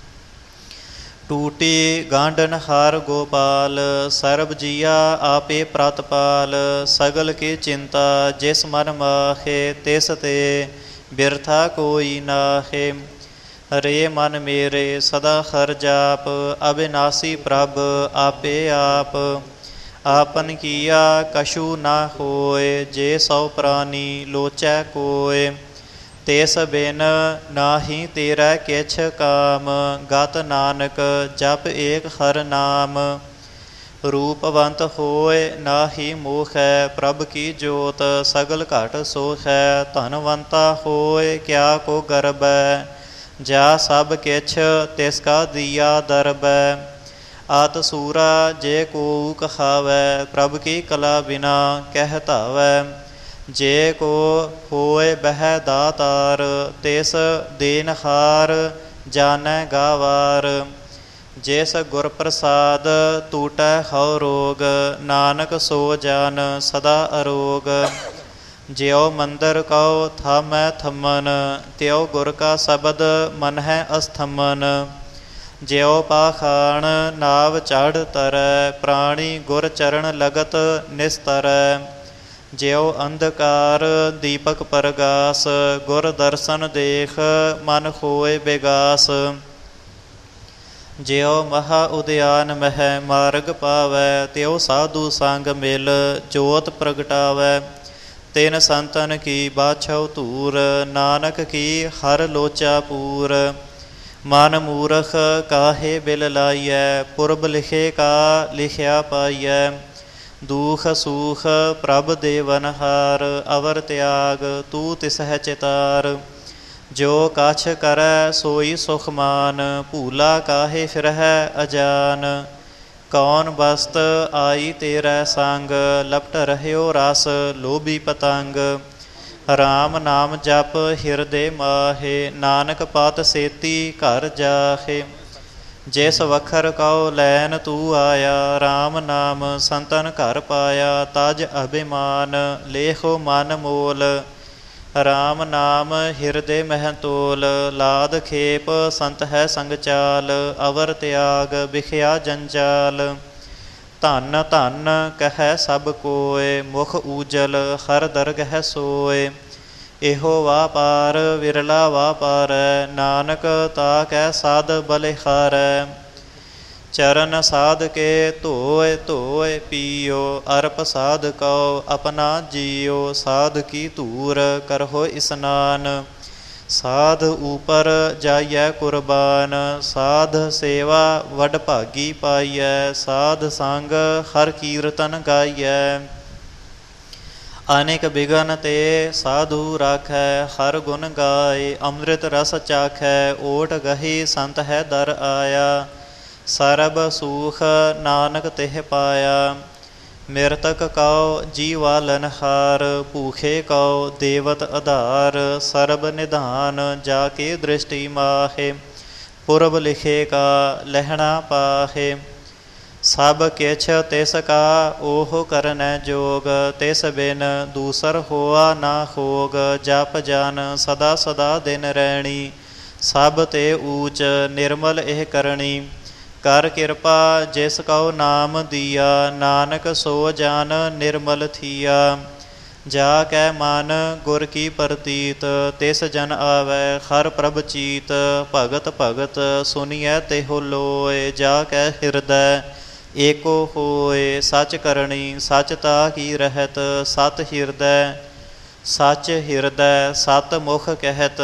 ਟੂਟੀ ਗਾਂਢਨ ਹਾਰ ਗੋਪਾਲ ਸਰਬ ਜੀਆ ਆਪੇ ਪ੍ਰਤਪਾਲ। ਸਗਲ ਕੀ ਚਿੰਤਾ ਜਿਸ ਮਨ ਮਾਹੇ ਤਿਸ ਤੇ ਬਿਰਥਾ ਕੋਈ ਨਾਹੇ। ਰੇ ਮਨ ਮੇਰੇ ਸਦਾ ਹਰ ਜਾਪ ਅਬਿਨਾਸੀ ਪ੍ਰਭ ਆਪੇ ਆਪ। ਆਪਨ ਕੀਆ ਕਛੂ ਨਾ ਹੋਏ ਜੇ ਸੌ ਪ੍ਰਾਨੀ ਲੋਚੈ ਕੋਇ। ਤਿਸ ਬਿਨ ਨਾਹੀ ਤੇਰਾ ਕਿਛ ਕਾਮ ਗਤ ਨਾਨਕ ਜਪ ਏਕ ਹਰ ਨਾਮ। ਰੂਪਵੰਤ ਹੋਏ ਨਾਹੀ ਮੋਹੈ ਪ੍ਰਭ ਕੀ ਜੋਤ ਸਗਲ ਘਟ ਸੋਹੈ। ਧਨਵੰਤਾ ਹੋਏ ਕਿਆ ਕੋ ਗਰਬੈ ਜਾ ਸਭ ਕਿਛ ਤਿਸ ਕਾ ਦੀਆ ਦਰਬੈ। ਆਤ ਸੂਰਾ ਜੇ ਕੋ ਕਹਾਵੈ ਪ੍ਰਭ ਕੀ ਕਲਾ ਬਿਨਾ ਕਹਿ ਧਾਵੈ। ਜੇ ਕੋ ਹੋਏ ਬਹਿ ਦਾਤਾਰ ਤਿਸ ਦੇਨਹਾਰ ਜਾਣੈ ਗਾਵਾਰ। ਜਿਸ ਗੁਰ ਪ੍ਰਸਾਦ ਟੂਟੈ ਹਉ ਰੋਗ ਨਾਨਕ ਸੋ ਜਾਨ ਸਦਾ ਅਰੋਗ। ਜਿਉ ਮੰਦਰ ਕਉ ਥਾਮੈ ਥੰਮਨ ਤਿਉ ਗੁਰ ਕਾ ਸ਼ਬਦ ਮਨ ਹੈ ਅਸਥਮਨ। ਜਿਉ ਪਾਖਾਣ ਨਾਵ ਚੜ੍ਹ ਤਰੈ ਪ੍ਰਾਣੀ ਗੁਰ ਚਰਨ ਲਗਤ ਨਿਸਤਰੈ। ਜਿਉ ਅੰਧਕਾਰ ਦੀਪਕ ਪਰਗਾਸ ਗੁਰ ਦਰਸ਼ਨ ਦੇਖ ਮਨ ਹੋਏ ਬਿਗਾਸ। ਜਿਉ ਮਹਾ ਉਦਿਆਨ ਮਹਿ ਮਾਰਗ ਪਾਵੈ ਤਿਉ ਸਾਧੂ ਸੰਗ ਮਿਲ ਜੋਤ ਪ੍ਰਗਟਾਵੈ। ਤਿਨ ਸੰਤਨ ਕੀ ਬਾਛਉ ਧੂਰ ਨਾਨਕ ਕੀ ਹਰ ਲੋਚਾ ਪੂਰ। ਮਨ ਮੂਰਖ ਕਾਹੇ ਬਿਲ ਲਾਈਐ ਪੁਰਬ ਲਿਖੇ ਕਾ ਲਿਖਿਆ ਪਾਈਐ। ਦੂਖ ਸੂਖ ਪ੍ਰਭ ਦੇਵਨਹਾਰ ਅਵਰ ਤਿਆਗ ਤੂੰ ਤਿਸਹਿ ਚਿਤਾਰ। ਜੋ ਕਛ ਕਰੈ ਸੋਈ ਸੁਖ ਮਾਨ ਭੂਲਾ ਕਾਹੇ ਫਿਰਹਿ ਅਜਾਨ। ਕੌਣ ਬਸਤ ਆਈ ਤੇਰਾ ਸੰਗ ਲਪਟ ਰਹਿਓ ਰਸ ਲੋਭੀ ਪਤੰਗ। ਰਾਮ ਨਾਮ ਜਪ ਹਿਰਦੇ ਮਾਹੇ ਨਾਨਕ ਪਾਤ ਸੇਤੀ ਘਰ ਜਾਹੇ। ਜਿਸ ਵਖਰ ਕਉ ਲੈਨ ਤੂੰ ਆਇਆ ਰਾਮ ਨਾਮ ਸੰਤਨ ਘਰ ਪਾਇਆ। ਤਜ ਅਭਿਮਾਨ ਲੇਖੋ ਮਨ ਮੋਲ ਰਾਮ ਨਾਮ ਹਿਰਦੇ ਮਹਿ ਤੋਲ। ਲਾਦ ਖੇਪ ਸੰਤ ਹੈ ਸੰਗ ਚਾਲ ਅਵਰ ਤਿਆਗ ਵਿਖਿਆ ਜੰਜਾਲ। ਧਨ ਧਨ ਕਹਿ ਸਭ ਕੋਇ ਮੁਖ ਊਜਲ ਹਰ ਦਰਗਹਿ ਸੋਇ। ਇਹੋ ਵਾਪਾਰ ਵਿਰਲਾ ਵਾਪਾਰੈ ਨਾਨਕ ਤਾ ਕੈ ਸਾਧ ਬਲਿਹਾਰੈ। ਚਰਨ ਸਾਧ ਕੇ ਧੋਏ ਧੋਏ ਪੀਓ ਅਰਪ ਸਾਧ ਕਉ ਆਪਣਾ ਜੀਓ। ਸਾਧ ਕੀ ਧੂਰ ਕਰਹੁ ਇਸਨਾਨ ਸਾਧ ਉਪਰ ਜਾਈਐ ਕੁਰਬਾਨ। ਸਾਧ ਸੇਵਾ ਵਡ ਭਾਗੀ ਪਾਈਐ ਸਾਧ ਸੰਗ ਹਰ ਕੀਰਤਨ ਗਾਈਐ। ਅਨੇਕ ਬਿਗਨ ਤੇ ਸਾਧੂ ਰਾਖੈ ਹਰ ਗੁਣ ਗਾਏ। ਅੰਮ੍ਰਿਤ ਰਸ ਚਾਖੈ ਓਟ ਗਹੀ ਸੰਤ ਹੈ ਦਰ ਆਇਆ। ਸਰਬ ਸੂਖ ਨਾਨਕ ਤਿਹ ਪਾਇਆ। ਮਿਰਤਕ ਕਉ ਜੀਵਾਲਨਹਾਰ ਭੂਖੇ ਕਉ ਦੇਵਤ ਆਧਾਰ। ਸਰਬ ਨਿਧਾਨ ਜਾ ਕੇ ਦ੍ਰਿਸ਼ਟੀ ਮਾਹੇ ਪੁਰਬ ਲਿਖੇ ਕਾ ਲਹਿਣਾ ਪਾਹੇ। ਸਭ ਕਿਛ ਤਿਸ ਕਾ ਉਹ ਕਰਨੈ ਜੋਗ ਤਿਸ ਬਿਨ ਦੂਸਰ ਹੋਆ ਨਾ ਹੋਗ। ਜਪ ਜਨ ਸਦਾ ਸਦਾ ਦਿਨ ਰਹਿਣੀ ਸਭ ਤੇ ਊਚ ਨਿਰਮਲ ਇਹ ਕਰਨੀ। ਕਰ ਕਿਰਪਾ ਜਿਸ ਕਉ ਨਾਮ ਦੀਆ ਨਾਨਕ ਸੋ ਜਨ ਨਿਰਮਲ ਥੀਆ। ਜਾ ਕੈ ਮਨ ਗੁਰ ਕੀ ਪ੍ਰਤੀਤ ਤਿਸ ਜਨ ਆਵੈ ਹਰ ਪ੍ਰਭ ਚੀਤ। ਭਗਤ ਭਗਤ ਸੁਨੀਐ ਤਿਹੁ ਲੋਇ ਜਾ ਕੈ ਹਿਰਦੈ ਏਕੋ ਹੋਏ। ਸਚ ਕਰਨੀ ਸਚ ਤਾ ਕੀ ਰਹਿਤ ਸਤ ਹਿਰਦੈ ਸਚ ਹਿਰਦੈ ਸਤ ਮੁਖ ਕਹਿਤ।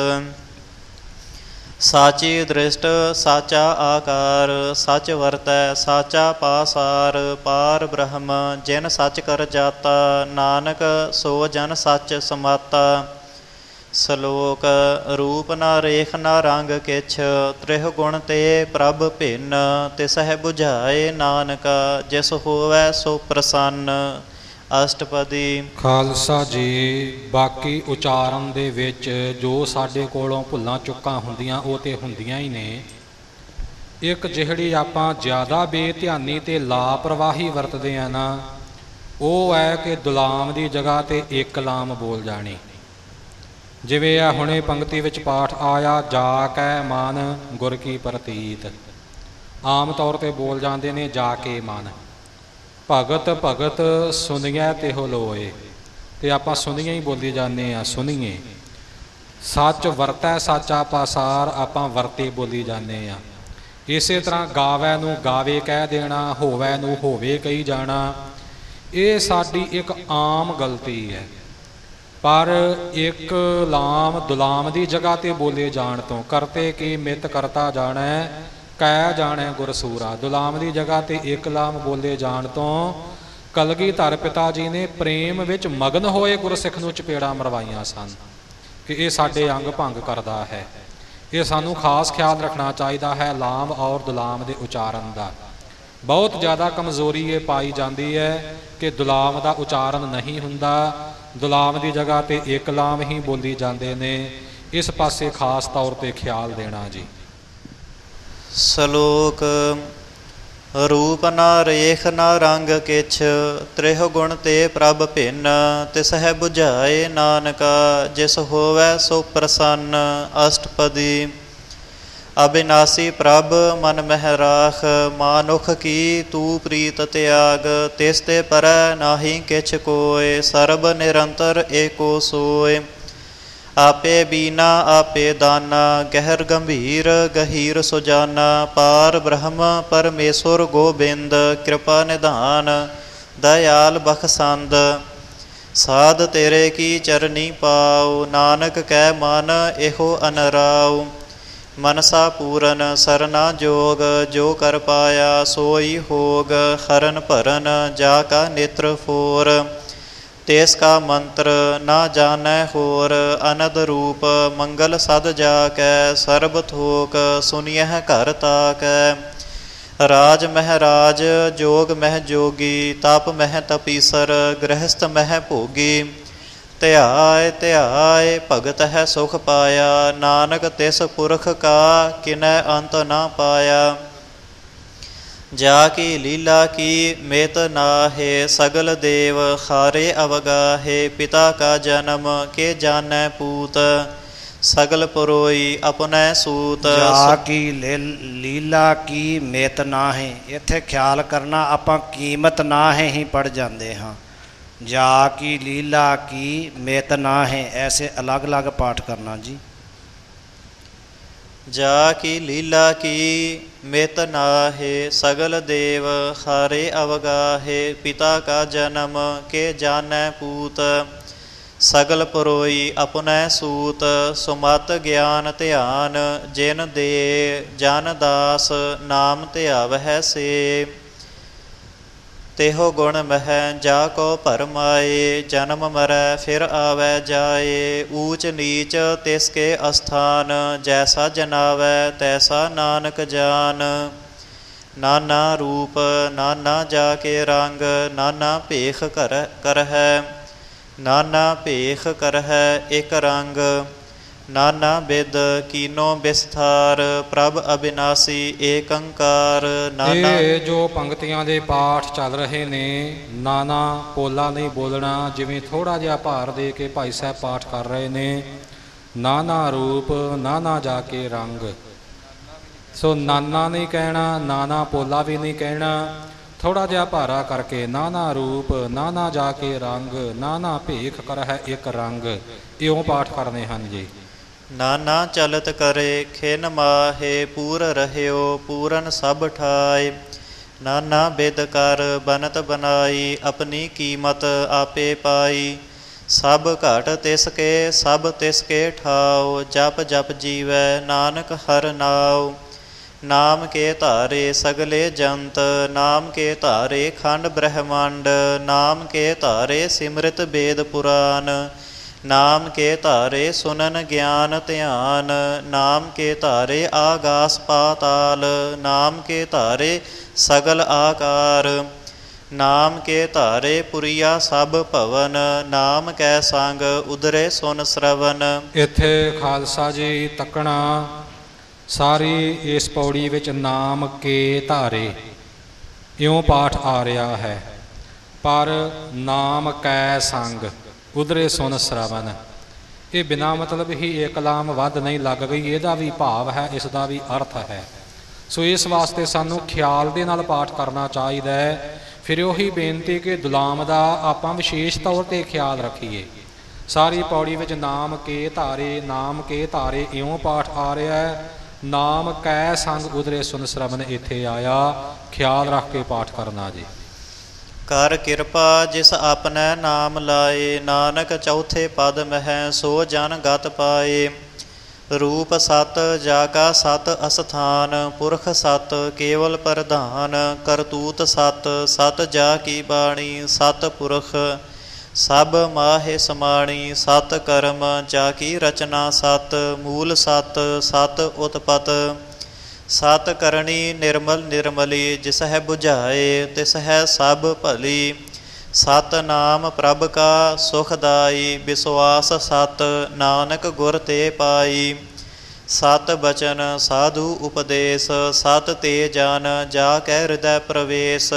ਸਾਚੀ ਦ੍ਰਿਸ਼ਟ ਸਾਚਾ ਆਕਾਰ ਸਚ ਵਰਤੈ ਸਾਚਾ ਪਾਸਾਰ। ਪਾਰ ਬ੍ਰਹਮ ਜਿਨ ਸਚ ਕਰ ਜਾਤਾ ਨਾਨਕ ਸੋ ਜਨ ਸਚ ਸਮਾਤਾ। ਸਲੋਕ ਰੂਪ ਨਾ ਰੇਖ ਨਾ ਰੰਗ ਕਿਛ ਤ੍ਰਿਹ ਗੁਣ ਤੇ ਪ੍ਰਭ ਭਿੰਨ। ਤਿਸਹਿ ਬੁਝਾਏ ਨਾਨਕ ਜਿਸ ਹੋਵੈ ਸੋ ਪ੍ਰਸੰਨ। ਅਸ਼ਟਪਦੀ। ਖਾਲਸਾ ਜੀ ਬਾਕੀ ਉਚਾਰਨ ਦੇ ਵਿੱਚ ਜੋ ਸਾਡੇ ਕੋਲੋਂ ਭੁੱਲਾਂ ਚੁੱਕਾਂ ਹੁੰਦੀਆਂ ਉਹ ਤੇ ਹੁੰਦੀਆਂ ਹੀ ਨੇ। ਇੱਕ ਜਿਹੜੀ ਆਪਾਂ ਜ਼ਿਆਦਾ ਬੇਧਿਆਨੀ ਤੇ ਲਾਪਰਵਾਹੀ ਵਰਤਦੇ ਆ ਨਾ, ਉਹ ਹੈ ਕਿ ਦੁਲਾਮ ਦੀ ਜਗ੍ਹਾ ਤੇ ਇੱਕ ਲਾਮ ਬੋਲ ਜਾਣੀ। ਜਿਵੇਂ ਆ ਹੁਣੇ ਪੰਕਤੀ ਵਿੱਚ ਪਾਠ ਆਇਆ, ਜਾ ਕੈ ਮਨ ਗੁਰ ਕੀ ਪ੍ਰਤੀਤ, ਆਮ ਤੌਰ ਤੇ ਬੋਲ ਜਾਂਦੇ ਨੇ ਜਾ ਕੇ ਮਨ। ਭਗਤ ਭਗਤ ਸੁਣੀਐ ਤਿਹੁ ਲੋਏ, ਤੇ ਆਪਾਂ ਸੁਣੀਏ ਹੀ ਬੋਲੀ ਜਾਂਦੇ ਆ, ਸੁਣੀਏ। ਸੱਚ ਵਰਤੈ ਸਾਚਾ ਪਾਸਾਰ, ਆਪਾਂ ਵਰਤੇ ਬੋਲੀ ਜਾਂਦੇ ਆ। ਇਸੇ ਤਰ੍ਹਾਂ ਗਾਵੈ ਨੂੰ ਗਾਵੇ ਕਹਿ ਦੇਣਾ, ਹੋਵੈ ਨੂੰ ਹੋਵੇ ਕਹੀ ਜਾਣਾ, ਇਹ ਸਾਡੀ ਇੱਕ ਆਮ ਗਲਤੀ ਹੈ। ਪਰ ਇੱਕ ਲਾਮ ਦੁਲਾਮ ਦੀ ਜਗ੍ਹਾ ਤੇ ਬੋਲੇ ਜਾਣ ਤੋਂ, ਕਰਤੇ ਕੀ ਮਿਤ ਕਰਤਾ ਜਾਣੈ ਕਹਿ ਜਾਣੈ ਗੁਰਸੂਰਾ, ਦੁਲਾਮ ਦੀ ਜਗ੍ਹਾ ਤੇ ਇੱਕ ਲਾਮ ਬੋਲੇ ਜਾਣ ਤੋਂ ਕਲਗੀਧਰ ਪਿਤਾ ਜੀ ਨੇ ਪ੍ਰੇਮ ਵਿੱਚ ਮਗਨ ਹੋਏ ਗੁਰਸਿੱਖ ਨੂੰ ਚਪੇੜਾਂ ਮਰਵਾਈਆਂ ਸਨ ਕਿ ਇਹ ਸਾਡੇ ਅੰਗ ਭੰਗ ਕਰਦਾ ਹੈ। ਇਹ ਸਾਨੂੰ ਖਾਸ ਖਿਆਲ ਰੱਖਣਾ ਚਾਹੀਦਾ ਹੈ ਲਾਮ ਔਰ ਦੁਲਾਮ ਦੇ ਉਚਾਰਨ ਦਾ। ਬਹੁਤ ਜ਼ਿਆਦਾ ਕਮਜ਼ੋਰੀ ਇਹ ਪਾਈ ਜਾਂਦੀ ਹੈ ਕਿ ਦੁਲਾਮ ਦਾ ਉਚਾਰਨ ਨਹੀਂ ਹੁੰਦਾ, ਦੁਲਾਮ ਦੀ ਜਗ੍ਹਾ ਤੇ ਇੱਕ ਲਾਮ ਹੀ ਬੋਲੀ ਜਾਂਦੇ ਨੇ। ਇਸ ਪਾਸੇ ਖਾਸ ਤੌਰ ਤੇ ਖਿਆਲ ਦੇਣਾ ਜੀ। ਸ਼ਲੋਕ ਰੂਪ ਨਾ ਰੇਖ ਨਾ ਰੰਗ ਕਿਛ, ਤ੍ਰਿਹ ਗੁਣ ਤੇ ਪ੍ਰਭ ਭਿੰਨ, ਤਿਸਹਿ ਬੁਝਾਏ ਨਾਨਕਾ, ਜਿਸ ਹੋਵੈ ਸੋ ਪ੍ਰਸੰਨ। ਅਸ਼ਟਪਦੀ ਅਬਿਨਾਸੀ ਪ੍ਰਭ ਮਨ ਮਹਿ ਰਾਖ, ਮਾਨੁਖ ਕੀ ਤੂ ਪ੍ਰੀਤ ਤਿਆਗ, ਤਿਸ ਤੇ ਪਰੈ ਨਾਹੀ ਕਿਛ ਕੋਇ, ਸਰਬ ਨਿਰੰਤਰ ਏਕੋ ਸੋਇ। ਆਪੇ ਬੀਨਾ ਆਪੇ ਦਾਨਾ, ਗਹਿਰ ਗੰਭੀਰ ਗਹੀਰ ਸੁਜਾਨਾ, ਪਾਰ ਬ੍ਰਹਮ ਪਰਮੇਸ਼ੁਰ ਗੋਬਿੰਦ, ਕਿਰਪਾ ਨਿਧਾਨ ਦਇਆਲ ਬਖਸ਼ੰਦ। ਸਾਧ ਤੇਰੇ ਕੀ ਚਰਨੀ ਪਾਉ, ਨਾਨਕ ਕਹਿ ਮਨ ਇਹੋ ਅਨਰਾਉ। ਮਨਸਾ ਪੂਰਨ ਸਰਨਾ ਜੋਗ, ਜੋ ਕਰ ਪਾਇਆ ਸੋਈ ਹੋਗ। ਹਰਨ ਭਰਨ ਜਾ ਕਾ ਨੇਤਰ ਫੋਰ, ਤੇਸ ਕਾ ਮੰਤਰ ਨਾ ਜਾਣੈ ਹੋਰ। ਅਨਦ ਰੂਪ ਮੰਗਲ ਸਦ ਜਾ ਕੈ, ਸਰਬ ਥੋਕ ਸੁਨੀਐ ਘਰ ਤਾਕੈ। ਰਾਜ ਮਹਿਰਾਜ ਜੋਗ ਮਹਿ ਜੋਗੀ, ਤਪ ਮਹਿ ਤਪੀਸਰ, ਗ੍ਰਹਸਥ ਮਹਿ ਭੋਗੀ। ਧਿਆਇ ਧਿਆਇ ਭਗਤ ਹੈ ਸੁਖ ਪਾਇਆ, ਨਾਨਕ ਤਿਸ ਪੁਰਖ ਕਾ ਕਿਨੈ ਅੰਤ ਨਾ ਪਾਇਆ। ਜਾ ਕੀ ਲੀਲਾ ਕੀ ਮੇਤ ਨਾਹੇ, ਸਗਲ ਦੇਵ ਖਾਰੇ ਅਵਗਾਹੇ। ਪਿਤਾ ਕਾ ਜਨਮ ਕੇ ਜਾਣੈ ਪੂਤ, ਸਗਲ ਪਰੋਈ ਆਪਣੈ ਸੂਤ। ਜਾ ਕੀ ਲੀਲਾ ਕੀ ਮੇਤ ਨਾਹੇ, ਇੱਥੇ ਖਿਆਲ ਕਰਨਾ, ਆਪਾਂ ਕੀਮਤ ਨਾਹੇ ਹੀ ਪੜ੍ਹ ਜਾਂਦੇ ਹਾਂ। ਜਾ ਕੀ ਲੀਲਾ ਕੀ ਮੇਤ ਨਾਹੇ, ਐਸੇ ਅਲੱਗ ਅਲੱਗ ਪਾਠ ਕਰਨਾ ਜੀ। ਜਾ ਕੀ ਲੀਲਾ ਕੀ ਮਿਤ ਨਾਹੇ, ਸਗਲ ਦੇਵ ਖਾਰੇ ਅਵਗਾਹੇ। ਪਿਤਾ ਕਾ ਜਨਮ ਕੇ ਜਾਣੈ ਪੂਤ, ਸਗਲ ਪਰੋਈ ਆਪਣੈ ਸੂਤ। ਸੁਮਤ ਗਿਆਨ ਧਿਆਨ ਜਿਨ ਦੇ, ਜਨ ਦਾਸ ਨਾਮ ਧਿਆਵਹਿ ਸੇ। ਤਿਹੁ ਗੁਣ ਮਹਿ ਜਾ ਕੋ ਭਰਮਾਏ, ਜਨਮ ਮਰੈ ਫਿਰ ਆਵੈ ਜਾਏ। ਊਚ ਨੀਚ ਤਿਸ ਕੇ ਅਸਥਾਨ, ਜੈਸਾ ਜਨਾਵੈ ਤੈਸਾ ਨਾਨਕ ਜਾਨ। ਨਾਨਾ ਰੂਪ ਨਾਨਾ ਜਾ ਕੇ ਰੰਗ, ਨਾਨਾ ਭੇਖ ਕਰਹਿ, ਨਾਨਾ ਭੇਖ ਕਰਹਿ ਇੱਕ ਰੰਗ। ਨਾਨਾ ਬਿਦ ਕੀਨੋ ਵਿਸਥਾਰ, ਪ੍ਰਭ ਅਬਿਨਾਸੀ ਏਕੰਕਾਰ। ਇਹ ਜੋ ਪੰਕਤੀਆਂ ਦੇ ਪਾਠ ਚੱਲ ਰਹੇ ਨੇ, ਨਾਨਾ ਪੋਲਾ ਨਹੀਂ ਬੋਲਣਾ। ਜਿਵੇਂ ਥੋੜ੍ਹਾ ਜਿਹਾ ਭਾਰ ਦੇ ਕੇ ਭਾਈ ਸਾਹਿਬ ਪਾਠ ਕਰ ਰਹੇ ਨੇ, ਨਾਨਾ ਰੂਪ ਨਾਨਾ ਜਾ ਕੇ ਰੰਗ। ਸੋ ਨਾਨਾ ਨਹੀਂ ਕਹਿਣਾ, ਨਾਨਾ ਪੋਲਾ ਵੀ ਨਹੀਂ ਕਹਿਣਾ, ਥੋੜ੍ਹਾ ਜਿਹਾ ਭਾਰਾ ਕਰਕੇ ਨਾਨਾ ਰੂਪ ਨਾਨਾ ਜਾ ਕੇ ਰੰਗ, ਨਾਨਾ ਭੇਖ ਕਰਹਿ ਇੱਕ ਰੰਗ। ਇਉਂ ਪਾਠ ਕਰਨੇ ਹਨ ਜੀ। ਨਾਨਾ ਚਲਤ ਕਰੇ ਖਿਨ ਮਾਹੇ, ਪੂਰ ਰਹਿਓ ਪੂਰਨ ਸਭ ਠਾਏ। ਨਾਨਾ ਬਿਦ ਕਰ ਬਨਤ ਬਨਾਈ, ਆਪਣੀ ਕੀਮਤ ਆਪੇ ਪਾਈ। ਸਭ ਘਟ ਤਿਸ ਕੇ ਸਭ ਤਿਸ ਕੇ ਠਾਓ, ਜਪ ਜਪ ਜੀਵੈ ਨਾਨਕ ਹਰ ਨਾਉ। ਨਾਮ ਕੇ ਧਾਰੇ ਸਗਲੇ ਜੰਤ, ਨਾਮ ਕੇ ਧਾਰੇ ਖੰਡ ਬ੍ਰਹਮੰਡ। ਨਾਮ ਕੇ ਧਾਰੇ ਸਿਮਰਿਤ ਵੇਦ ਪੁਰਾਨ, ਨਾਮ ਕੇ ਧਾਰੇ ਸੁਨਨ ਗਿਆਨ ਧਿਆਨ। ਨਾਮ ਕੇ ਧਾਰੇ ਆਗਾਸ ਪਾਤਾਲ, ਨਾਮ ਕੇ ਧਾਰੇ ਸਗਲ ਆਕਾਰ। ਨਾਮ ਕੇ ਧਾਰੇ ਪੁਰੀਆ ਸਭ ਭਵਨ, ਨਾਮ ਕੈ ਸੰਗ ਉਦਰੇ ਸੁਨ ਸਰਵਨ। ਇੱਥੇ ਖਾਲਸਾ ਜੀ ਤੱਕਣਾ ਸਾਰੀ ਇਸ ਪੌੜੀ ਵਿੱਚ ਨਾਮ ਕੇ ਧਾਰੇ ਇਉਂ ਪਾਠ ਆ ਰਿਹਾ ਹੈ। ਪਰ ਨਾਮ ਕੈ ਸੰਗ ਉਧਰੇ ਸੁਨ ਸ਼ਰਵਨ, ਇਹ ਬਿਨਾਂ ਮਤਲਬ ਹੀ ਏਕਲਾਮ ਵੱਧ ਨਹੀਂ ਲੱਗ ਗਈ, ਇਹਦਾ ਵੀ ਭਾਵ ਹੈ, ਇਸ ਦਾ ਵੀ ਅਰਥ ਹੈ। ਸੋ ਇਸ ਵਾਸਤੇ ਸਾਨੂੰ ਖਿਆਲ ਦੇ ਨਾਲ ਪਾਠ ਕਰਨਾ ਚਾਹੀਦਾ ਹੈ। ਫਿਰ ਉਹੀ ਬੇਨਤੀ ਕਿ ਦੁਲਾਮ ਦਾ ਆਪਾਂ ਵਿਸ਼ੇਸ਼ ਤੌਰ 'ਤੇ ਖਿਆਲ ਰੱਖੀਏ। ਸਾਰੀ ਪੌੜੀ ਵਿੱਚ ਨਾਮ ਕੇ ਧਾਰੇ, ਨਾਮ ਕੇ ਧਾਰੇ ਇਉਂ ਪਾਠ ਆ ਰਿਹਾ ਹੈ। ਨਾਮ ਕੈ ਸੰਗ ਉਧਰੇ ਸੁਨ ਸ਼ਰਵਨ ਇੱਥੇ ਆਇਆ, ਖਿਆਲ ਰੱਖ ਕੇ ਪਾਠ ਕਰਨਾ ਜੀ। ਕਰ ਕਿਰਪਾ ਜਿਸ ਆਪਣੈ ਨਾਮ ਲਾਏ, ਨਾਨਕ ਚੌਥੇ ਪਦ ਮਹਿ ਸੋ ਜਨ ਗਤ ਪਾਏ। ਰੂਪ ਸਤ ਜਾ ਕਾ ਸਤ ਅਸਥਾਨ, ਪੁਰਖ ਸਤ ਕੇਵਲ ਪ੍ਰਧਾਨ। ਕਰਤੂਤ ਸਤ ਸਤ ਜਾ ਕੀ ਬਾਣੀ, ਸਤ ਪੁਰਖ ਸਭ ਮਾਹੇ ਸਮਾਣੀ। ਸਤ ਕਰਮ ਜਾ ਕੀ ਰਚਨਾ ਸਤ, ਮੂਲ ਸਤ ਸਤ ਉਤਪਤ। ਸਤ ਕਰਨੀ ਨਿਰਮਲ ਨਿਰਮਲੀ, ਜਿਸ ਹੈ ਬੁਝਾਏ ਤਿਸ ਹੈ ਸਭ ਭਲੀ। ਸਤ ਨਾਮ ਪ੍ਰਭ ਕਾ ਸੁਖਦਾਈ, ਵਿਸ਼ਵਾਸ ਸਤ ਨਾਨਕ ਗੁਰ ਤੇ ਪਾਈ। ਸਤ ਬਚਨ ਸਾਧੂ ਉਪਦੇਸ਼, ਸਤ ਤੇ ਜਨ ਜਾ ਕੈ ਹਿਰਦੈ ਪ੍ਰਵੇਸ਼।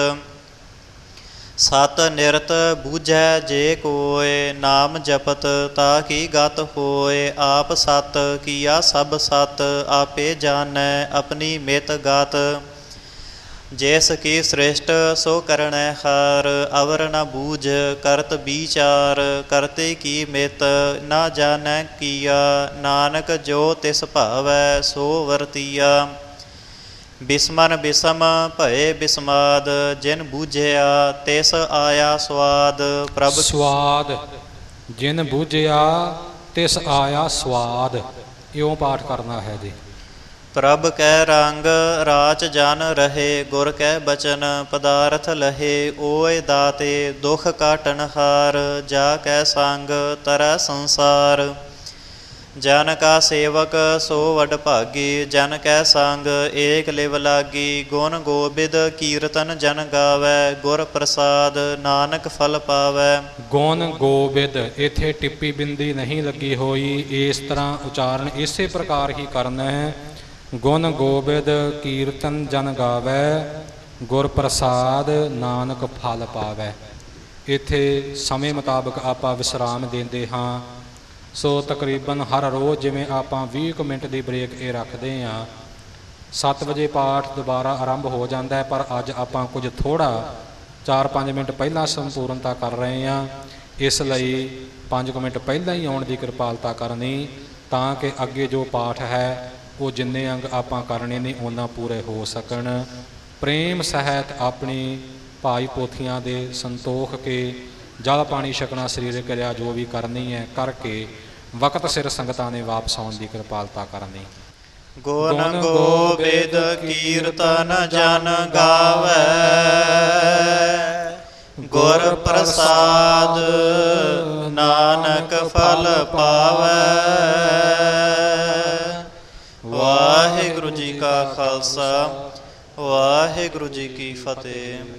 ਸਤ ਨਿਰਤ ਬੂਝੈ ਜੇ ਕੋਇ, ਨਾਮ ਜਪਤ ਤਾ ਕੀ ਗਤ ਹੋਏ। ਆਪ ਸਤ ਕੀਆ ਸਭ ਸਤ, ਆਪੇ ਜਾਣੈ ਆਪਣੀ ਮਿਤ ਗਤ। ਜੈਸ ਕੀ ਸ੍ਰਿਸ਼ਟ ਸੋ ਕਰਣੈ ਹਰ, ਅਵਰ ਨ ਬੂਝ ਕਰਤ ਵਿਚਾਰ। ਕਰਤੇ ਕੀ ਮਿਤ ਨਾ ਜਾਣੈ ਕੀਆ, ਨਾਨਕ ਜੋ ਤਿਸ ਭਾਵੈ ਸੋ ਵਰਤੀਆ। ਬਿਸਮਨ ਬਿਸਮ ਭਏ ਬਿਸਮਾਦ, ਜਿਨ ਬੂਝਿਆ ਤਿਸ ਆਇਆ ਸਵਾਦ। ਪ੍ਰਭ ਸਵਾਦ, ਜਿਨ ਬੂਝਿਆ ਤਿਸ ਆਇਆ ਸਵਾਦ, ਇਉਂ ਪਾਠ ਕਰਨਾ ਹੈ ਜੀ। ਪ੍ਰਭ ਕੈ ਰੰਗ ਰਾਚ ਜਨ ਰਹੇ, ਗੁਰ ਕੈ ਬਚਨ ਪਦਾਰਥ ਲਹੇ। ਓਏ ਦਾਤੇ ਦੁਖ ਕਾਟਨ ਹਾਰ, ਜਾ ਕੈ ਸੰਗ ਤਰੈ ਸੰਸਾਰ। ਜਨ ਕਾ ਸੇਵਕ ਸੋ ਵਡ ਭਾਗੀ, ਜਨ ਕੈ ਸੰਗ ਏਕ ਲਿਵ ਲਾਗੀ। ਗੁਣ ਗੋਬਿੰਦ ਕੀਰਤਨ ਜਨ ਗਾਵੈ, ਗੁਰ ਪ੍ਰਸਾਦ ਨਾਨਕ ਫਲ ਪਾਵੈ। ਗੁਣ ਗੋਬਿੰਦ, ਇੱਥੇ ਟਿੱਪੀ ਬਿੰਦੀ ਨਹੀਂ ਲੱਗੀ ਹੋਈ, ਇਸ ਤਰ੍ਹਾਂ ਉਚਾਰਨ ਇਸੇ ਪ੍ਰਕਾਰ ਹੀ ਕਰਨਾ ਹੈ। ਗੁਣ ਗੋਬਿੰਦ ਕੀਰਤਨ ਜਨ ਗਾਵੈ, ਗੁਰ ਪ੍ਰਸਾਦ ਨਾਨਕ ਫਲ ਪਾਵੈ। ਇੱਥੇ ਸਮੇਂ ਮੁਤਾਬਕ ਆਪਾਂ ਵਿਸਰਾਮ ਦਿੰਦੇ ਹਾਂ। ਸੋ ਤਕਰੀਬਨ ਹਰ ਰੋਜ਼ ਜਿਵੇਂ ਆਪਾਂ 20 ਕੁ ਮਿੰਟ ਦੀ ਬ੍ਰੇਕ ਇਹ ਰੱਖਦੇ ਹਾਂ। 7 ਵਜੇ ਪਾਠ ਦੁਬਾਰਾ ਆਰੰਭ ਹੋ ਜਾਂਦਾ ਹੈ, ਪਰ ਅੱਜ ਆਪਾਂ ਕੁਝ ਥੋੜ੍ਹਾ 4-5 ਮਿੰਟ ਪਹਿਲਾਂ ਸੰਪੂਰਨਤਾ ਕਰ ਰਹੇ ਹਾਂ। ਇਸ ਲਈ 5 ਕੁ ਮਿੰਟ ਪਹਿਲਾਂ ਹੀ ਆਉਣ ਦੀ ਕਿਰਪਾਲਤਾ ਕਰਨੀ, ਤਾਂ ਕਿ ਅੱਗੇ ਜੋ ਪਾਠ ਹੈ ਉਹ ਜਿੰਨੇ ਅੰਗ ਆਪਾਂ ਕਰਨੇ ਨੇ ਉਹਨਾਂ ਪੂਰੇ ਹੋ ਸਕਣ। ਪ੍ਰੇਮ ਸਹਿਤ ਆਪਣੀ ਭਾਈ ਪੋਥੀਆਂ ਦੇ ਸੰਤੋਖ ਕੇ ਜਲ ਪਾਣੀ ਛਕਣਾ, ਸਰੀਰਕ ਕਿਰਿਆ ਜੋ ਵੀ ਕਰਨੀ ਹੈ ਕਰਕੇ ਵਕਤ ਸਿਰ ਸੰਗਤਾਂ ਨੇ ਵਾਪਸ ਆਉਣ ਦੀ ਕਿਰਪਾਲਤਾ ਕਰਨੀ। ਗੁਣ ਗੋਬਿੰਦ ਕੀਰਤਨ ਜਨ ਗਾਵੈ, ਗੁਰ ਪ੍ਰਸਾਦ ਨਾਨਕ ਫਲ ਪਾਵੈ। ਵਾਹਿਗੁਰੂ ਜੀ ਕਾ ਖਾਲਸਾ, ਵਾਹਿਗੁਰੂ ਜੀ ਕੀ ਫਤਿਹ।